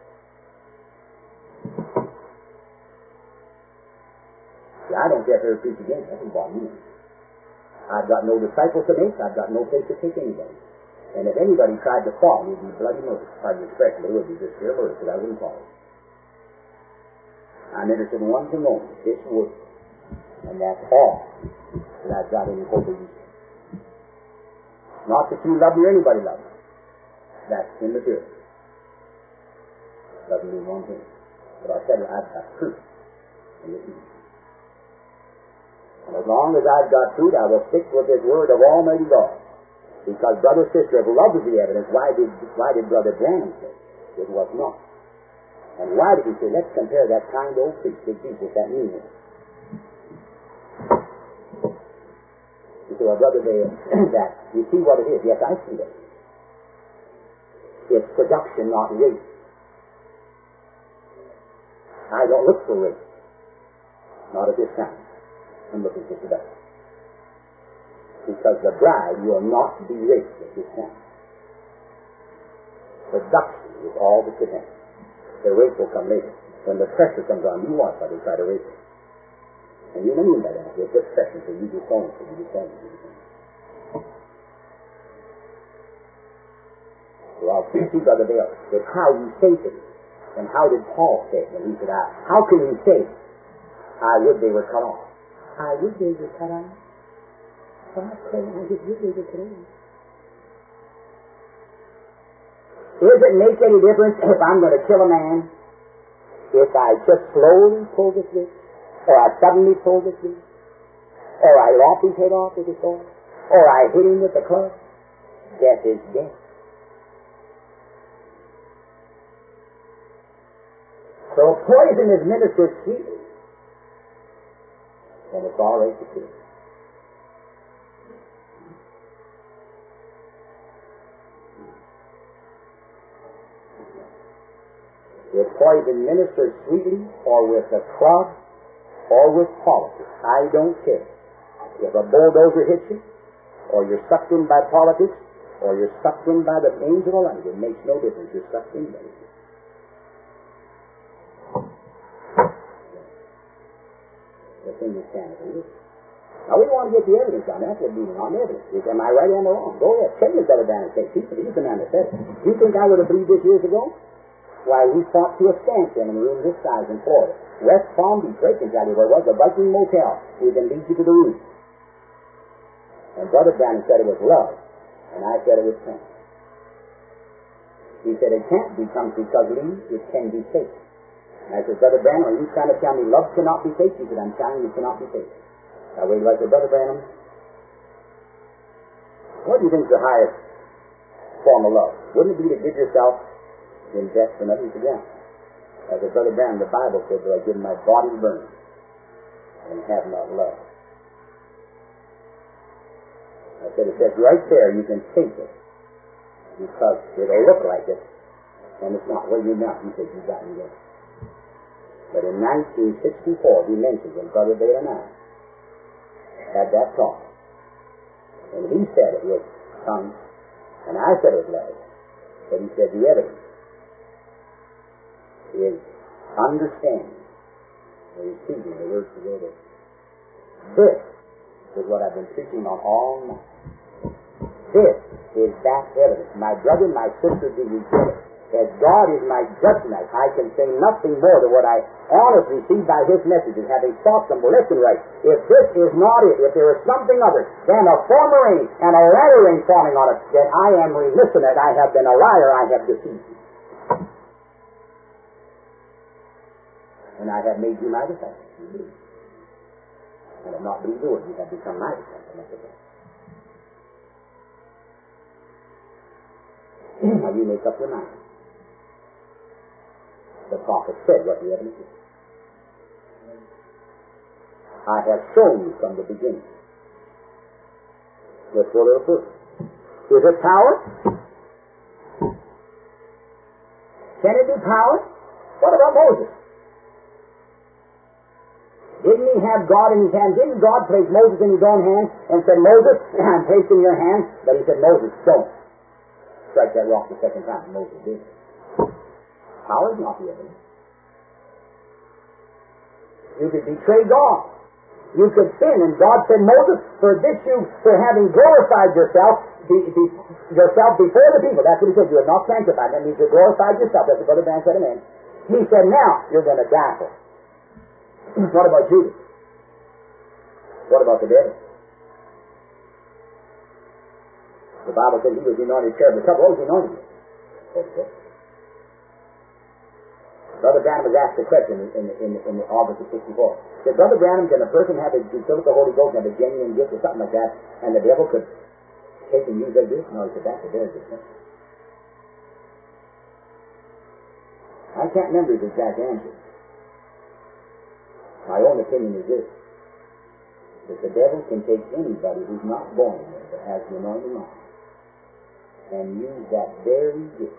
See, I don't care if they preach again. That doesn't bother me. I've got no disciples to make. I've got no place to take anybody. And if anybody tried to fall, it would be bloody murder. Pardon the expression, but it would be just pure murder, because I wouldn't fall. I'm interested in one thing only, this word. And that's all that I've got any hope of you. Not that you love me or anybody loves me. That's immaterial. Doesn't mean one thing. But I'll tell you, I've got truth in this evening. And as long as I've got truth, I will stick with this word of Almighty God. Because brother, sister, if love is the evidence, why did Brother Branham say it was not? And why did he say, let's compare that kind old priest with Jesus, that new one? You say, well, Brother, that you see what it is. Yes, I see that. It's production, not race. I don't look for race. Not at this time. I'm looking for production. Because the bride will not be raped at this time. Production is all that could happen. The rape will come later. When the pressure comes on, you watch how they try to rape you. And you know what I mean by that. They put pressure so you do so and so, you do so and so, you do so. Well, you see, Brother Dale, it's how you say things. And how did Paul say it when he said, how can you say, I would they were cut off? I would they were cut off. Does it make any difference if I'm going to kill a man? If I just slowly pull the switch, or I suddenly pull the switch, or I lop his head off with a sword, or I hit him with a club? Death is death. So poison is ministered sweetly, and it's all right to kill. If poison ministered sweetly, or with a club, or with politics, I don't care. If a bulldozer hits you, or you're sucked in by politics, or you're sucked in by the angel of light, it makes no difference. You're sucked in by it. The thing is standing for you. Now we want to get the evidence on that. That's what meaning on the evidence. Am I right or am I wrong? Go ahead. Tell me better than I say. He's the man that said it. Do you think I would have believed this years ago? Why, we fought to a standstill in a room this size in Florida. West Palm Beach, right in where it was, the Viking Motel. We can lead you to the roof. And Brother Branham said it was love, and I said it was sin. He said it can't become because Lee, it can be fake. And I said, Brother Branham, are you trying to tell me love cannot be fake? He said, I'm telling you it cannot be fake. Now wait till I said, Brother Branham, what do you think is the highest form of love? Wouldn't it be to give yourself in death for nothing? He said, yeah. I said, Brother Branham, the Bible said that I give my body to burn and have not love. I said, it says right there, you can think it, because it'll look like it, and it's not. Well, you're not. He said, you got me there. But in 1964, he mentioned when Brother Dale and I had that talk. And he said it was tongues, and I said it was letters. But he said the evidence is understanding and receiving the words of the Lord. This is what I've been preaching on all night. This is that evidence. My brother, my sister, do we get it? As God is my judge tonight, I can say nothing more than what I honestly received by His messages, having sought them left and right. If this is not it, if there is something other than a former rain and a latter rain falling on it, then I am remiss in it. I have been a liar. I have deceived you. And I have made you my disciple. And have not believed the word. You have become my disciple. Now you make up your mind. The prophet said what the evidence is. I have shown you from the beginning. Let's go to the first. Is it power? Can it be power? What about Moses? Didn't he have God in his hand? Didn't God place Moses in his own hand and said, Moses, I'm placed in your hand? But he said, Moses, don't strike that rock the second time. Moses did. Power is not the evidence. You could betray God. You could sin, and God said, Moses, for having glorified yourself before the people. That's what he said. You have not sanctified. That means you glorified yourself. That's what Brother Branham said, amen. He said, now you're going to die for it. What about Judas? What about the devil? The Bible said he was anointed cherub. What was he anointed with? Okay. Brother Branham was asked a question in August of 64. Said, Brother Branham, can a person be filled with the Holy Ghost and have a genuine gift or something like that, and the devil could take and use that gift? No, he said, that's a very good question. I can't remember his exact answer. My own opinion is this: that the devil can take anybody who's not born again but has the anointing on and use that very gift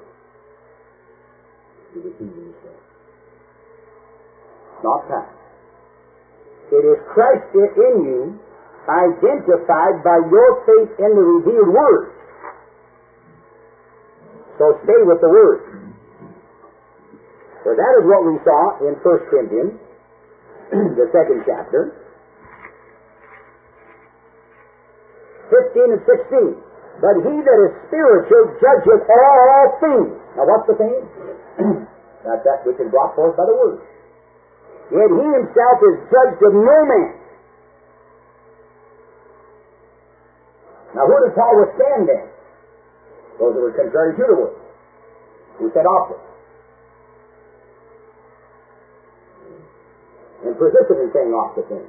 to deceive himself. Not time. It is Christ in you, identified by your faith in the revealed Word. So stay with the Word. For that is what we saw in 1 Corinthians, the 2nd chapter, 15 and 16. But he that is spiritual judgeth all things. Now what's the thing? That's that which is brought forth by the Word. Yet he himself is judged of no man. Now who did Paul withstand then? Those that were contrary to the Word. Who said opposite. And persisted in saying opposite things.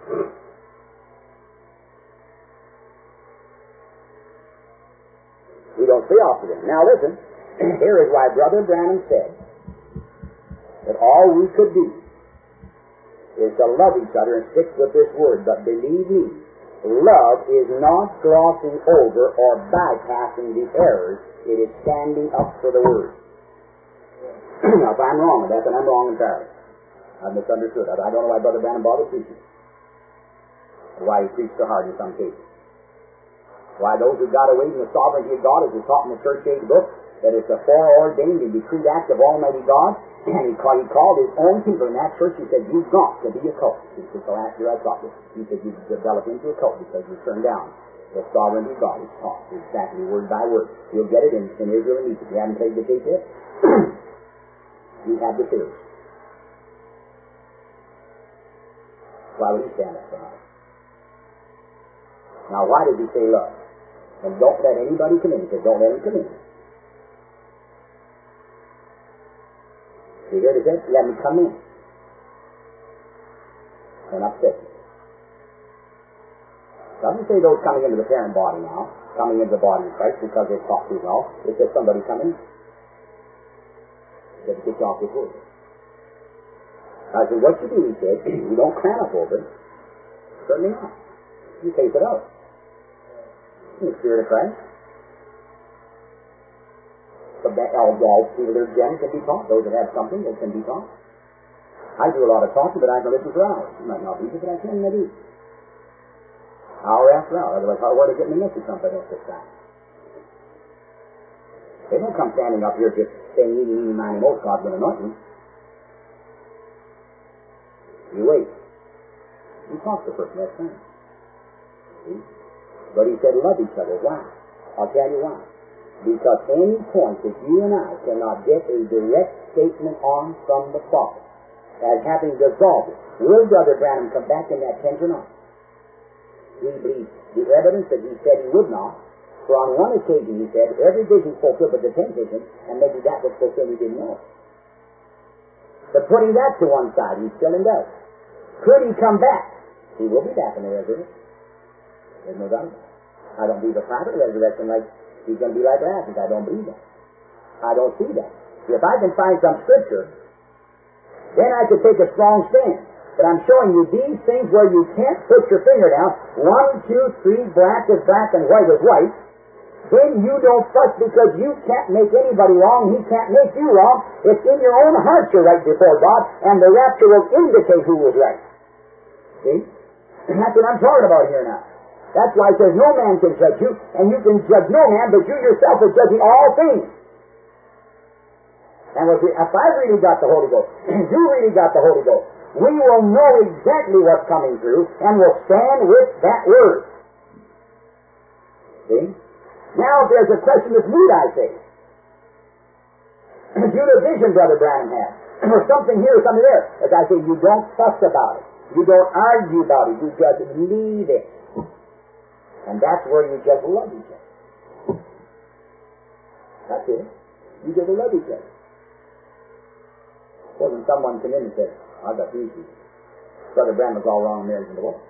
We don't say opposite things. Now listen, here is why Brother Branham said that all we could do is to love each other and stick with this Word. But believe me, love is not glossing over or bypassing the errors. It is standing up for the Word. Now, if I'm wrong in that, then I'm wrong entirely. I've misunderstood. I don't know why Brother Branham bothered preaching. Or why he preached so hard in some cases. Why those who got away from the sovereignty of God, as is taught in the church age book, that it's a foreordained and decreed act of Almighty God, and he called his own people in that church. He said, you've got to be a cult. He said, the last year I taught this. He said, you've developed into a cult because you turned down the sovereignty of God. It's taught exactly word by word. You'll get it in Israel and Egypt. You haven't played the tape yet? You have the series. Why would he stand up for us? Now, why did he say love? And don't let anybody come in. He said, don't let him come in. You hear it? Let him come in and upset you. Doesn't say those coming into the parent body now, coming into the body of Christ because they've taught too well. It says somebody come in. He said, get off this word. I said, what you do, he said, you don't cram up over it. Certainly not. You face it out. In the Spirit of Christ. But all people that are gen can be taught. Those that have something that can be taught. I do a lot of talking, but I can listen for hours. You might not believe it, but I can, and I do. Hour after hour. Otherwise, how would I get my message from at this time? They don't come standing up here just saying, eeny, miny, moe, God's going to anoint me. You wait. You talk to the person that time. See? But he said, love each other. Why? I'll tell you why. Because any point that you and I cannot get a direct statement on from the prophet, as having dissolved it, will Brother Branham come back in that tent or not? We believe the evidence that he said he would not, for on one occasion he said, every vision fulfilled but the 10 visions, and maybe that was fulfilled, we didn't know. But putting that to one side, he's still in doubt. Could he come back? He will be back in the resurrection. There's no doubt about it. I don't believe a private resurrection like he's going to be like Lazarus. I don't believe that. I don't see that. If I can find some scripture, then I could take a strong stand. But I'm showing you these things where you can't put your finger down. 1, 2, 3, black is black and white is white. Then you don't fuss because you can't make anybody wrong. He can't make you wrong. It's in your own heart you're right before God, and the rapture will indicate who was right. See? That's what I'm talking about here now. That's why it says no man can judge you, and you can judge no man, but you yourself are judging all things. And if I've really got the Holy Ghost, and you really got the Holy Ghost, we will know exactly what's coming through, and will stand with that word. See? Now, if there's a question that's moot, I say. Due to vision Brother Branham had, or something here or something there, as I say, you don't fuss about it. You don't argue about it. You just leave it. And that's where you just love each other. That's it. You just love each other. Supposing someone came in and said, I've got news for you. Brother Branham was all wrong in marriage and divorce.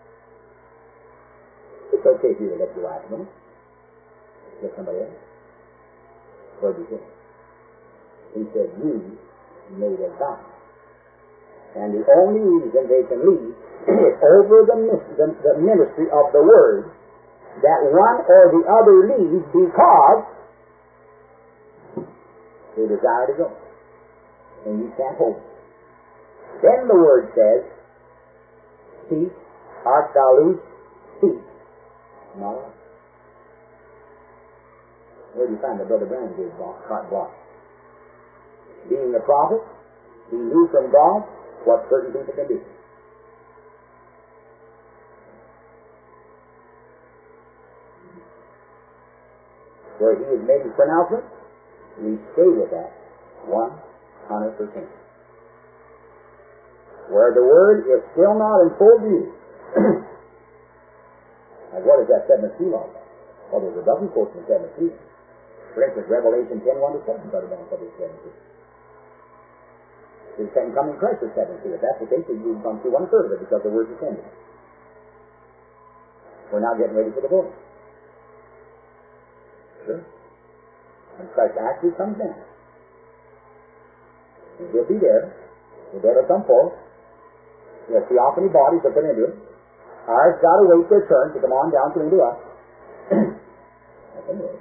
It's okay for you to let your wife know. Let somebody else. What did he say? He said, you made a vow. And the only reason they can leave is over the ministry of the Word, that one or the other leaves because they desire to go. And you can't hold it. Then the Word says, seek, art thou loose, seek. No. Where do you find that Brother Branham gave carte blanche? Being a prophet, he knew from God what certain people can do. Where he has made his pronouncement, we stay with that 100%. Where the Word is still not in full view. Like what is that 7th seal all about? Well, there's a dozen quotes in 7th seal. For instance, Revelation 10:1-7, Brother Branham said it's 7th seal. His second coming Christ is 7th seal. If that's the case, you've gone through 1/3 of it because the Word descended. We're now getting ready for the voting. Sure. When Christ actually comes down, and he'll be there, the dead will come forth, the theophany bodies will put into it, ours got to wait their turn to come on down to into us. Anyway,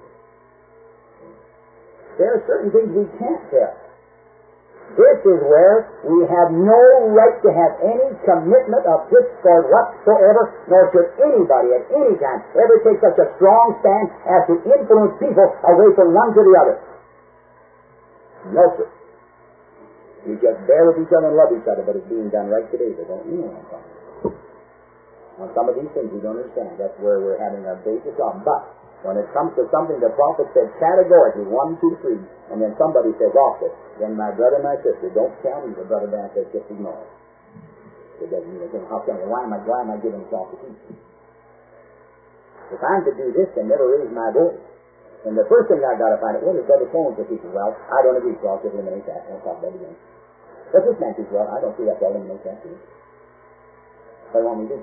there are certain things we can't tell. This is where we have no right to have any commitment of discord whatsoever, nor should anybody at any time ever take such a strong stand as to influence people away from one to the other. No, sir. You just bear with each other and love each other, but it's being done right today. They don't mean what I'm talking about. On some of these things we don't understand. That's where we're having our basic problem. But when it comes to something the prophet said categorically, 1, 2, 3, and then somebody says off it, then my brother and my sister, don't tell me the Brother Branham says, just ignore it. It doesn't mean anything. How can I? Why am I giving this off to teach? If I'm to do this, then never raise my voice. And the first thing I've got to find out, what is Brother Phones for teaching? Well, I don't agree, so I'll just eliminate that. I won't talk about it again. But this man teaches well, I don't see that, so I'll eliminate that too. What do you want me to do?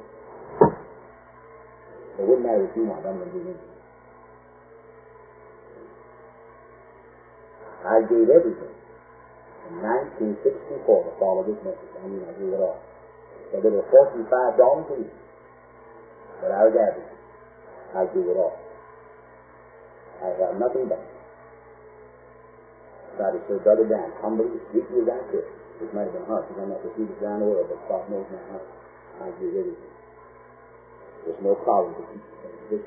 It wouldn't matter if you want, I'm going to do it. I gave everything in 1964 to follow this message. I mean, I gave it all. So there were $45 a week. But I was average. I gave it all. I have nothing back. Try to serve Brother Dan humbly, as sweetly as I could. It might have been hard because I'm not the sweetest around the world, but God knows my heart. I'll do everything. There's no problem to keep this.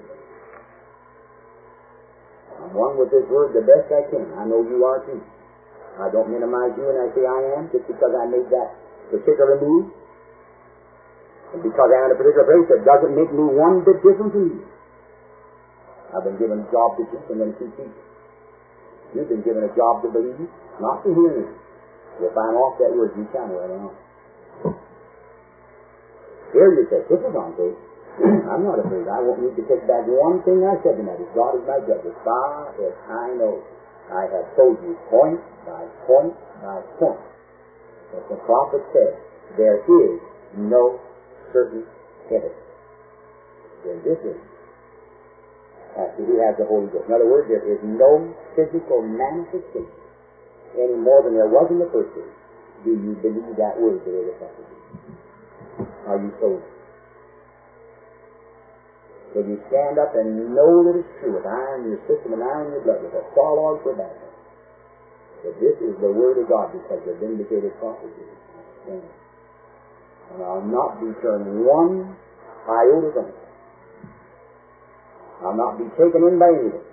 I'm one with this word the best I can. I know you are too. I don't minimize you when I say I am, just because I made that particular move. And because I'm in a particular place, that doesn't make me one bit different from you. I've been given a job to teach, and then keep teaching. You've been given a job to believe, not to hear me. If I'm off that word, you tell me whether or not. Here you say, this is on faith. I'm not afraid. I won't need to take back one thing I said tonight. As God is my judge, as far as I know, I have told you point by point by point that the prophet said there is no certain evidence. Then this is after who has the Holy Ghost. In other words, there is no physical manifestation any more than there was in the first age. Do you believe that word that it is possible? Are you sold? Will you stand up and know that it's true with iron in your system and iron in your blood, with a saw log for battle? That this is the Word of God because the vindicated prophecy. And I'll not be turned one iota from it. I'll not be taken in by anything.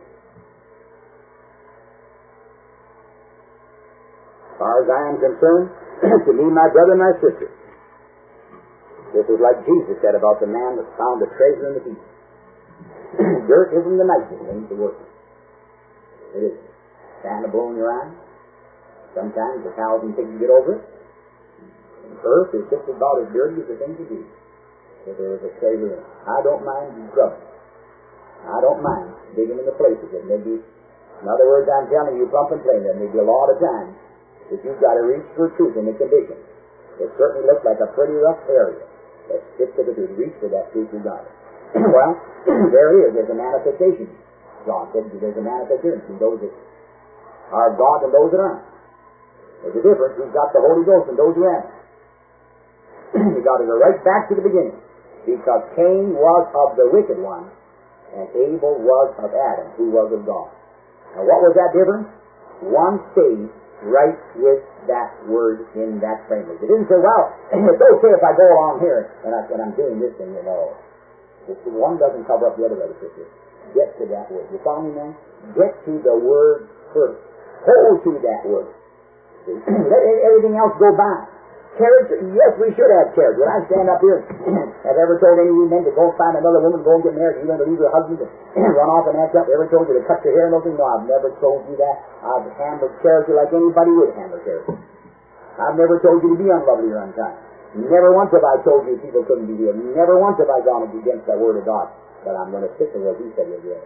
As far as I am concerned, to me, my brother, my sister, this is like Jesus said about the man that found a treasure in the field. Dirt isn't the nicest thing to work with. It isn't. Sand will blow in your eye. Sometimes the cows and pigs get over it. And earth is just about as dirty as the thing to do. If there is a treasure in it. I don't mind grubbing. I don't mind digging in the places that may be. In other words, I'm telling you, plump and plain, there may be a lot of times that you've got to reach for truth in the condition. It certainly looks like a pretty rough area. Let's stick to the truth. Reach for that truth you got it. Well, there it is. There's a manifestation. John said there's a manifestation between those that are God and those that aren't. There's a difference. We've got the Holy Ghost and those who haven't. You've got to go right back to the beginning. Because Cain was of the wicked one, and Abel was of Adam, who was of God. Now what was that difference? One stayed right with that word in that framework. It didn't say, well, it's okay if I go along here and I'm doing this thing, you know. One doesn't cover up the other, brother, sister. Get to that word. You follow me, man? Get to the word first. Hold to that word. Let everything else go by. Character, yes, we should have character. When I stand up here, have ever told any of you men to go and find another woman, go and get married, you're going to leave your husband and run off and act up? Ever told you to cut your hair and those things? No, I've never told you that. I've handled character like anybody would handle character. I've never told you to be unlovely or unkind. Never once have I told you people couldn't be healed. Never once have I gone against that word of God. But I'm going to stick to what He said you'll do.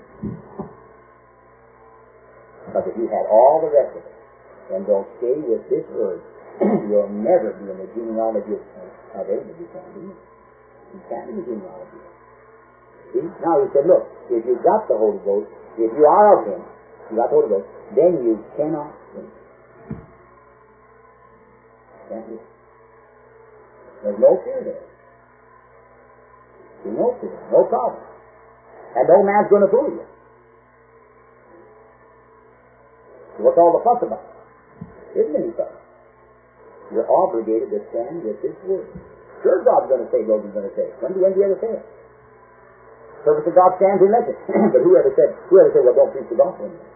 Because if you had all the rest of it, and don't stay with this word, you'll never be in the genealogy of Abraham. You can't be. You can't be in the genealogy. See? Now He said, look, if you've got the Holy Ghost, if you are of Him, you got the Holy Ghost, then you cannot sin. Can't do it. There's no fear there. There's no fear, no problem. And no man's going to fool you. So what's all the fuss about? Isn't any fuss. You're obligated to stand with this word. Sure, God's going to say what He's going to say. When do you ever say it? Purpose of God stands in legend. But whoever said, well, don't preach the gospel anymore.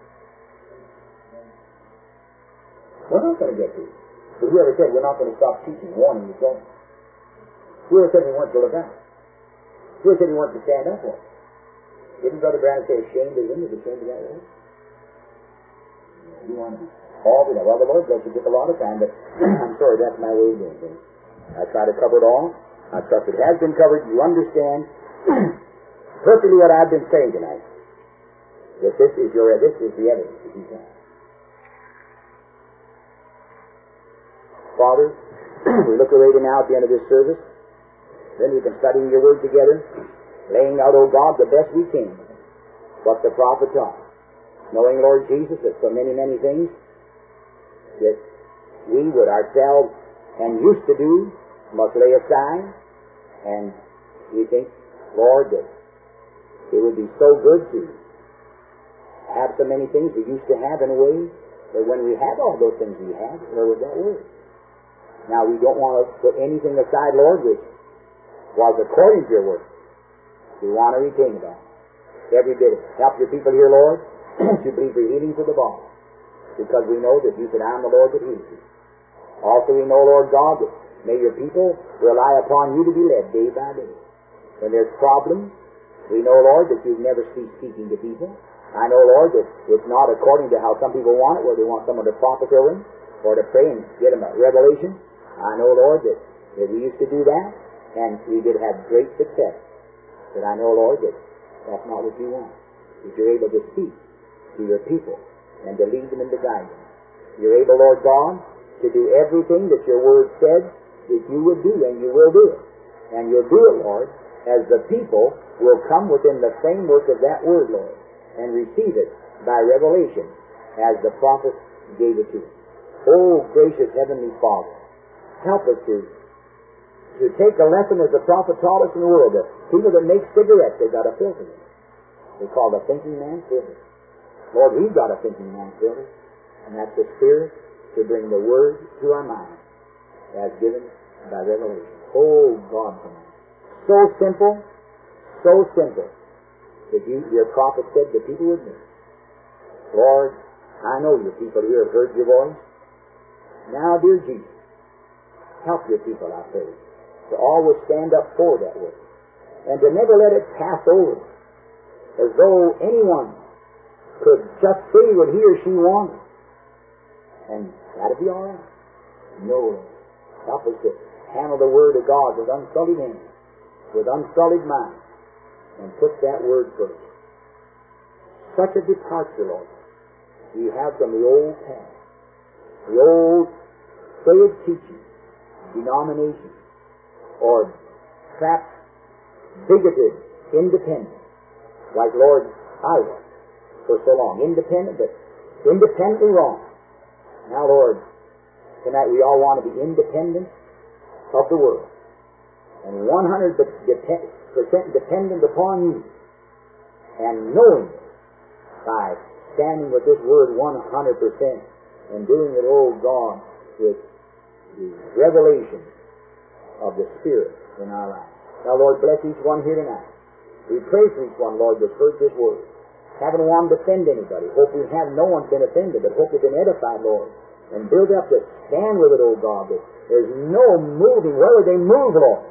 We're not going to get to it. But whoever said we're not going to stop teaching, warning, and going. Whoever said we weren't to look out? Whoever said we weren't to stand up for it? Didn't Brother Branham say ashamed of him is ashamed of that word? You want to all do that. Well, the Lord bless you. It took a lot of time, but I'm sorry, that's my way of doing things. I try to cover it all. I trust it has been covered. You understand perfectly what I've been saying tonight. That this is the evidence that you have. Father, we look away to now at the end of this service. Then we can study your word together, laying out, O God, the best we can, what the prophet taught. Knowing, Lord Jesus, that so many, many things that we would ourselves and used to do must lay aside. And we think, Lord, that it would be so good to have so many things we used to have in a way, but when we had all those things we had, where was that word? Now, we don't want to put anything aside, Lord, which was according to your word. We want to retain it all. Every bit of it. Help your people here, Lord, to believe the healing for the body. Because we know that you said, I am the Lord that heals you. Also we know, Lord God, that may your people rely upon you to be led day by day. When there's problems, we know, Lord, that you've never ceased speaking to people. I know, Lord, that it's not according to how some people want it, where they want someone to prophesy over them, or to pray and get them a revelation. I know, Lord, that we used to do that, and we did have great success. But I know, Lord, that that's not what you want. If you're able to speak to your people and to lead them and to guide them. You're able, Lord God, to do everything that your word said that you would do, and you will do it. And you'll do it, Lord, as the people will come within the framework of that word, Lord, and receive it by revelation as the prophet gave it to them. Oh, gracious Heavenly Father, help us to take a lesson as the prophet taught us in the world. The people that make cigarettes, they've got a filter. They call the thinking man's filter. Lord, we've got a thinking man's filter, and that's the Spirit to bring the word to our minds as given by revelation. Oh, God, so simple that your prophet said the people would need. Lord, I know your people here have heard your voice. Now, dear Jesus, help your people, I pray, to always stand up for that word, and to never let it pass over as though anyone could just say what he or she wanted, and that'd be all right. No, Lord, help us to handle the word of God with unsullied hands, with unsullied mind, and put that word first. Such a departure, Lord, you have from the old path, the old way of teaching, denomination, or perhaps bigoted independence, like Lord I was for so long. Independent, but independently wrong. Now, Lord, tonight we all want to be independent of the world and 100% dependent upon you, and knowing by standing with this word 100% and doing it, oh God, with the revelation of the Spirit in our lives. Now, Lord, bless each one here tonight. We pray for each one, Lord, that's heard this word. Haven't wanted to offend anybody. Hope we have no one been offended, but hope we've been edified, Lord, and build up to stand with it, oh God, that there's no moving. Where would they move, Lord?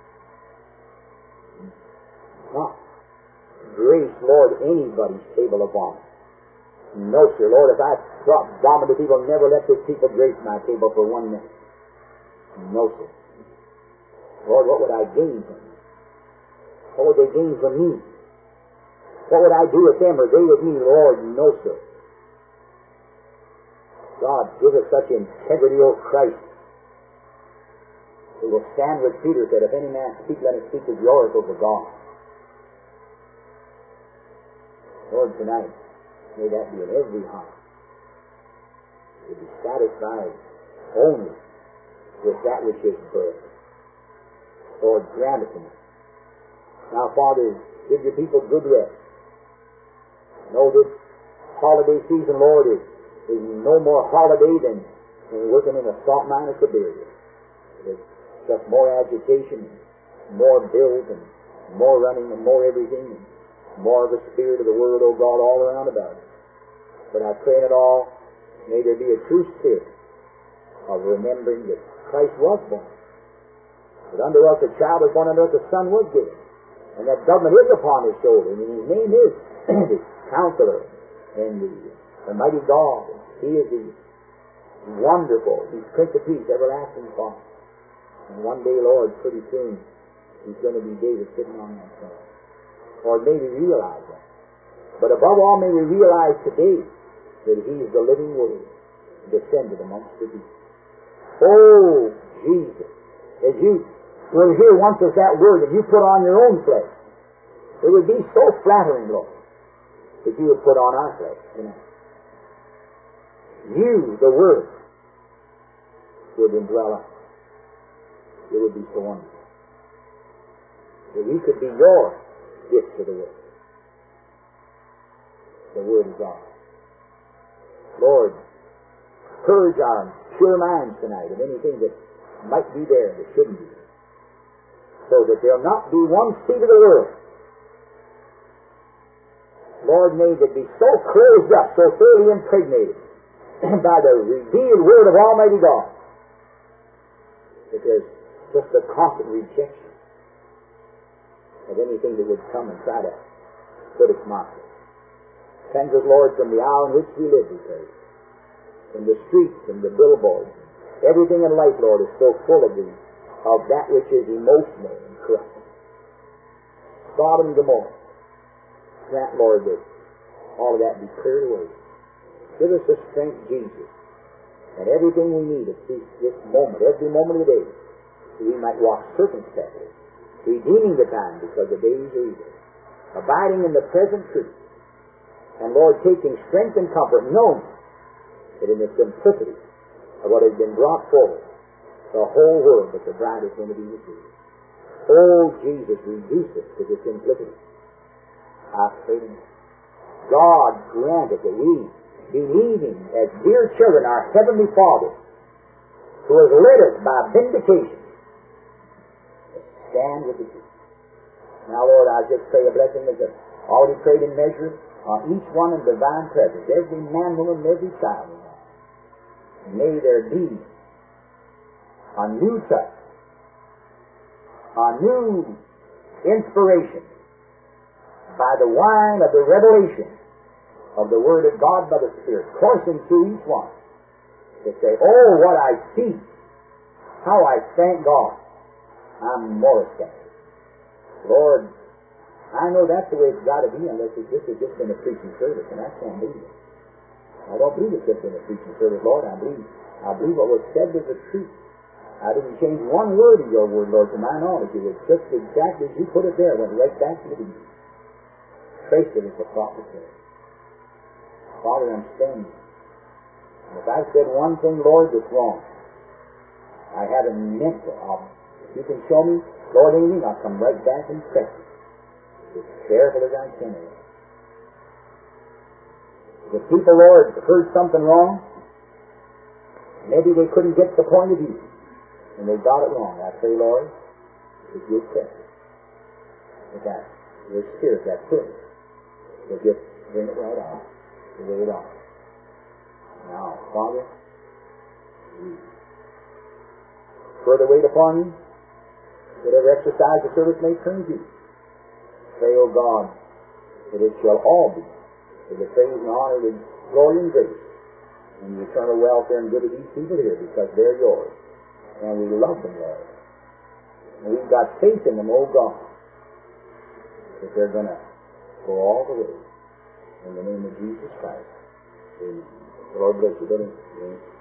Not grace, Lord, anybody's table of vomit. No, sir, Lord, if I brought vomit to people, never let this people grace my table for 1 minute. No, sir. Lord, what would I gain from them? What would they gain from me? What would I do with them or they with me? Lord, no, sir. God, give us such integrity, O Christ. We will stand with Peter said, if any man speak, let him speak as the oracles of God. Lord, tonight, may that be in every heart. To be satisfied only with that which is birth. Lord, grant it to me. Now, Father, give your people good rest. Know this holiday season, Lord, is no more holiday than working in a salt mine of Siberia. It's just more agitation, more bills, and more running, and more everything, and more of the spirit of the Word, oh God, all around about it. But I pray in it all, may there be a true spirit of remembering that Christ was born. That unto us a child was born, unto us a son was given. And that government is upon his shoulder, and his name is the Counselor, and the Mighty God. He is the Wonderful, He's Prince of Peace, Everlasting Father. And one day, Lord, pretty soon, He's going to be David sitting on that throne. Or may we realize that. But above all, may we realize today that He is the living Word descended amongst the people. Oh, Jesus, as you will hear once as that Word that you put on your own flesh, it would be so flattering, Lord, that you would put on our flesh tonight. You, the Word, would indwell us. It would be so wonderful. That we could be your gift to the world. The Word of God. Lord, purge our pure minds tonight of anything that might be there that shouldn't be, so that there'll not be one seed of the world, Lord, may that be so closed up, so thoroughly impregnated by the revealed Word of Almighty God, that there's just a constant rejection of anything that would come and try to put its mark. Cleanse us, Lord, from the hour in which we live, we pray. From the streets and the billboards. Everything in life, Lord, is so full of that which is emotional and corrupt. Sodom and Gomorrah. Grant, Lord, that all of that be cleared away. Give us the strength, Jesus, and everything we need at this moment, every moment of the day, that we might walk circumspectly, redeeming the time because the days are evil, abiding in the present truth, and, Lord, taking strength and comfort, knowing that in the simplicity of what has been brought forward, the whole world but the bride is going to be received. Oh, Jesus, reduce us to the simplicity. I pray to God grant it that we, believing as dear children, our Heavenly Father, who has led us by vindication, stand with the truth. Now, Lord, I just pray a blessing as I've already prayed in measure on each one in divine presence, every man, woman, and every child. May there be a new touch, a new inspiration by the wine of the revelation of the Word of God by the Spirit, coursing through each one to say, oh, what I see, how I thank God, I'm more established. Lord, I know that's the way it's got to be unless this has just been a preaching service, and I can't believe it. I don't believe it's just been a preaching service, Lord. I believe what was said was the truth. I didn't change one word in your word, Lord, to my knowledge. It was just exactly as you put it there, went right back to the beginning. Traced it as the prophet said. Father, I'm standing. And if I've said one thing, Lord, that's wrong, I haven't meant to. If you can show me, Lord, anything, I'll come right back and correct it. As careful as I can. The people, Lord, heard something wrong. Maybe they couldn't get the point of view, and they got it wrong. I pray, Lord, that you'll correct it. With that, your Spirit, that privilege, will just bring it right on, the way it on. Now, Father, we further wait upon you. Whatever exercise the service may turn to, pray, O God, that it shall all be for the praise and honor and glory and grace and the eternal welfare and good of these people here, because they're yours. And we love them, Lord. And we've got faith in them, O God, that they're going to go all the way. In the name of Jesus Christ. Amen. The Lord bless you, brother. Amen.